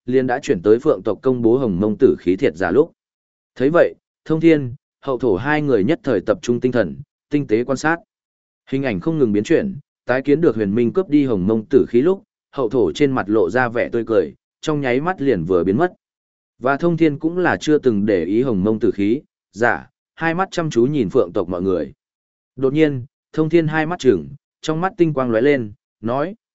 liền đã chuyển tới phượng tộc công bố hồng mông tử khí thiệt giả lúc. Thấy vậy, thông thiên, hậu thổ hai người nhất thời tập trung tinh thần, tinh tế quan sát. Hình ảnh không ngừng biến chuyển, tái kiến được huyền minh cướp đi hồng mông tử khí lúc, hậu thổ trên mặt lộ ra vẻ tươi cười, trong nháy mắt liền vừa biến mất. Và thông thiên cũng là chưa từng để ý hồng mông tử khí, giả, hai mắt chăm chú nhìn phượng tộc mọi người. Đột nhiên, thông thiên hai mắt trừng, trong mắt tinh quang lóe lên, nói.